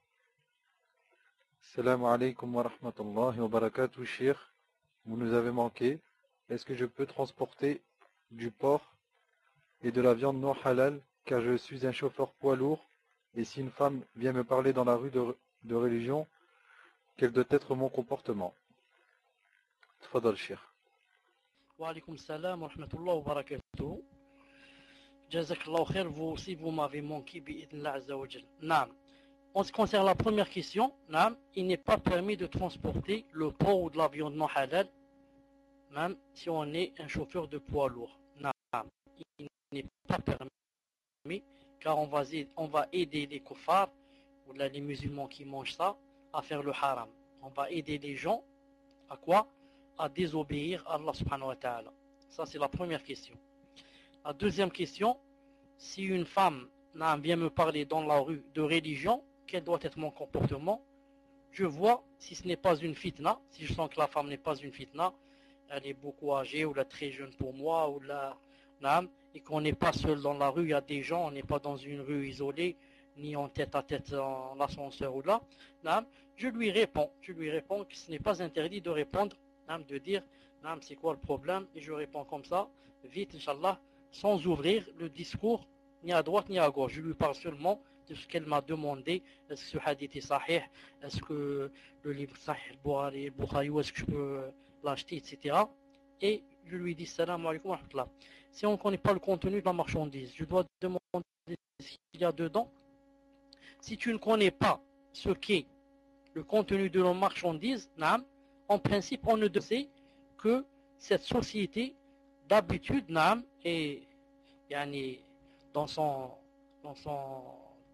Speaker 2: Salam alaikum wa rahmatullahi wa barakatuh, Cheikh. Vous nous avez manqué. Est-ce que je peux transporter du porc et de la viande non halal, car je suis un chauffeur poids lourd, et si une femme vient me parler dans la rue de, de religion, quel doit être mon comportement? Tfadal, Cheikh.
Speaker 1: Wa alaykum salam wa rahmatullahi wa barakatuh. Jazakallahu khair, vous aussi vous m'avez manqué bi'idhnillah azza wa jal. Naam. En ce qui concerne la première question, naam, il n'est pas permis de transporter le porc ou de la viande non halal, même si on est un chauffeur de poids lourd. Naam. Il n'est pas permis, car on va, on va aider les kuffars, ou là, les musulmans qui mangent ça, à faire le haram. On va aider les gens à quoi? À désobéir à Allah subhanahu wa ta'ala. Ça, c'est la première question. La deuxième question, si une femme vient me parler dans la rue de religion, quel doit être mon comportement? Je vois si ce n'est pas une fitna, si je sens que la femme n'est pas une fitna, elle est beaucoup âgée ou là très jeune pour moi, ou là, et qu'on n'est pas seul dans la rue, il y a des gens, on n'est pas dans une rue isolée, ni en tête à tête en ascenseur ou là, je lui réponds, je lui réponds que ce n'est pas interdit de répondre, de dire, c'est quoi le problème, et je réponds comme ça, vite, Inch'Allah, sans ouvrir le discours ni à droite ni à gauche. Je lui parle seulement de ce qu'elle m'a demandé. Est-ce que ce hadith est sahih? Est-ce que le livre sahih al-Bukhari, est-ce que je peux l'acheter, et cetera. Et je lui dis salam alaykum wa rahmatullah. Si on ne connaît pas le contenu de la marchandise, je dois demander ce qu'il y a dedans. Si tu ne connais pas ce qu'est le contenu de la marchandise, en principe, on ne sait que cette société d'habitude, naam, et yani, dans son, dans son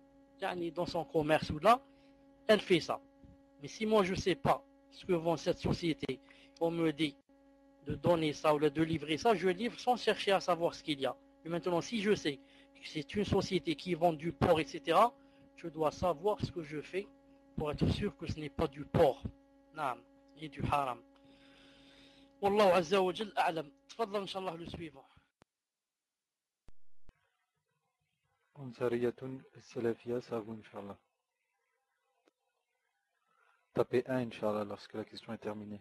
Speaker 1: yani, dans son commerce ou là, elle fait ça. Mais si moi je ne sais pas ce que vend cette société, on me dit de donner ça ou de livrer ça, je livre sans chercher à savoir ce qu'il y a. Et maintenant, si je sais que c'est une société qui vend du porc, et cetera, je dois savoir ce que je fais pour être sûr que ce n'est pas du porc. Naam, et du haram. Wallahu azza wa jal a'lam. Tfadla, inshallah, le suivant.
Speaker 2: Ansariyatun Salafia, ça vous, Inch'Allah. Tapez un, Inch'Allah, lorsque la question est terminée.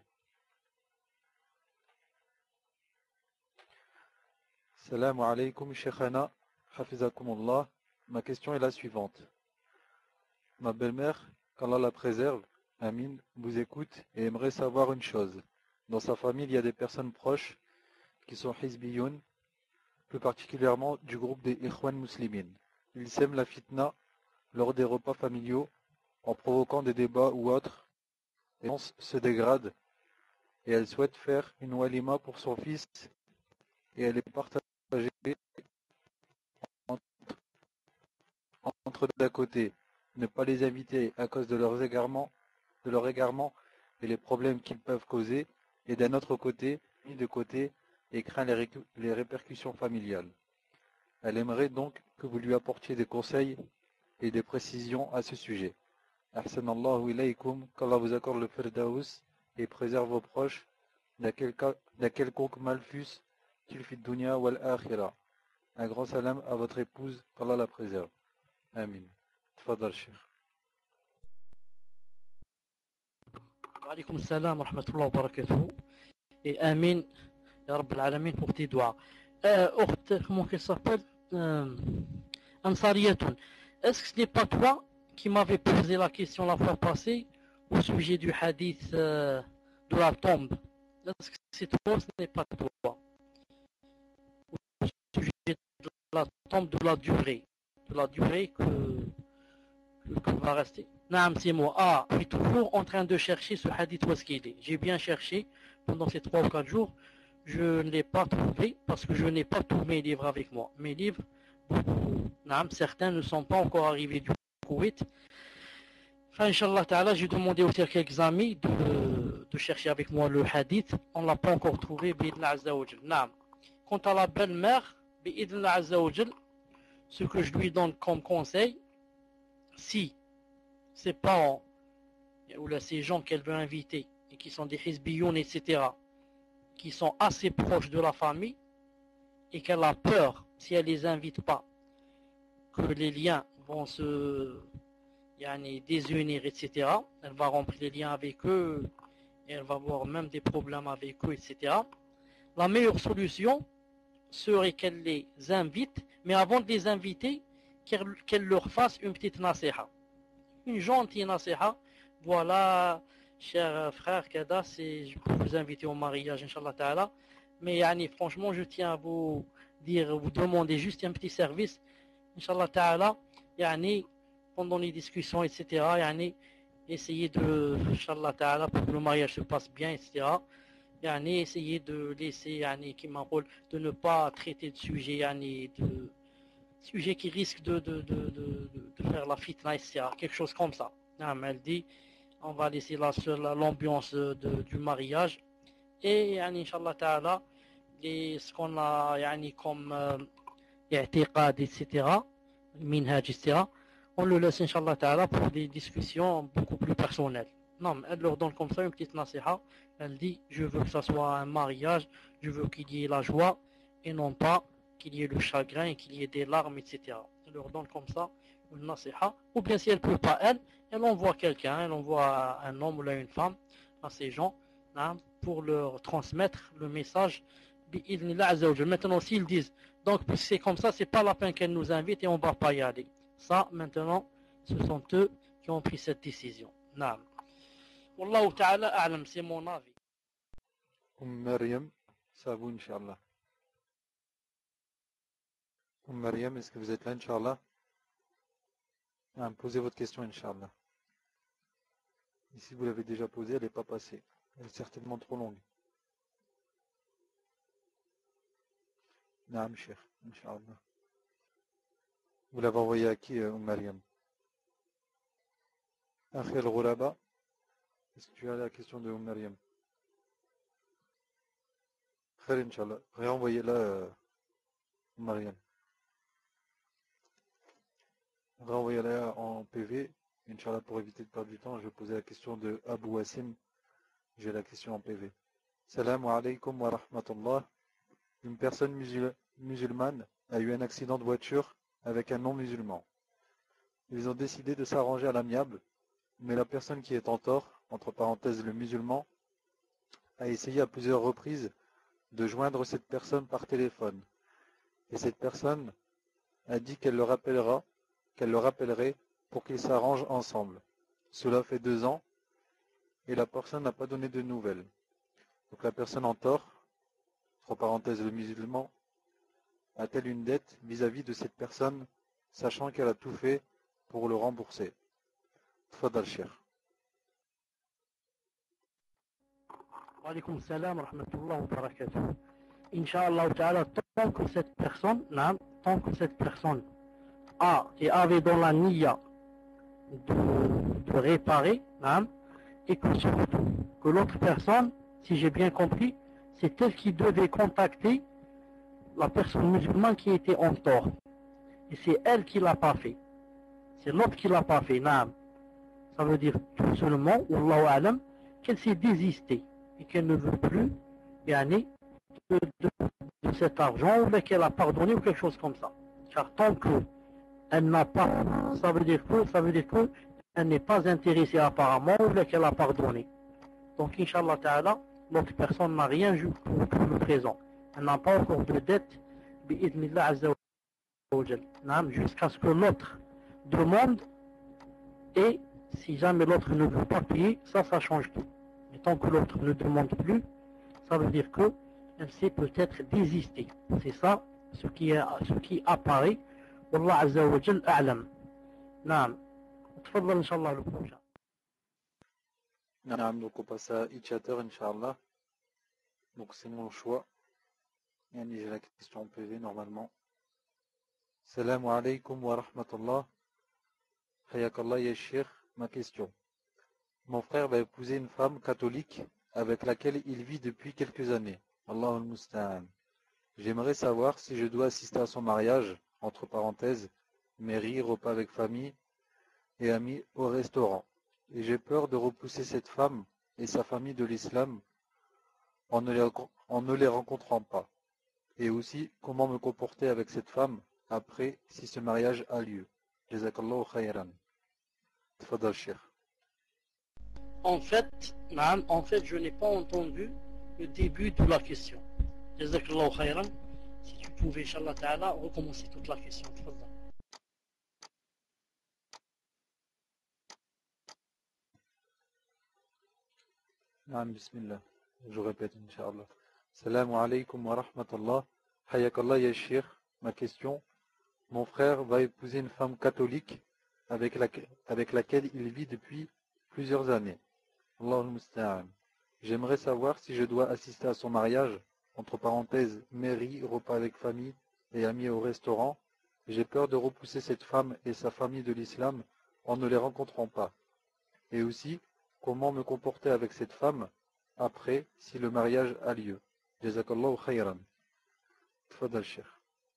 Speaker 2: Salam alaykum, Sheikhana, Hafizakumullah. Ma question est la suivante. Ma belle-mère, qu'Allah la préserve, Amin, vous écoute et aimerait savoir une chose. Dans sa famille, il y a des personnes proches qui sont hizbiyoun, plus particulièrement du groupe des Ikhwan Muslimin. Ils sèment la fitna lors des repas familiaux en provoquant des débats ou autres, et se dégrade, et elle souhaite faire une walima pour son fils, et elle est partagée entre, entre d'un côté, ne pas les inviter à cause de leurs égarements, de leur égarement et les problèmes qu'ils peuvent causer, et d'un autre côté, mis de côté, et craint les, récu- les répercussions familiales. Elle aimerait donc que vous lui apportiez des conseils et des précisions à ce sujet. Ahsanallahu ilaykum, qu'Allah vous accorde le firdaus et préserve vos proches d'un quelque- d'un quelconque malfus qu'il fit dunya wal akhira. Un grand salam à votre épouse, qu'Allah la préserve. Amin. Tfadal, Cheikh.
Speaker 1: Wa alaykum salam wa rahmatullahi wa barakatuh. Et amin, ya Rabb al-alamin, pour tes doigts. Euh, Ocht, comment qu'elle s'appelle euh, Ansariyatun. Est-ce que ce n'est pas toi qui m'avais posé la question la fois passée au sujet du hadith euh, de la tombe? Est-ce que c'est toi ou ce n'est pas toi? Au sujet de la tombe, de la durée. De la durée que, que, que va rester. Naam, c'est moi. Ah, je suis toujours en train de chercher ce hadith où est-ce qu'il est. J'ai bien cherché pendant ces trois ou quatre jours. Je ne l'ai pas trouvé parce que je n'ai pas tous mes livres avec moi. Mes livres, naam, certains ne sont pas encore arrivés du Koweït. Enfin, Inch'Allah Ta'ala, j'ai demandé aussi à quelques amis de, de chercher avec moi le hadith. On ne l'a pas encore trouvé, bi'idna azza wa jal. Naam. Quant à la belle-mère, bi'idna azza wa jal, ce que je lui donne comme conseil, si ses parents ou là, ces gens qu'elle veut inviter et qui sont des hizbiyoun, et cetera, qui sont assez proches de la famille et qu'elle a peur, si elle les invite pas, que les liens vont se yani, désunir, et cetera. Elle va rompre les liens avec eux et elle va avoir même des problèmes avec eux, et cetera. La meilleure solution serait qu'elle les invite, mais avant de les inviter, qu'elle, qu'elle leur fasse une petite nasiha. Une gentille nasiha. Voilà, cher frère Kada, c'est, je peux vous inviter au mariage, Inch'Allah Ta'ala. Mais yani, franchement, je tiens à vous dire, vous demander juste un petit service, Inch'Allah Ta'ala, yani, pendant les discussions, et cetera. Yani, essayez de, Inch'Allah Ta'ala, pour que le mariage se passe bien, et cetera. Yani, essayez de laisser, yani, qui m'enrôle, de ne pas traiter de sujets, yani, de sujets qui risquent de, de, de, de, de faire la fitna, et cetera. Quelque chose comme ça. Yani, elle dit, on va laisser là l'ambiance de, du mariage et yani, Inch'Allah Ta'ala, les, ce qu'on a yani, comme euh, i'tiqad, et cetera, minhaj, et cetera, on le laisse Inch'Allah Ta'ala pour des discussions beaucoup plus personnelles. Non, elle leur donne comme ça une petite nasiha. Elle dit, je veux que ça soit un mariage, je veux qu'il y ait la joie et non pas qu'il y ait le chagrin, qu'il y ait des larmes, et cetera. Elle leur donne comme ça une nasiha. Ou bien si elle ne peut pas elle, elle envoie quelqu'un, elle envoie un homme ou une femme à ces gens hein, pour leur transmettre le message. Maintenant, s'ils disent, donc c'est comme ça, c'est pas la peine qu'elle nous invite et on ne va pas y aller. Ça, maintenant, ce sont eux qui ont pris cette décision. Naam. Wallahu ta'ala a'lam, c'est mon avis.
Speaker 2: Umm Maryam, ça vous, Inch'Allah. Umm Maryam, est-ce que vous êtes là, Inch'Allah? Ah, posez votre question, Inch'Allah. Et si vous l'avez déjà posée, elle n'est pas passée. Elle est certainement trop longue. Naam, Cheikh, Inch'Allah. Vous l'avez envoyé à qui, Umm Maryam? Akhil Roulaba, est-ce que tu as la question de Mariam? Khair, Inch'Allah. Réenvoyez-la, euh, Mariam. Renvoyez-la en P V. Inch'Allah, pour éviter de perdre du temps, je vais poser la question de Abu Wassim. J'ai la question en P V. Salam alaykum wa rahmatullah. Une personne musul- musulmane a eu un accident de voiture avec un non-musulman. Ils ont décidé de s'arranger à l'amiable, mais la personne qui est en tort, entre parenthèses le musulman, a essayé à plusieurs reprises de joindre cette personne par téléphone. Et cette personne a dit qu'elle le rappellera, qu'elle le rappellerait pour qu'ils s'arrangent ensemble. Cela fait deux ans et la personne n'a pas donné de nouvelles. Donc la personne en tort, entre parenthèses le musulman, a-t-elle une dette vis-à-vis de cette personne, sachant qu'elle a tout fait pour le rembourser? Tfadal Cheikh.
Speaker 1: Wa alaykoum salam wa rahmatullah wa barakatuh. Inch'Allah ta'ala, tant que cette personne, naam, tant que cette personne a et avait dans la niya de, de réparer, naam, et que surtout que l'autre personne, si j'ai bien compris, c'est elle qui devait contacter la personne musulmane qui était en tort. Et c'est elle qui l'a pas fait. C'est l'autre qui l'a pas fait, naam. Ça veut dire tout seulement, Wallahu alam, qu'elle s'est désistée et qu'elle ne veut plus, yani, de, de, de cet argent, ou qu'elle a pardonné ou quelque chose comme ça. Car tant que elle n'a pas, ça veut dire que, ça veut dire que elle n'est pas intéressée apparemment, ou qu'elle a pardonné. Donc, Inch'Allah Ta'ala, l'autre personne n'a rien joué pour, pour le présent. Elle n'a pas encore de dette, bi'idnillah azza wa jal. Jusqu'à ce que l'autre demande, et si jamais l'autre ne veut pas payer, ça, ça change tout. Mais tant que l'autre ne demande plus, ça veut dire que elle s'est peut-être désistée. C'est ça ce qui, est, ce qui apparaît. Wallah azza wa jal a'lam. Naam. Tfadal Inch'Allah le prochain.
Speaker 2: Naam, donc on passe à Itchater, Inch'Allah. Donc c'est mon choix. Yani, j'ai la question en P V normalement. Salam alaykum wa rahmatullah. Hayakallah ya Sheikh. Ma question. Mon frère va épouser une femme catholique avec laquelle il vit depuis quelques années. Allahul Musta'an. J'aimerais savoir si je dois assister à son mariage, entre parenthèses, mairie, repas avec famille et amis au restaurant. Et j'ai peur de repousser cette femme et sa famille de l'islam en ne les, en ne les rencontrant pas. Et aussi, comment me comporter avec cette femme après si ce mariage a lieu. Jazakallahu khayran. Tfadal Cheikh.
Speaker 1: En fait, naam, en fait, je n'ai pas entendu le début de la question. Jazakallahu khayran. Si tu pouvais, Inch'Allah Ta'ala, recommencer toute la question. Tfadal.
Speaker 2: Naam, bismillah. Je répète, Inch'Allah. Salam alaykum wa rahmatullah. Hayakallah ya Sheikh. Ma question. Mon frère va épouser une femme catholique avec, la, avec laquelle il vit depuis plusieurs années. Allahul Musta'an. J'aimerais savoir si je dois assister à son mariage, entre parenthèses, mairie, repas avec famille et amis au restaurant. J'ai peur de repousser cette femme et sa famille de l'islam en ne les rencontrant pas. Et aussi, comment me comporter avec cette femme après si le mariage a lieu. Jazakallahu khayran. Tfadal Cheikh.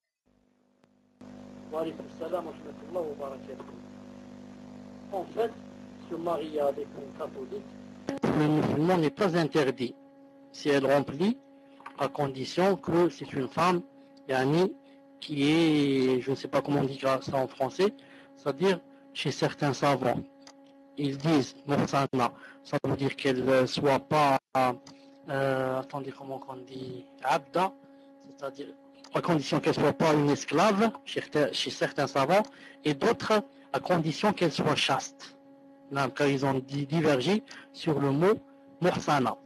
Speaker 1: Wa alaykoum salam wa rahmatullah wa barakatuh. En fait, se marier avec un catholique, le musulman n'est pas interdit si elle remplit à condition que c'est une femme yani, qui est, je ne sais pas comment on dit ça en français, c'est-à-dire chez certains savants, ils disent muhsana, ça veut dire qu'elle ne soit pas, euh, attendez comment on dit, abda, c'est-à-dire à condition qu'elle ne soit pas une esclave chez, chez certains savants, et d'autres à condition qu'elle soit chaste. Non, car ils ont divergé sur le mot muhsana.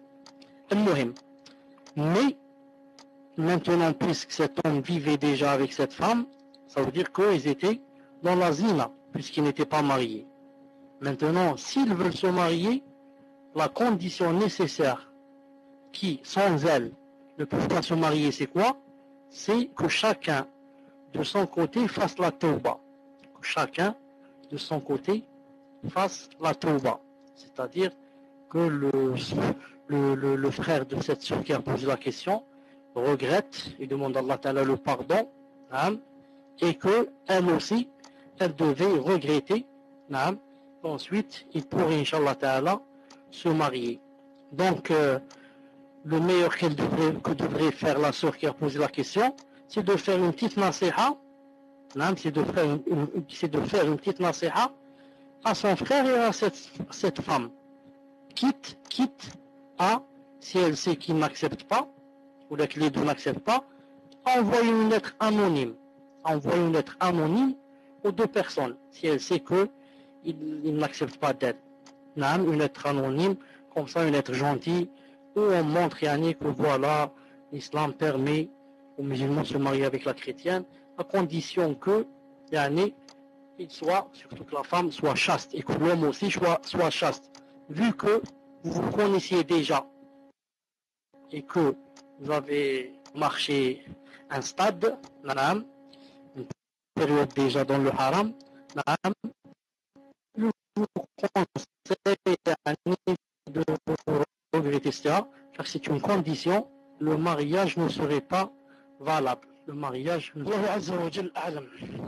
Speaker 1: Mais maintenant, puisque cet homme vivait déjà avec cette femme, ça veut dire qu'ils étaient dans la zina, puisqu'ils n'étaient pas mariés. Maintenant, s'ils veulent se marier, la condition nécessaire qui, sans elle, ne peuvent pas se marier, c'est quoi? C'est que chacun de son côté fasse la tauba. Que chacun de son côté fasse la tauba. C'est-à-dire que le, le, le, le frère de cette sœur qui a posé la question regrette et demande à Allah Ta'ala le pardon, hein, et que elle aussi, elle devait regretter, hein, ensuite il pourrait, Inch'Allah Ta'ala, se marier. Donc, euh, le meilleur qu'elle devrait, que devrait faire la sœur qui a posé la question, c'est de faire une petite nasiha, hein, c'est de faire une, une, c'est de faire une petite nasiha à son frère et à cette, cette femme. Quitte, quitte à, si elle sait qu'il n'accepte pas, ou que les deux n'acceptent pas, envoyer une lettre anonyme. Envoyer une lettre anonyme aux deux personnes, si elle sait qu'il il n'accepte pas d'elle. Une lettre anonyme, comme ça, une lettre gentille, où on montre yani, que voilà, l'islam permet aux musulmans de se marier avec la chrétienne, à condition que, yani, il soit, surtout que la femme soit chaste, et que l'homme aussi soit, soit chaste. Vu que vous vous connaissiez déjà, et que vous avez marché un stade, madame, une période déjà dans le haram, madame, je vous conseille de regretter cela, car c'est une condition, le mariage ne serait pas valable. Le mariage ne serait pas valable.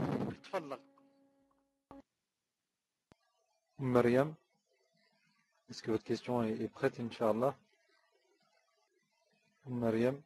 Speaker 2: Mariam, est-ce que votre question est, est prête, Inch'Allah? Mariam,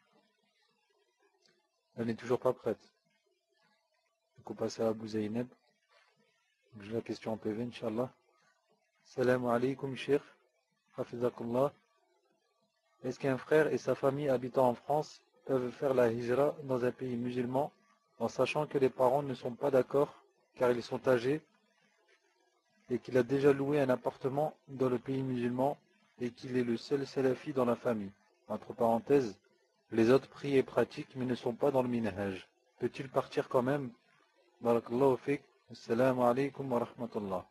Speaker 2: elle n'est toujours pas prête. Donc on passe à Abu Zaynab. J'ai la question en P V, Inch'Allah. Salam alaykum, Cheikh. Hafizakallah. Est-ce qu'un frère et sa famille habitant en France peuvent faire la hijra dans un pays musulman en sachant que les parents ne sont pas d'accord car ils sont âgés et qu'il a déjà loué un appartement dans le pays musulman et qu'il est le seul salafi dans la famille? Entre parenthèses, les autres prient et pratiquent mais ne sont pas dans le minhaj. Peut-il partir quand même? Barakallahu fik. Assalamu alaykum wa rahmatullah.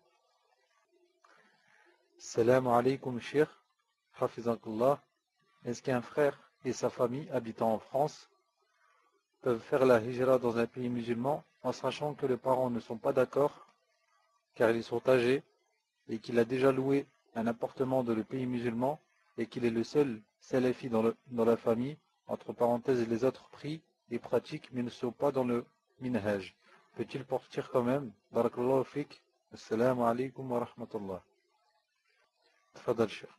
Speaker 2: Assalamu alaykum, Cheikh. Hafizakallah. Est-ce qu'un frère et sa famille habitant en France peuvent faire la hijra dans un pays musulman en sachant que les parents ne sont pas d'accord car ils sont âgés et qu'il a déjà loué un appartement dans le pays musulman et qu'il est le seul salafi dans, le, dans la famille, entre parenthèses les autres prient et pratiquent mais ne sont pas dans le minhaj? Peut-il partir quand même? Barakallahu fik. Assalamu alaykum wa rahmatullah. Tfadal, Cheikh.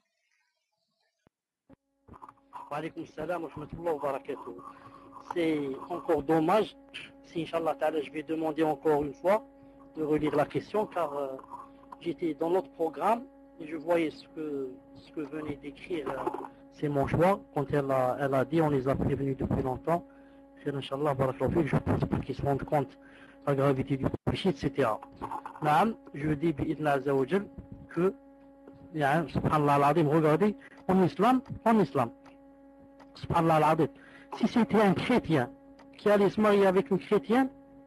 Speaker 1: Wa alaykum salam wa rahmatullah wa barakatuh. C'est encore dommage. Si, Inch'Allah Ta'ala, je vais demander encore une fois de relire la question, car euh, j'étais dans l'autre programme et je voyais ce que, ce que venait d'écrire. Euh, c'est mon choix. Quand elle a, elle a dit, on les a prévenus depuis longtemps. Inch'Allah, barakallahu, je pense pas qu'ils se rendent compte de la gravité du péché, et cetera. Naam, je dis, bi'idna azawajal, que, subhanallah al-azim, regardez, en islam, en islam, subhanallah al-azim, si c'était un chrétien qui allait se marier avec une chrétienne,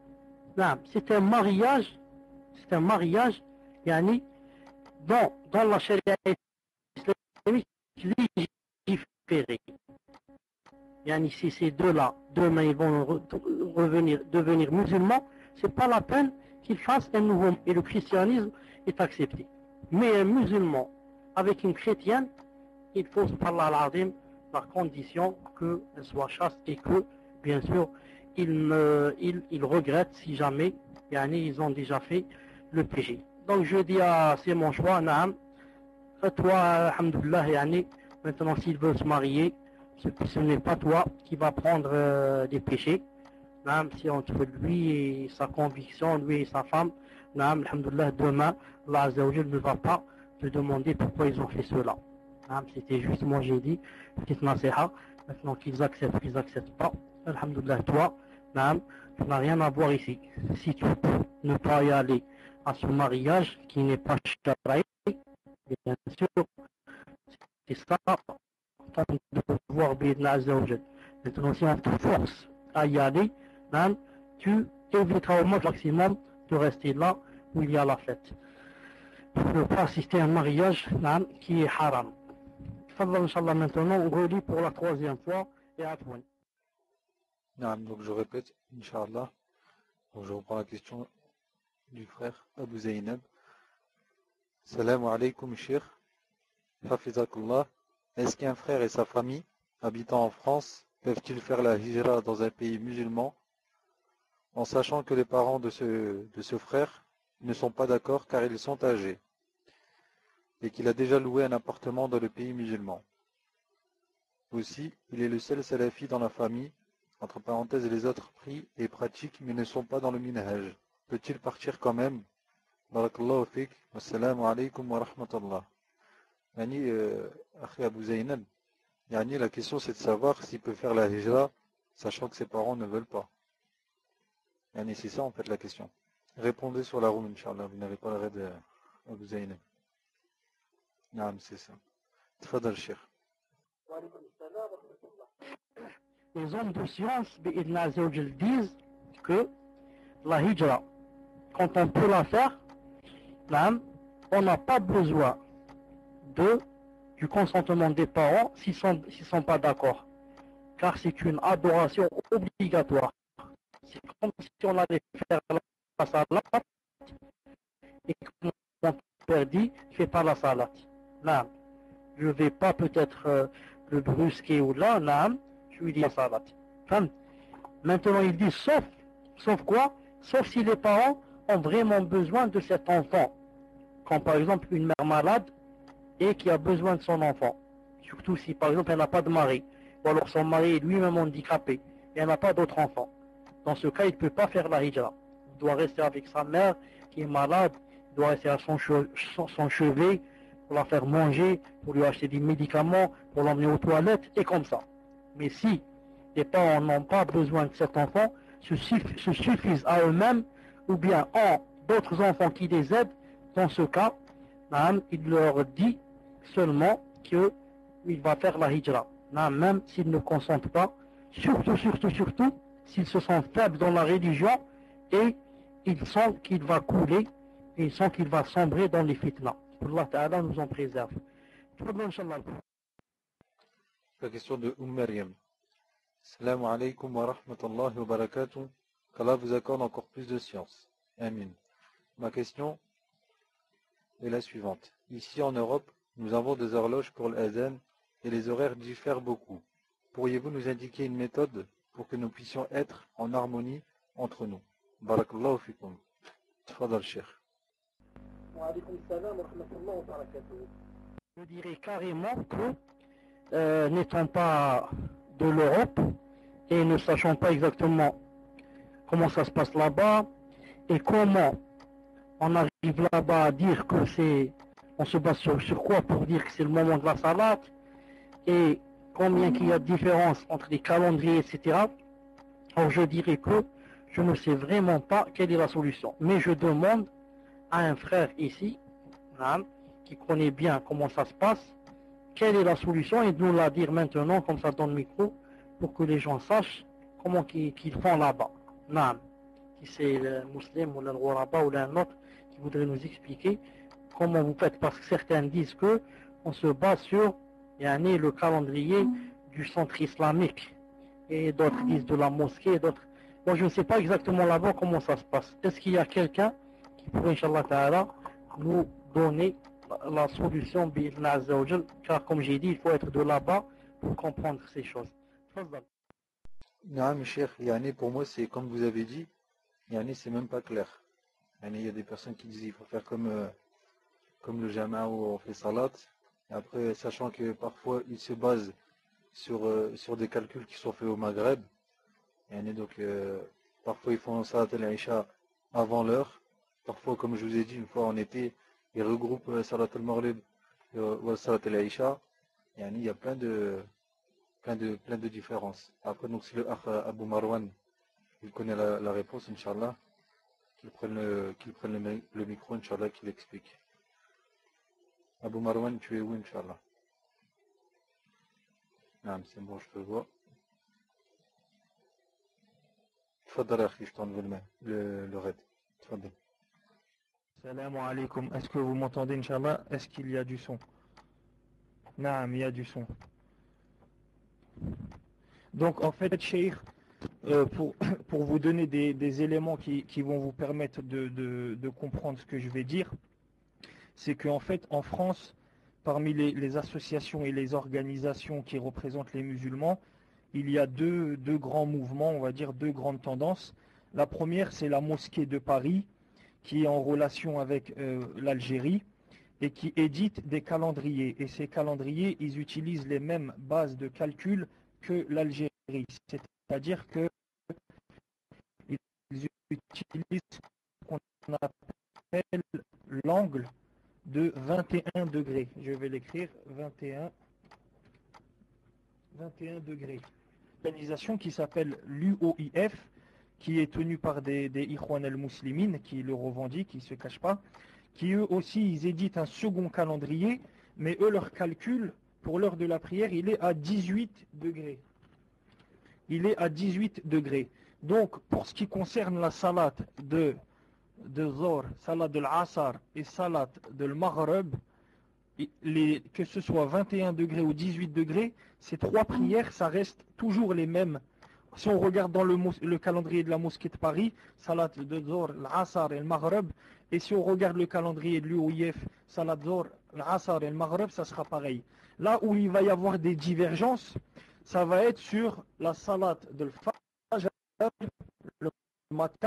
Speaker 1: c'est un mariage, c'est un mariage, yani, dans, dans la charia islamique, légiféré. Yani, si ces deux-là, demain, ils vont re revenir, devenir musulmans, c'est pas la peine qu'ils fassent un nouveau, et le christianisme est accepté. Mais un musulman avec une chrétienne, il faut, subhanallah al-azim, par condition qu'elle soit chaste et que, bien sûr, ils, me, ils, ils regrettent si jamais yani, ils ont déjà fait le péché. Donc je dis à c'est mon choix, naam, toi, alhamdoulilah, yani, maintenant s'il veut se marier, ce, ce n'est pas toi qui va prendre euh, des péchés. Naam, c'est entre lui et sa conviction, lui et sa femme. Naam, alhamdoulilah, demain, Allah Azza wa Jal ne va pas te demander pourquoi ils ont fait cela. C'était juste, moi j'ai dit, petite nasiha, maintenant qu'ils acceptent, qu'ils n'acceptent pas, alhamdoulilah, toi, naam, tu n'as rien à voir ici. Si tu peux ne pas y aller à ce mariage qui n'est pas sharaï, bien sûr, c'est ça, ton devoir, bi'idna azza wa jal. Maintenant, si on te force à y aller, naam, tu éviteras au maximum de rester là où il y a la fête. Pour ne pas assister à un mariage, naam, qui est haram. Inch'Allah, maintenant, on relit pour la troisième fois et à toi.
Speaker 2: Donc je répète, Inch'Allah. Donc je reprends la question du frère Abu Zaynab. Salam alaykoum, Cheikh. Hafizakullah. Est-ce qu'un frère et sa famille, habitant en France, peuvent-ils faire la hijra dans un pays musulman, en sachant que les parents de ce, de ce frère ne sont pas d'accord car ils sont âgés, et qu'il a déjà loué un appartement dans le pays musulman? Aussi, il est le seul salafi dans la famille, entre parenthèses les autres prient et pratiquent mais ne sont pas dans le minhaj. Peut-il partir quand même? Barakallahu fik, wassalamu alaykum wa rahmatullah. Yani, euh, Akhi Abu Zainab, yani, la question c'est de savoir s'il peut faire la hijra, sachant que ses parents ne veulent pas. Yani, c'est ça en fait la question. Répondez sur la room, Inch'Allah, vous n'avez pas l'arrêt de Abu Zainab. Naam, c'est ça. Tfadal, Cheikh.
Speaker 1: Les hommes de science disent que la hijra, quand on peut la faire, on n'a pas besoin de, du consentement des parents s'ils ne sont, s'ils sont pas d'accord. Car c'est une adoration obligatoire. C'est comme si on allait faire la salat et que mon père dit, fais pas la salat. Non, je ne vais pas peut-être euh, le brusquer ou là, non, je lui dis la salat. Enfin, maintenant il dit sauf, sauf quoi? Sauf si les parents ont vraiment besoin de cet enfant. Comme par exemple une mère malade et qui a besoin de son enfant. Surtout si par exemple elle n'a pas de mari, ou alors son mari est lui-même handicapé, et elle n'a pas d'autre enfant. Dans ce cas, il ne peut pas faire la hijra. Il doit rester avec sa mère qui est malade, il doit rester à son, che son, son chevet, pour la faire manger, pour lui acheter des médicaments, pour l'emmener aux toilettes, et comme ça. Mais si les parents n'ont pas besoin de cet enfant, se, suff se suffisent à eux-mêmes, ou bien ont d'autres enfants qui les aident, dans ce cas, il leur dit seulement qu'il va faire la hijra. Même s'ils ne consentent pas, surtout, surtout, surtout, s'ils se sentent faibles dans la religion et ils sentent qu'il va couler, et ils sentent qu'il va sombrer dans les fitna. Allah Ta'ala nous en préserve.
Speaker 2: La question de Umm Maryam. Salam alaykum wa rahmatullahi wa barakatuh. Qu'Allah vous accorde encore plus de science. Amin. Ma question est la suivante. Ici en Europe, nous avons des horloges pour l'adhan et les horaires diffèrent beaucoup. Pourriez-vous nous indiquer une méthode pour que nous puissions être en harmonie entre nous? Barakallahu fikum. Tfadal Cheikh.
Speaker 1: Je dirais carrément que euh, n'étant pas de l'Europe et ne sachant pas exactement comment ça se passe là-bas et comment on arrive là-bas à dire que c'est, on se base sur, sur quoi pour dire que c'est le moment de la salat et combien qu'il y a de différence entre les calendriers, et cetera. Alors je dirais que je ne sais vraiment pas quelle est la solution. Mais je demande à un frère ici, hein, qui connaît bien comment ça se passe, quelle est la solution et de nous la dire maintenant, comme ça dans le micro, pour que les gens sachent comment qu'ils qu'ils font là-bas. Non. Si c'est le musulman ou le Ghuraba ou l'un autre qui voudrait nous expliquer comment vous faites, parce que certains disent que on se base sur yani, le calendrier du centre islamique et d'autres disent de la mosquée, d'autres. Moi je ne sais pas exactement là-bas comment ça se passe. Est-ce qu'il y a quelqu'un qui pourrait, Inch'Allah Ta'ala, nous donner la solution, car comme j'ai dit, il faut être de là-bas pour comprendre ces choses.
Speaker 2: Non, Cheikh, yani, pour moi, c'est comme vous avez dit, yani, c'est même pas clair. Yani, il y a des personnes qui disent qu'il faut faire comme, euh, comme le jama où on fait salat. Et après, sachant que parfois, ils se basent sur, euh, sur des calculs qui sont faits au Maghreb. Yani, donc, euh, parfois, ils font salat al-Isha avant l'heure. Parfois, comme je vous ai dit, une fois en été, ils regroupent euh, salat al-Maghrib euh, ou salat al-Isha. Yani, il y a plein de, plein de, plein de différences. Après, donc, si le Akh Abu Marwan, il connaît la, la réponse, Inch'Allah, qu'il prenne le, qu'il prenne le, le micro, Inch'Allah, qu'il explique. Abu Marwan, tu es où, Inch'Allah? Non, c'est bon, je te vois. Tfadal, Akhi, je t'enlève le, le, le raid. Tfadal.
Speaker 3: Salam alaikum. Est-ce que vous m'entendez, Inch'Allah? Est-ce qu'il y a du son? Naam, il y a du son. Donc, en fait, Cheikh, euh, pour, pour vous donner des, des éléments qui, qui vont vous permettre de, de, de comprendre ce que je vais dire, c'est qu'en fait, en France, parmi les, les associations et les organisations qui représentent les musulmans, il y a deux, deux grands mouvements, on va dire deux grandes tendances. La première, c'est la mosquée de Paris, qui est en relation avec euh, l'Algérie et qui édite des calendriers. Et ces calendriers, ils utilisent les mêmes bases de calcul que l'Algérie. C'est-à-dire qu'ils utilisent ce qu'on appelle l'angle de vingt et un degrés. Je vais l'écrire, vingt et un, vingt et un degrés. L'organisation qui s'appelle l'U O I F, qui est tenue par des, des Ikhwan al-Muslimin, qui le revendiquent, qui ne se cachent pas, qui eux aussi, ils éditent un second calendrier, mais eux, leur calcul, pour l'heure de la prière, il est à dix-huit degrés. Il est à dix-huit degrés. Donc, pour ce qui concerne la salat de, de Zohr, salat de l'Asar et salat de l'Maghrib, les, que ce soit vingt et un degrés ou dix-huit degrés, ces trois prières, ça reste toujours les mêmes. Si on regarde dans le, le calendrier de la mosquée de Paris, salat de Zohr, l'Asar et le Maghrib, et si on regarde le calendrier de l'U O I F, salat de Zohr, l'Asar et le Maghrib, ça sera pareil. Là où il va y avoir des divergences, ça va être sur la salat de l'Fajr, le matin,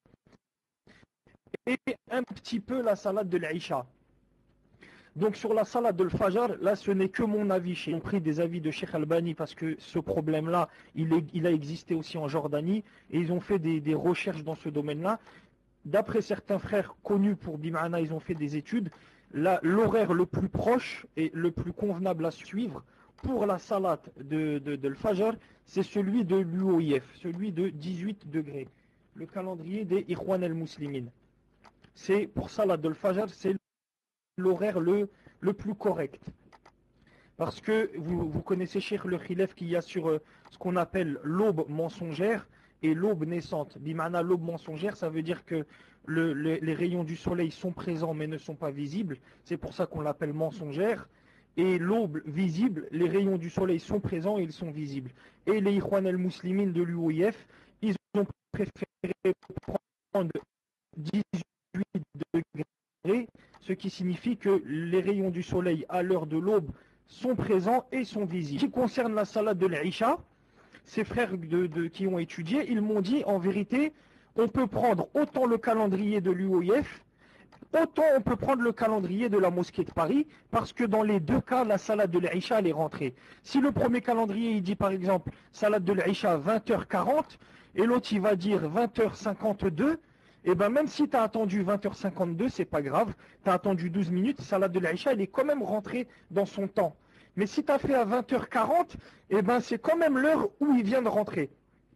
Speaker 3: et un petit peu la salat de l'Isha. Donc sur la salat de l'Fajr, là ce n'est que mon avis. J'ai pris des avis de Cheikh Albani parce que ce problème-là, il, il a existé aussi en Jordanie et ils ont fait des, des recherches dans ce domaine-là. D'après certains frères connus pour Bimana, ils ont fait des études. L'horaire le plus proche et le plus convenable à suivre pour la salat de, de, de l'Fajr, c'est celui de l'U O I F, celui de dix-huit degrés. Le calendrier des Ikhwan al-Muslimin. C'est pour salat de l'Fajr, c'est l'horaire le, le plus correct. Parce que vous, vous connaissez, Cheikh, le khilaf qu'il y a sur euh, ce qu'on appelle l'aube mensongère et l'aube naissante. Bimana, l'aube mensongère, ça veut dire que le, le, les rayons du soleil sont présents mais ne sont pas visibles. C'est pour ça qu'on l'appelle mensongère. Et l'aube visible, les rayons du soleil sont présents et ils sont visibles. Et les Ikhwan al-Muslimin de l'U O I F, ils ont préféré prendre dix-huit degrés, ce qui signifie que les rayons du soleil à l'heure de l'aube sont présents et sont visibles. En ce qui concerne la salat de l'Isha, ces frères de, de, qui ont étudié, ils m'ont dit, en vérité, on peut prendre autant le calendrier de l'U O I F, autant on peut prendre le calendrier de la mosquée de Paris, parce que dans les deux cas, la salat de l'Isha, elle est rentrée. Si le premier calendrier, il dit par exemple, salat de l'Isha vingt heures quarante, et l'autre, il va dire vingt heures cinquante-deux, et bien même si tu as attendu vingt heures cinquante-deux, c'est pas grave, tu as attendu douze minutes, salat de l'Isha, elle est quand même rentrée dans son temps. Mais si tu as fait à vingt heures quarante, et ben c'est quand même l'heure où il vient de rentrer.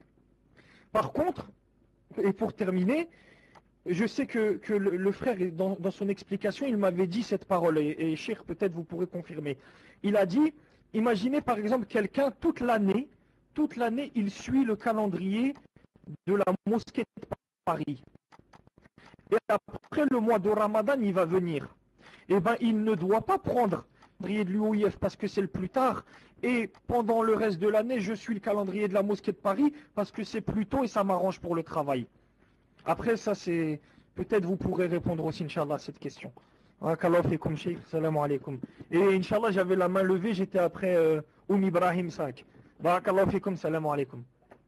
Speaker 3: Par contre, et pour terminer, je sais que, que le, le frère, dans, dans son explication, il m'avait dit cette parole, et, et Cheikh, peut-être vous pourrez confirmer. Il a dit, imaginez par exemple quelqu'un, toute l'année, toute l'année, il suit le calendrier de la mosquée de Paris. Et après le mois de Ramadan, il va venir. Et ben, il ne doit pas prendre le calendrier de l'U O I F parce que c'est le plus tard. Et pendant le reste de l'année, je suis le calendrier de la mosquée de Paris parce que c'est plus tôt et ça m'arrange pour le travail. Après, ça c'est... Peut-être vous pourrez répondre aussi, Inch'Allah, à cette question. Barakallahu fikum, Cheikh. Salam alaikum. Et Inch'Allah, j'avais la main levée, j'étais après euh, Oum Ibrahim Sak. Barakallahu fikum, salam alaikum.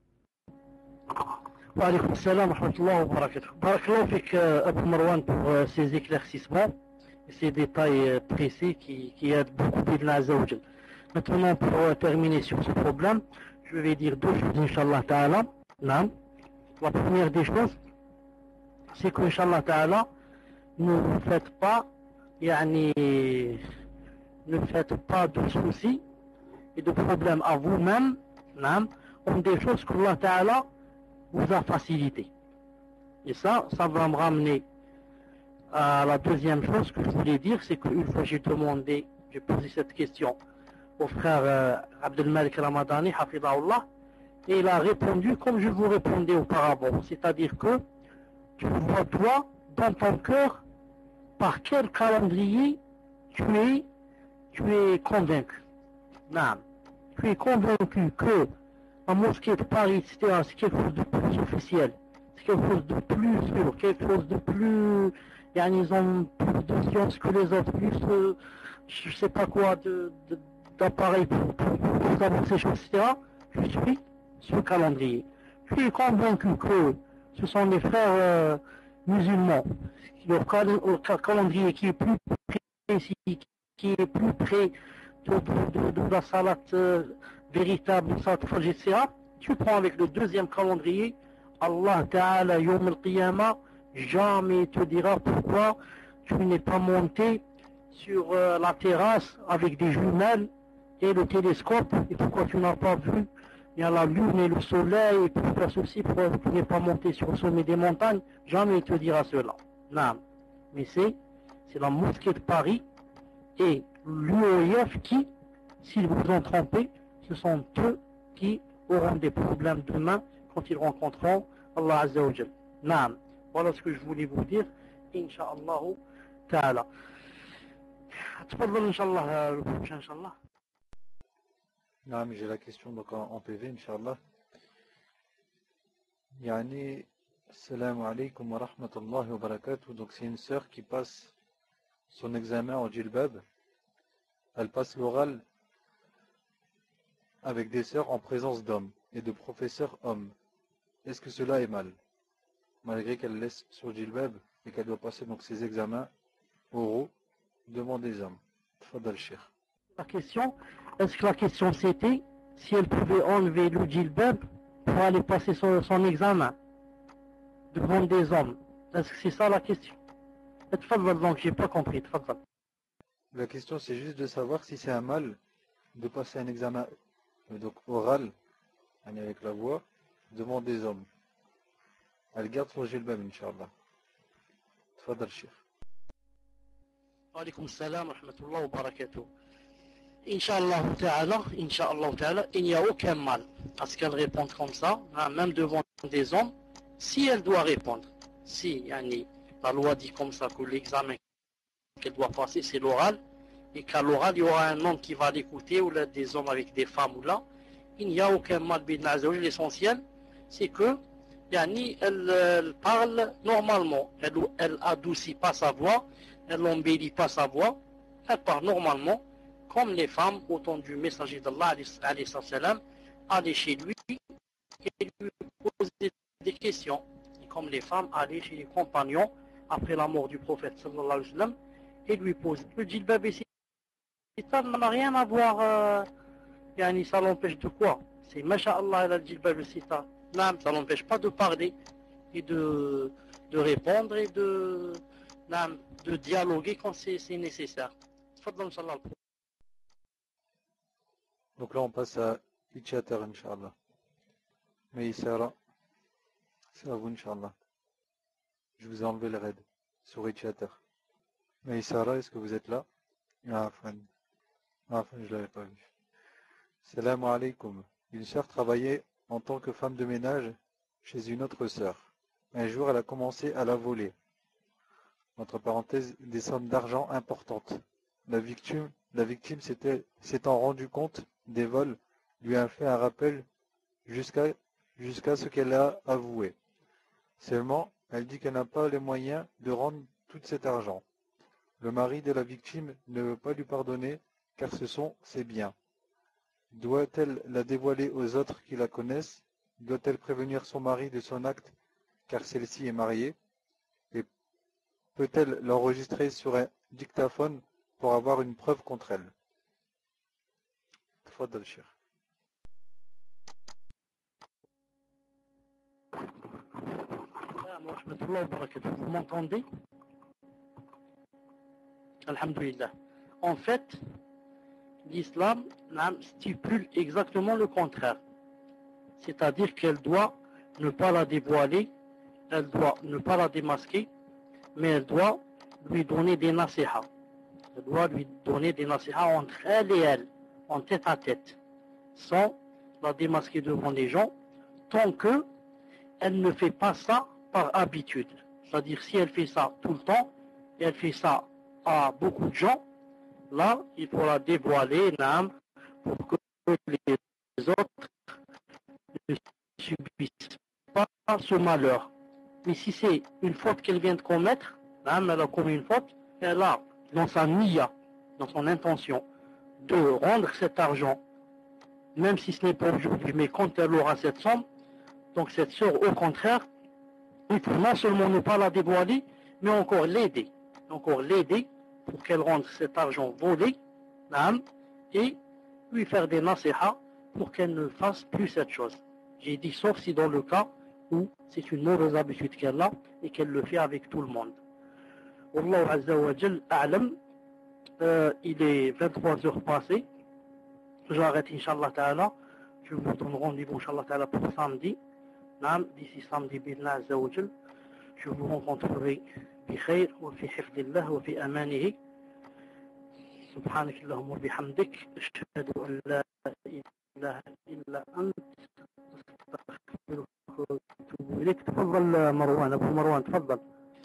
Speaker 1: Wa alaykoum salam wa rahmatullahi wa barakatuh. Barakallahu fik Abou Marwan pour euh, ces éclaircissements et ces détails euh, précis qui, qui aident beaucoup Bidna Azzawajal. Maintenant, pour euh, terminer sur ce problème, je vais dire deux choses, Inch'Allah Ta'ala. La première des choses, c'est que, Inch'Allah Ta'ala, ne vous faites pas, yani, ne faites pas de soucis et de problèmes à vous-même, comme des choses que Allah Ta'ala vous a facilité. Et ça, ça va me ramener à la deuxième chose que je voulais dire, c'est qu'une fois j'ai demandé, j'ai posé cette question au frère euh, Abdelmalik Ramadani, Hafidahullah, et il a répondu comme je vous répondais auparavant, c'est-à-dire que tu vois toi, dans ton cœur, par quel calendrier tu es, tu es convaincu. Non. Tu es convaincu que la mosquée de Paris, et cetera, c'est quelque chose de plus officiel, c'est quelque chose de plus sûr, quelque chose de plus
Speaker 4: yani, ils ont plus de science que les autres, plus de, je sais pas quoi, de, de, d'appareils pour, pour, pour savoir ces choses, et cetera. Je suis ce calendrier. Je suis convaincu que ce sont les frères euh, musulmans. Leur cal cal calendrier qui est plus précis, qui est plus près de, de, de, de la salat euh, véritable, salat fajr, et cetera. Tu prends avec le deuxième calendrier, Allah Ta'ala Yom al-Qiyamah, jamais te dira pourquoi tu n'es pas monté sur euh, la terrasse avec des jumelles et le télescope, et pourquoi tu n'as pas vu il y a la lune et le soleil, et pour faire ceci, pourquoi tu n'es pas monté sur le sommet des montagnes, jamais il te dira cela. Non. Mais c'est, c'est la mosquée de Paris et l'U O F qui, s'ils vous ont trompé, ce sont eux qui auront des problèmes demain quand ils rencontreront Allah Azza wa Jal. Non. Voilà ce que je voulais vous dire. Inch'Allah Ta'ala. تفضل إن شاء الله إن شاء الله.
Speaker 2: Non, mais j'ai la question donc en, en P V, Inch'Allah. Yani, Assalamu alaikum wa rahmatullahi wa barakatuh. Donc c'est une sœur qui passe son examen en djilbab. Elle passe l'oral avec des sœurs en présence d'hommes et de professeurs hommes. Est-ce que cela est mal? Malgré qu'elle laisse sur djilbab et qu'elle doit passer donc ses examens oraux devant des hommes. Tfadal Cheikh.
Speaker 4: La question, est-ce que la question c'était si elle pouvait enlever le djilbab pour aller passer son, son examen devant des hommes? Est-ce que c'est ça la question? Donc j'ai pas compris.
Speaker 2: La question c'est juste de savoir si c'est un mal de passer un examen donc oral avec la voix devant des hommes. Elle garde son djilbab, Inch'Allah. Tfadal Cheikh.
Speaker 1: Wa alaykoum salam wa rahmatullahi wa barakatuh. Inch'Allah ta'ala, Inch'Allah ta'ala, il n'y a aucun mal à ce qu'elle réponde comme ça, hein, même devant des hommes, si elle doit répondre. Si yani, la loi dit comme ça que l'examen qu'elle doit passer, c'est l'oral, et qu'à l'oral, il y aura un homme qui va l'écouter, ou là, des hommes avec des femmes, ou là, il n'y a aucun mal. L'essentiel, c'est que yani, elle, elle parle normalement, elle, elle adoucit pas sa voix, elle n'embellit pas sa voix, elle parle normalement, comme les femmes, au temps du messager d'Allah, allaient chez lui et lui posaient des questions. Et comme les femmes allaient chez les compagnons, après la mort du prophète sallallahu alayhi wa sallam, et lui posaient. Le djilbab ici, ça n'a rien à voir, euh, yani, ça l'empêche de quoi? C'est masha'Allah le djilbab ici, ça l'empêche pas de parler et de, de répondre et de, de dialoguer quand c'est nécessaire. Fadlan, Inch'Allah.
Speaker 2: Donc là on passe à Ichater, Inch'Allah. Mais Isara, c'est à vous, Inch'Allah. Je vous ai enlevé le raid sur Ichater. Mais Isara, est-ce que vous êtes là? Ah, fan. Ah, fan, je l'avais pas vu. Salam alaikum. Une sœur travaillait en tant que femme de ménage chez une autre sœur. Un jour, elle a commencé à la voler. Entre parenthèses, des sommes d'argent importantes. La victime, la victime s'étant rendu compte des vols, lui a fait un rappel jusqu'à jusqu'à ce qu'elle a avoué. Seulement, elle dit qu'elle n'a pas les moyens de rendre tout cet argent. Le mari de la victime ne veut pas lui pardonner car ce sont ses biens. Doit-elle la dévoiler aux autres qui la connaissent? Doit-elle prévenir son mari de son acte car celle-ci est mariée? Et peut-elle l'enregistrer sur un dictaphone pour avoir une preuve contre elle? Tfadal Cheikh.
Speaker 4: Vous m'entendez? Alhamdulillah. En fait, l'islam stipule exactement le contraire. C'est-à-dire qu'elle doit ne pas la dévoiler, elle doit ne pas la démasquer, mais elle doit lui donner des nasiha. Elle doit lui donner des nasiha entre elle et elle, en tête à tête, sans la démasquer devant les gens, tant que elle ne fait pas ça par habitude. C'est-à-dire si elle fait ça tout le temps, et elle fait ça à beaucoup de gens, là, il faut la dévoiler, pour que les autres ne subissent pas ce malheur. Mais si c'est une faute qu'elle vient de commettre, Naam, elle a commis une faute, elle a, dans sa niya, dans son intention, de rendre cet argent, même si ce n'est pas aujourd'hui, mais quand elle aura cette somme, donc cette sœur, au contraire, il faut non seulement ne pas la dévoiler, mais encore l'aider, encore l'aider pour qu'elle rende cet argent volé, naam, et lui faire des nasiha pour qu'elle ne fasse plus cette chose. J'ai dit sauf si dans le cas où c'est une mauvaise habitude qu'elle a et qu'elle le fait avec tout le monde. Wallahu Azza wa Jal a'lam. Euh, il est vingt-trois heures passées. J'arrête Inch'Allah Ta'ala. Je vous donne rendez-vous Inch'Allah Ta'ala pour samedi. Naam, d'ici samedi Bidna Azza wa Jal. Je vous rencontrerai بخير وفي حفظ الله وفي أمانه. سبحانك اللهم وبحمدك أشهد أن لا إله إلا أنت أستغفرك وأتوب إليك. تفضل مروان، أبو مروان تفضل.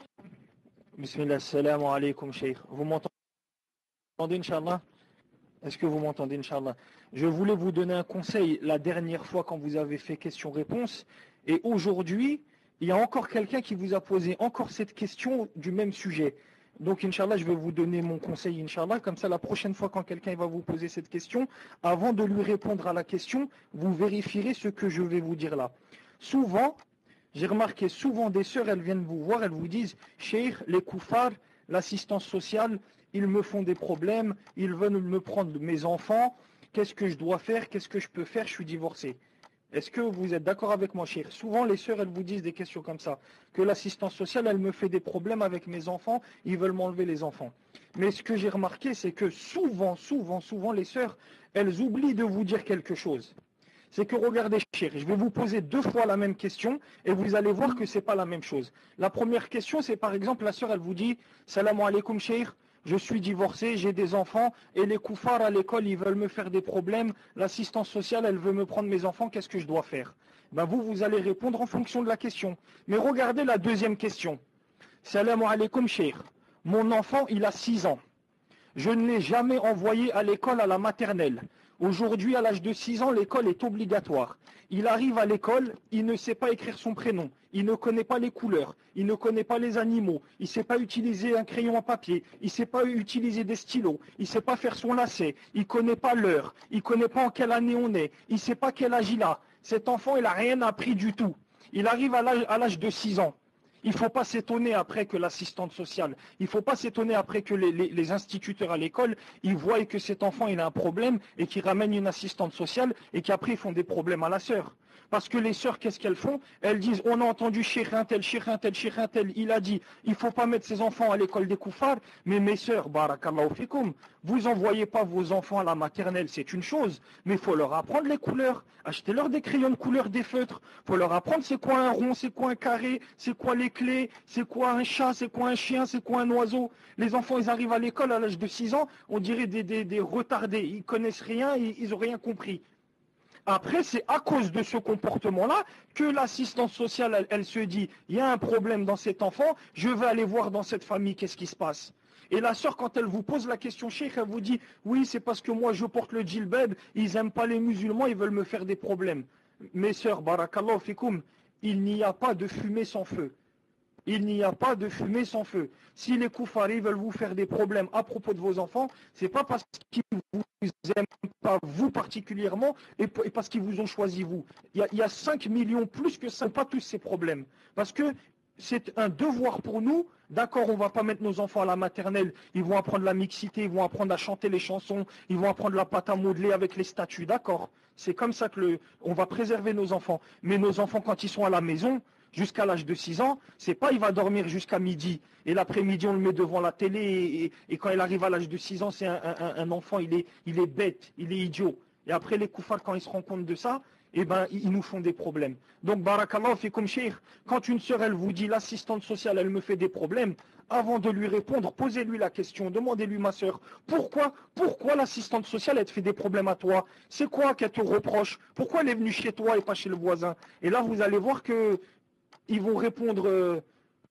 Speaker 3: Bismillah, salam alaykum, Cheikh. Vous m'entendez, Inch'Allah? Est-ce que vous m'entendez, Inch'Allah? Je voulais vous donner un conseil la dernière fois quand vous avez fait question-réponse. Et aujourd'hui, il y a encore quelqu'un qui vous a posé encore cette question du même sujet. Donc, Inch'Allah, je vais vous donner mon conseil, Inch'Allah. Comme ça, la prochaine fois, quand quelqu'un va vous poser cette question, avant de lui répondre à la question, vous vérifierez ce que je vais vous dire là. Souvent, j'ai remarqué, souvent des sœurs, elles viennent vous voir, elles vous disent « Cheikh, les koufars, l'assistance sociale, ils me font des problèmes, ils veulent me prendre mes enfants, qu'est-ce que je dois faire, qu'est-ce que je peux faire, je suis divorcé ». Est-ce que vous êtes d'accord avec moi, Cheikh? Souvent, les sœurs, elles vous disent des questions comme ça, que l'assistance sociale, elle me fait des problèmes avec mes enfants, ils veulent m'enlever les enfants. Mais ce que j'ai remarqué, c'est que souvent, souvent, souvent, les sœurs, elles oublient de vous dire quelque chose. C'est que regardez, Cheikh, je vais vous poser deux fois la même question et vous allez voir que c'est pas la même chose. La première question, c'est par exemple, la sœur, elle vous dit « Salam alaykoum, Cheikh, je suis divorcé, j'ai des enfants et les koufars à l'école, ils veulent me faire des problèmes, l'assistance sociale, elle veut me prendre mes enfants, qu'est-ce que je dois faire ?» Ben vous, vous allez répondre en fonction de la question. Mais regardez la deuxième question. « Salam alaykoum, Cheikh, mon enfant, il a six ans. Je ne l'ai jamais envoyé à l'école à la maternelle. Aujourd'hui, à l'âge de six ans, l'école est obligatoire. Il arrive à l'école, il ne sait pas écrire son prénom, il ne connaît pas les couleurs, il ne connaît pas les animaux, il ne sait pas utiliser un crayon à papier, il ne sait pas utiliser des stylos, il ne sait pas faire son lacet, il ne connaît pas l'heure, il ne connaît pas en quelle année on est, il ne sait pas quel âge il a. Cet enfant, il n'a rien appris du tout. Il arrive à l'âge de six ans. Il ne faut pas s'étonner après que l'assistante sociale, il ne faut pas s'étonner après que les, les, les instituteurs à l'école, ils voient que cet enfant il a un problème et qu'ils ramènent une assistante sociale et qu'après ils font des problèmes à la sœur. Parce que les sœurs, qu'est-ce qu'elles font? Elles disent, on a entendu Cheikh un tel, Cheikh un tel, Cheikh un tel, il a dit, il ne faut pas mettre ses enfants à l'école des koufars, mais mes sœurs, barakallahu fikoum, vous envoyez pas vos enfants à la maternelle, c'est une chose, mais il faut leur apprendre les couleurs, achetez-leur des crayons de couleur, des feutres, il faut leur apprendre c'est quoi un rond, c'est quoi un carré, c'est quoi les clés, c'est quoi un chat, c'est quoi un chien, c'est quoi un oiseau. Les enfants, ils arrivent à l'école à l'âge de six ans, on dirait des, des, des retardés, ils connaissent rien, ils n'ont rien compris. Après, c'est à cause de ce comportement-là que l'assistance sociale, elle, elle se dit, il y a un problème dans cet enfant, je vais aller voir dans cette famille qu'est-ce qui se passe. Et la sœur, quand elle vous pose la question, Cheikh, elle vous dit, oui, c'est parce que moi je porte le djilbab, ils n'aiment pas les musulmans, ils veulent me faire des problèmes. Mes sœurs, barakallahu fikoum, il n'y a pas de fumée sans feu. Il n'y a pas de fumée sans feu. Si les koufari veulent vous faire des problèmes à propos de vos enfants, c'est pas parce qu'ils vous aiment pas vous particulièrement et parce qu'ils vous ont choisi vous. Il y a, il y a cinq millions plus que ça, pas tous ces problèmes. Parce que c'est un devoir pour nous. D'accord, on va pas mettre nos enfants à la maternelle. Ils vont apprendre la mixité, ils vont apprendre à chanter les chansons, ils vont apprendre la pâte à modeler avec les statues. D'accord, c'est comme ça que le, on va préserver nos enfants. Mais nos enfants, quand ils sont à la maison, jusqu'à l'âge de six ans, c'est pas il va dormir jusqu'à midi et l'après-midi on le met devant la télé et, et, et quand il arrive à l'âge de six ans, c'est un, un, un enfant, il est, il est bête, il est idiot. Et après les koufars, quand ils se rendent compte de ça, eh ben, ils nous font des problèmes. Donc, barakallahu fikum cheikh, quand une sœur, elle vous dit, l'assistante sociale, elle me fait des problèmes, avant de lui répondre, posez-lui la question, demandez-lui, ma sœur, pourquoi, pourquoi l'assistante sociale, elle te fait des problèmes à toi? C'est quoi qu'elle te reproche? Pourquoi elle est venue chez toi et pas chez le voisin? Et là, vous allez voir que ils vont répondre, euh,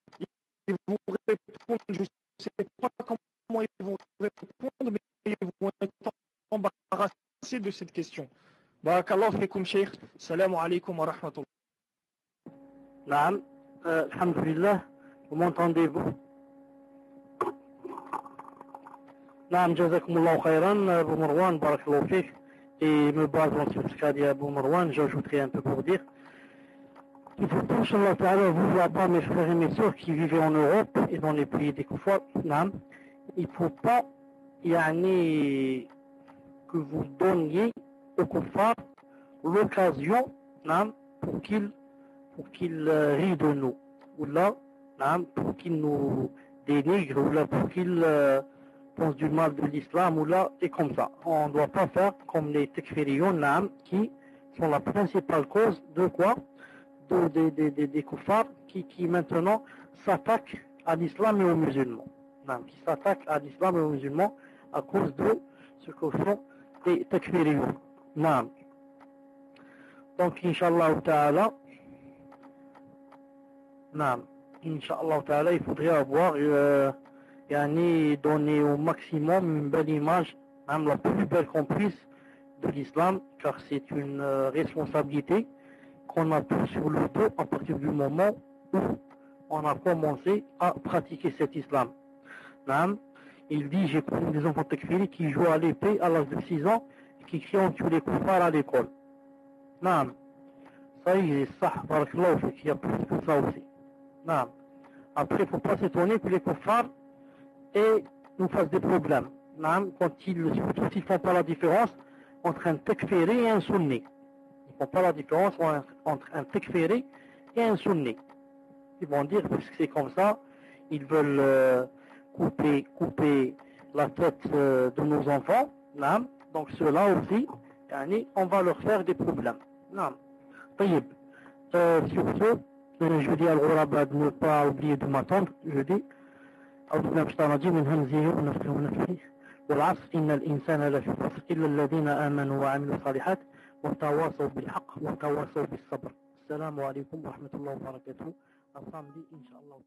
Speaker 3: ils vont répondre, je ne sais pas comment ils vont répondre, mais ils vont être embarrassés de cette question. Barakallahu fikum cheikh, salam alaykum wa rahmatullah.
Speaker 4: Naam, euh, alhamdulillah, vous m'entendez-vous? نعم جزاكم الله خيرا أبو مروان بارك الله فيك. Et me basant sur ce qu'a dit Abou Marwan, j'ajouterai un peu pour dire il faut pas, Inch'Allah Ta'ala, vous là-bas, mes frères et mes sœurs qui vivent en Europe et dans les pays des Koufars, il ne faut pas yani, que vous donniez aux Koufars l'occasion pour qu'ils pour qu'ils rient de nous, ou là, pour qu'ils nous dénigrent, ou là, pour qu'ils euh, pensent du mal de l'islam, ou là, et comme ça. On ne doit pas faire comme les tekfiriyon, qui sont la principale cause de quoi? De, de, de, de, des koufars qui, qui maintenant s'attaquent à l'islam et aux musulmans. Qui s'attaquent à l'islam et aux musulmans à cause de ce que font les tekfiriyon. Donc, Inch'Allah Ta'ala, Inch'Allah Ta'ala, il faudrait avoir euh, yani, donné au maximum une belle image, même la plus belle qu'on puisse de l'islam, car c'est une euh, responsabilité qu'on a pris sur le dos à partir du moment où on a commencé à pratiquer cet islam. Il dit, j'ai connu des enfants tekfiri qui jouent à l'épée à l'âge de six ans et qui crient on tue les koufars à l'école. Non. Ça y est, ça, barakallahu fik, il y a plus que ça aussi. Non. Après, il ne faut pas s'étonner que les koufars et nous fassent des problèmes. Non. Quand ils ne font pas la différence entre un tekfiri et un sunni. Ils ne font pas la différence entre un tekfiri et un sunni. Ils vont dire, puisque c'est comme ça, ils veulent euh, couper, couper la tête euh, de nos enfants. Non. Donc ceux-là aussi, yani, on va leur faire des problèmes. Non. طيب. Euh, sur ce, je dis à l'Ghuraba de ne pas oublier de m'attendre. Je dis, أعوذ بالله من الشيطان الرجيم من همزه ونفخه ونفخه والعصر إن الإنسان لفي خسر إلا الذين آمنوا وعملوا الصالحات وتواصوا بالحق وتواصوا بالصبر. السلام عليكم ورحمة الله وبركاته. الصامدي إن شاء الله.